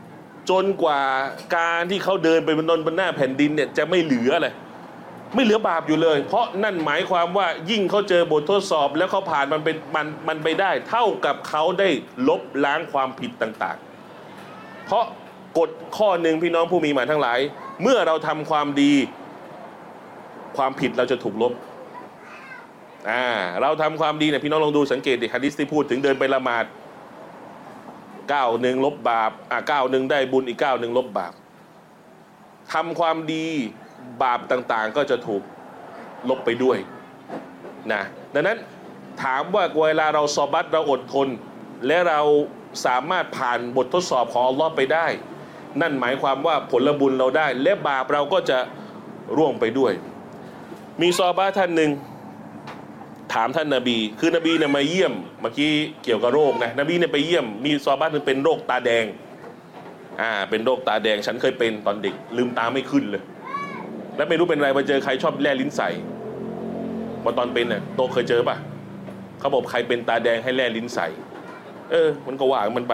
จนกว่าการที่เขาเดินไปบนบนหน้าแผ่นดินเนี่ยจะไม่เหลืออะไรไม่เหลือบาปอยู่เลยเพราะนั่นหมายความว่ายิ่งเขาเจอบททดสอบแล้วเขาผ่านมันเป็นมันมันไปได้เท่ากับเขาได้ลบล้างความผิดต่างๆเพราะกฎข้อหนึ่งพี่น้องผู้มีหมายทั้งหลายเมื่อเราทำความดีความผิดเราจะถูกลบอ่าเราทำความดีเนี่ยพี่น้องลองดูสังเกตดิหะดีษที่พูดถึงเดินไปละหมาดเก้าหนึ่งลบบาปอ่ะเก้าหนึ่งได้บุญอีกเก้าหนึ่งลบบาปทำความดีบาปต่างๆก็จะถูกลบไปด้วยนะดังนั้นถามว่าเวลาเราซอบัตเราอดทนและเราสามารถผ่านบททดสอบของอัลลอฮ์ไปได้นั่นหมายความว่าผลบุญเราได้และบาปเราก็จะร่วงไปด้วยมีซอฮาบะห์ท่านหนึ่งถามท่านนบีคือนบีเนี่ยมาเยี่ยมเมื่อกี้เกี่ยวกับโรคนะนบีเนี่ยไปเยี่ยมมีซอฮาบะห์หนึ่งเป็นโรคตาแดงอ่าเป็นโรคตาแดงฉันเคยเป็นตอนเด็กลืมตาไม่ขึ้นเลยแล้วไม่รู้เป็นไรมาเจอใครชอบแล่ลิ้นใส่พอตอนเป็นเนี่ยโตเคยเจอป่ะเขาบอกใครเป็นตาแดงให้แล่ลิ้นใส่เออมันก็ว่ามันไป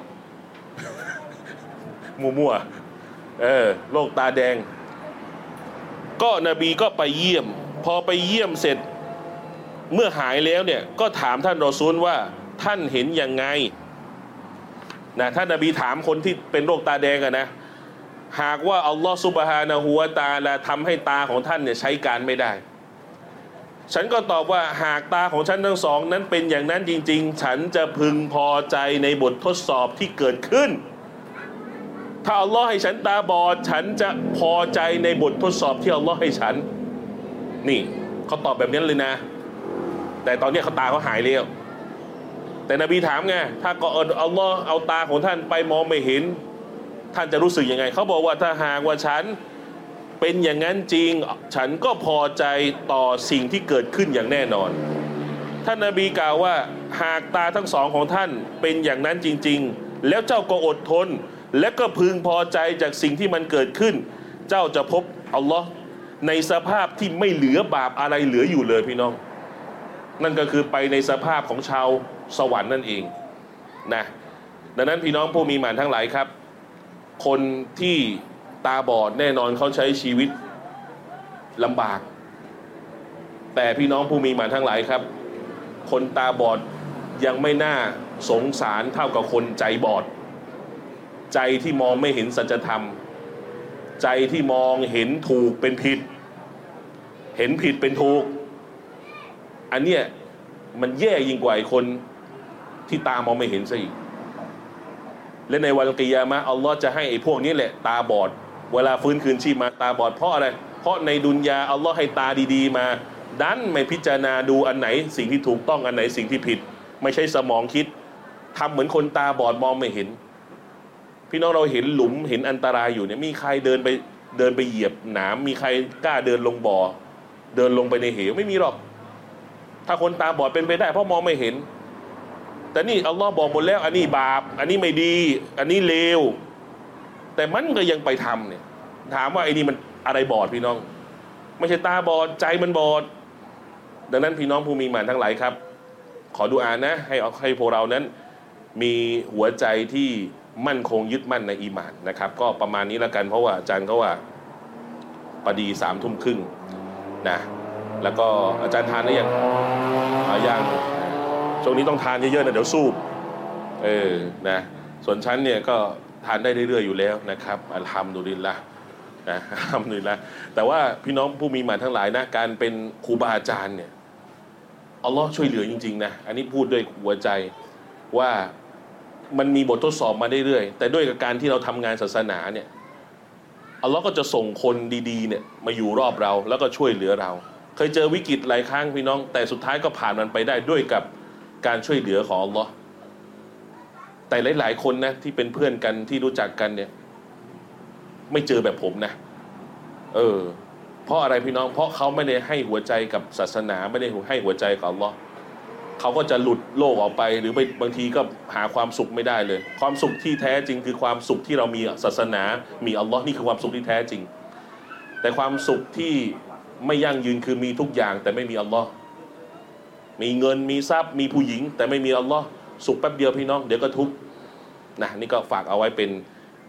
มั่วๆเออโรคตาแดงก็นบีก็ไปเยี่ยมพอไปเยี่ยมเสร็จเมื่อหายแล้วเนี่ยก็ถามท่านรอซูลว่าท่านเห็นยังไงนะท่านนบีถามคนที่เป็นโรคตาแดงอะนะหากว่าอัลลอฮฺซุบฮานะฮูวะตะอาลาทำให้ตาของท่านเนี่ยใช้การไม่ได้ฉันก็ตอบว่าหากตาของฉันทั้งสองนั้นเป็นอย่างนั้นจริงๆฉันจะพึงพอใจในบททดสอบที่เกิดขึ้นถ้าอัลลอฮ์ให้ฉันตาบอดฉันจะพอใจในบททดสอบที่อัลลอฮ์ให้ฉันนี่เขาตอบแบบนี้เลยนะแต่ตอนนี้เขาตาเขาหายแล้วแต่นบีถามไงถ้าก็อัลลอฮ์เอาตาของท่านไปมองไม่เห็นท่านจะรู้สึกยังไงเขาบอกว่าถ้าหากว่าฉันเป็นอย่างนั้นจริงฉันก็พอใจต่อสิ่งที่เกิดขึ้นอย่างแน่นอนท่านนบีกล่าวว่าหากตาทั้งสองของท่านเป็นอย่างนั้นจริงๆแล้วเจ้าก็อดทนและก็พึงพอใจจากสิ่งที่มันเกิดขึ้นเจ้าจะพบอัลลอฮ์ในสภาพที่ไม่เหลือบาปอะไรเหลืออยู่เลยพี่น้องนั่นก็คือไปในสภาพของชาวสวรรค์นั่นเองนะดังนั้นพี่น้องผู้มีหมานทั้งหลายครับคนที่ตาบอดแน่นอนเขาใช้ชีวิตลำบากแต่พี่น้องผู้มีหมานทั้งหลายครับคนตาบอดยังไม่น่าสงสารเท่ากับคนใจบอดใจที่มองไม่เห็นสัจธรรมใจที่มองเห็นถูกเป็นผิดเห็นผิดเป็นถูกอันเนี้ยมันแย่ยิ่งกว่าคนที่ตามองไม่เห็นซะอีกและในวันกิยามะห์อัลลอฮ์จะให้ไอ้พวกนี้แหละตาบอดเวลาฟื้นคืนชีพมาตาบอดเพราะอะไรเพราะในดุนยาอัลลอฮ์ให้ตาดีๆมาดันไม่พิจารณาดูอันไหนสิ่งที่ถูกต้องอันไหนสิ่งที่ผิดไม่ใช่สมองคิดทำเหมือนคนตาบอดมองไม่เห็นพี่น้องเราเห็นหลุมเห็นอันตรายอยู่เนี่ยมีใครเดินไปเดินไปเหยียบหนามมีใครกล้าเดินลงบ่อเดินลงไปในเหวไม่มีหรอกถ้าคนตาบอดเป็นไปได้เพราะมองไม่เห็นแต่นี่อัลลอฮ์บอกหมดแล้วอันนี้บาปอันนี้ไม่ดีอันนี้เลวแต่มันก็ยังไปทำเนี่ยถามว่าไอ้นี่มันอะไรบอดพี่น้องไม่ใช่ตาบอดใจมันบอดดังนั้นพี่น้องผู้มีหมานทั้งหลายครับขอดุอานะให้ให้พวกเรานั้นมีหัวใจที่มั่นคงยึดมั่นในอีหม่านนะครับก็ประมาณนี้แล้วกันเพราะว่าอาจารย์เขาว่าพอดีสามทุ่มครึ่งนะแล้วก็อาจารย์ทานได้ยังยังช่วงนี้ต้องทานเยอะๆนะเดี๋ยวสู้เออนะส่วนฉันเนี่ยก็ทานได้เรื่อยๆอยู่แล้วนะครับอัลฮัมดุลิลละห์นะอัลฮัมดุลิลละห์แต่ว่าพี่น้องผู้มีหมานทั้งหลายนะการเป็นครูบาอาจารย์เนี่ยอัลลอฮ์ช่วยเหลือจริงๆนะอันนี้พูดด้วยหัวใจว่ามันมีบททดสอบมาเรื่อยๆแต่ด้วยการที่เราทำงานศาสนาเนี่ยอัลลอฮ์ก็จะส่งคนดีๆเนี่ยมาอยู่รอบเราแล้วก็ช่วยเหลือเราเคยเจอวิกฤตหลายครั้งพี่น้องแต่สุดท้ายก็ผ่านมันไปได้ด้วยกับการช่วยเหลือของอัลลอฮ์แต่หลายๆคนนะที่เป็นเพื่อนกันที่รู้จักกันเนี่ยไม่เจอแบบผมนะเออเพราะอะไรพี่น้องเพราะเขาไม่ได้ให้หัวใจกับศาสนาไม่ได้ให้หัวใจกับอัลลอฮ์เขาก็จะหลุดโลกออกไปหรือไปบางทีก็หาความสุขไม่ได้เลยความสุขที่แท้จริงคือความสุขที่เรามีศาสนามีอัลลอฮ์นี่คือความสุขที่แท้จริงแต่ความสุขที่ไม่ยั่งยืนคือมีทุกอย่างแต่ไม่มีอัลลอฮ์มีเงินมีทรัพย์มีผู้หญิงแต่ไม่มีอัลลอฮ์สุขแป๊บเดียวพี่น้องเดี๋ยวก็ทุกข์นะนี่ก็ฝากเอาไว้เป็น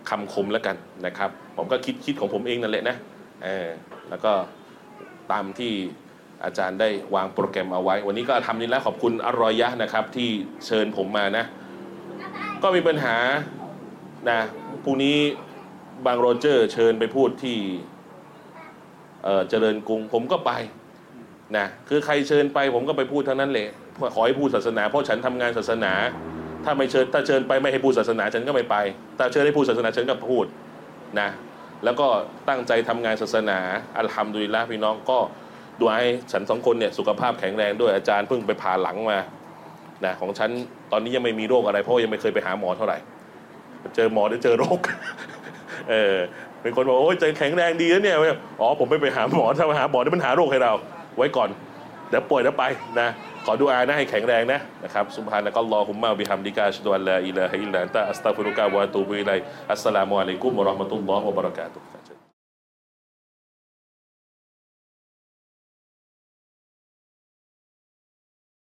คำคมแล้วกันนะครับผมก็คิดคิดของผมเองนั่นแหละนะเออแล้วก็ตามที่อาจารย์ได้วางโปรแกรมเอาไว้วันนี้ก็ทำนี้แล้วขอบคุณอรอยยะนะครับที่เชิญผมมานะก็มีปัญหานะพรุ่งนี้บางโรเจอร์เชิญไปพูดที่เอ่อเจริญกรุงผมก็ไปนะคือใครเชิญไปผมก็ไปพูดเท่านั้นแหละขอให้พูดศาสนาเพราะฉันทำงานศาสนาถ้าไม่เชิญถ้าเชิญไปไม่ให้พูดศาสนาฉันก็ไม่ไปถ้าเชิญให้พูดศาสนาฉันก็พูดนะแล้วก็ตั้งใจทำงานศาสนาอัลฮัมดุลิลละห์พี่น้องก็ดูให้ฉันสองคนเนี่ยสุขภาพแข็งแรงด้วยอาจารย์เพิ่งไปผ่าหลังมานะของฉันตอนนี้ยังไม่มีโรคอะไรเพราะยังไม่เคยไปหาหมอเท่าไหร่เจอหมอได้เจอโรค เออเป็นคนบอกโอ้ยใจแข็งแรงดีแล้วเนี่ยอ๋อผมไม่ไปหาหมอถ้าไปหาหมอนี่มันหาโรคให้เราไว้ก่อนเดี๋ยวป่วยแล้วไปนะขอดุอานะให้แข็งแรงนะนะครับซุบฮานะกัลลอฮุมมะบิฮัมดิกะอัชฮะดุอัลลาอิลาฮะอิลลัลลอฮ์อัสตัฆฟิรุกะวะอะตูบุอิลัยอัสสลามุอะลัยกุมวะเราะห์มะตุลลอฮ์วะบะเราะกาตุฮ์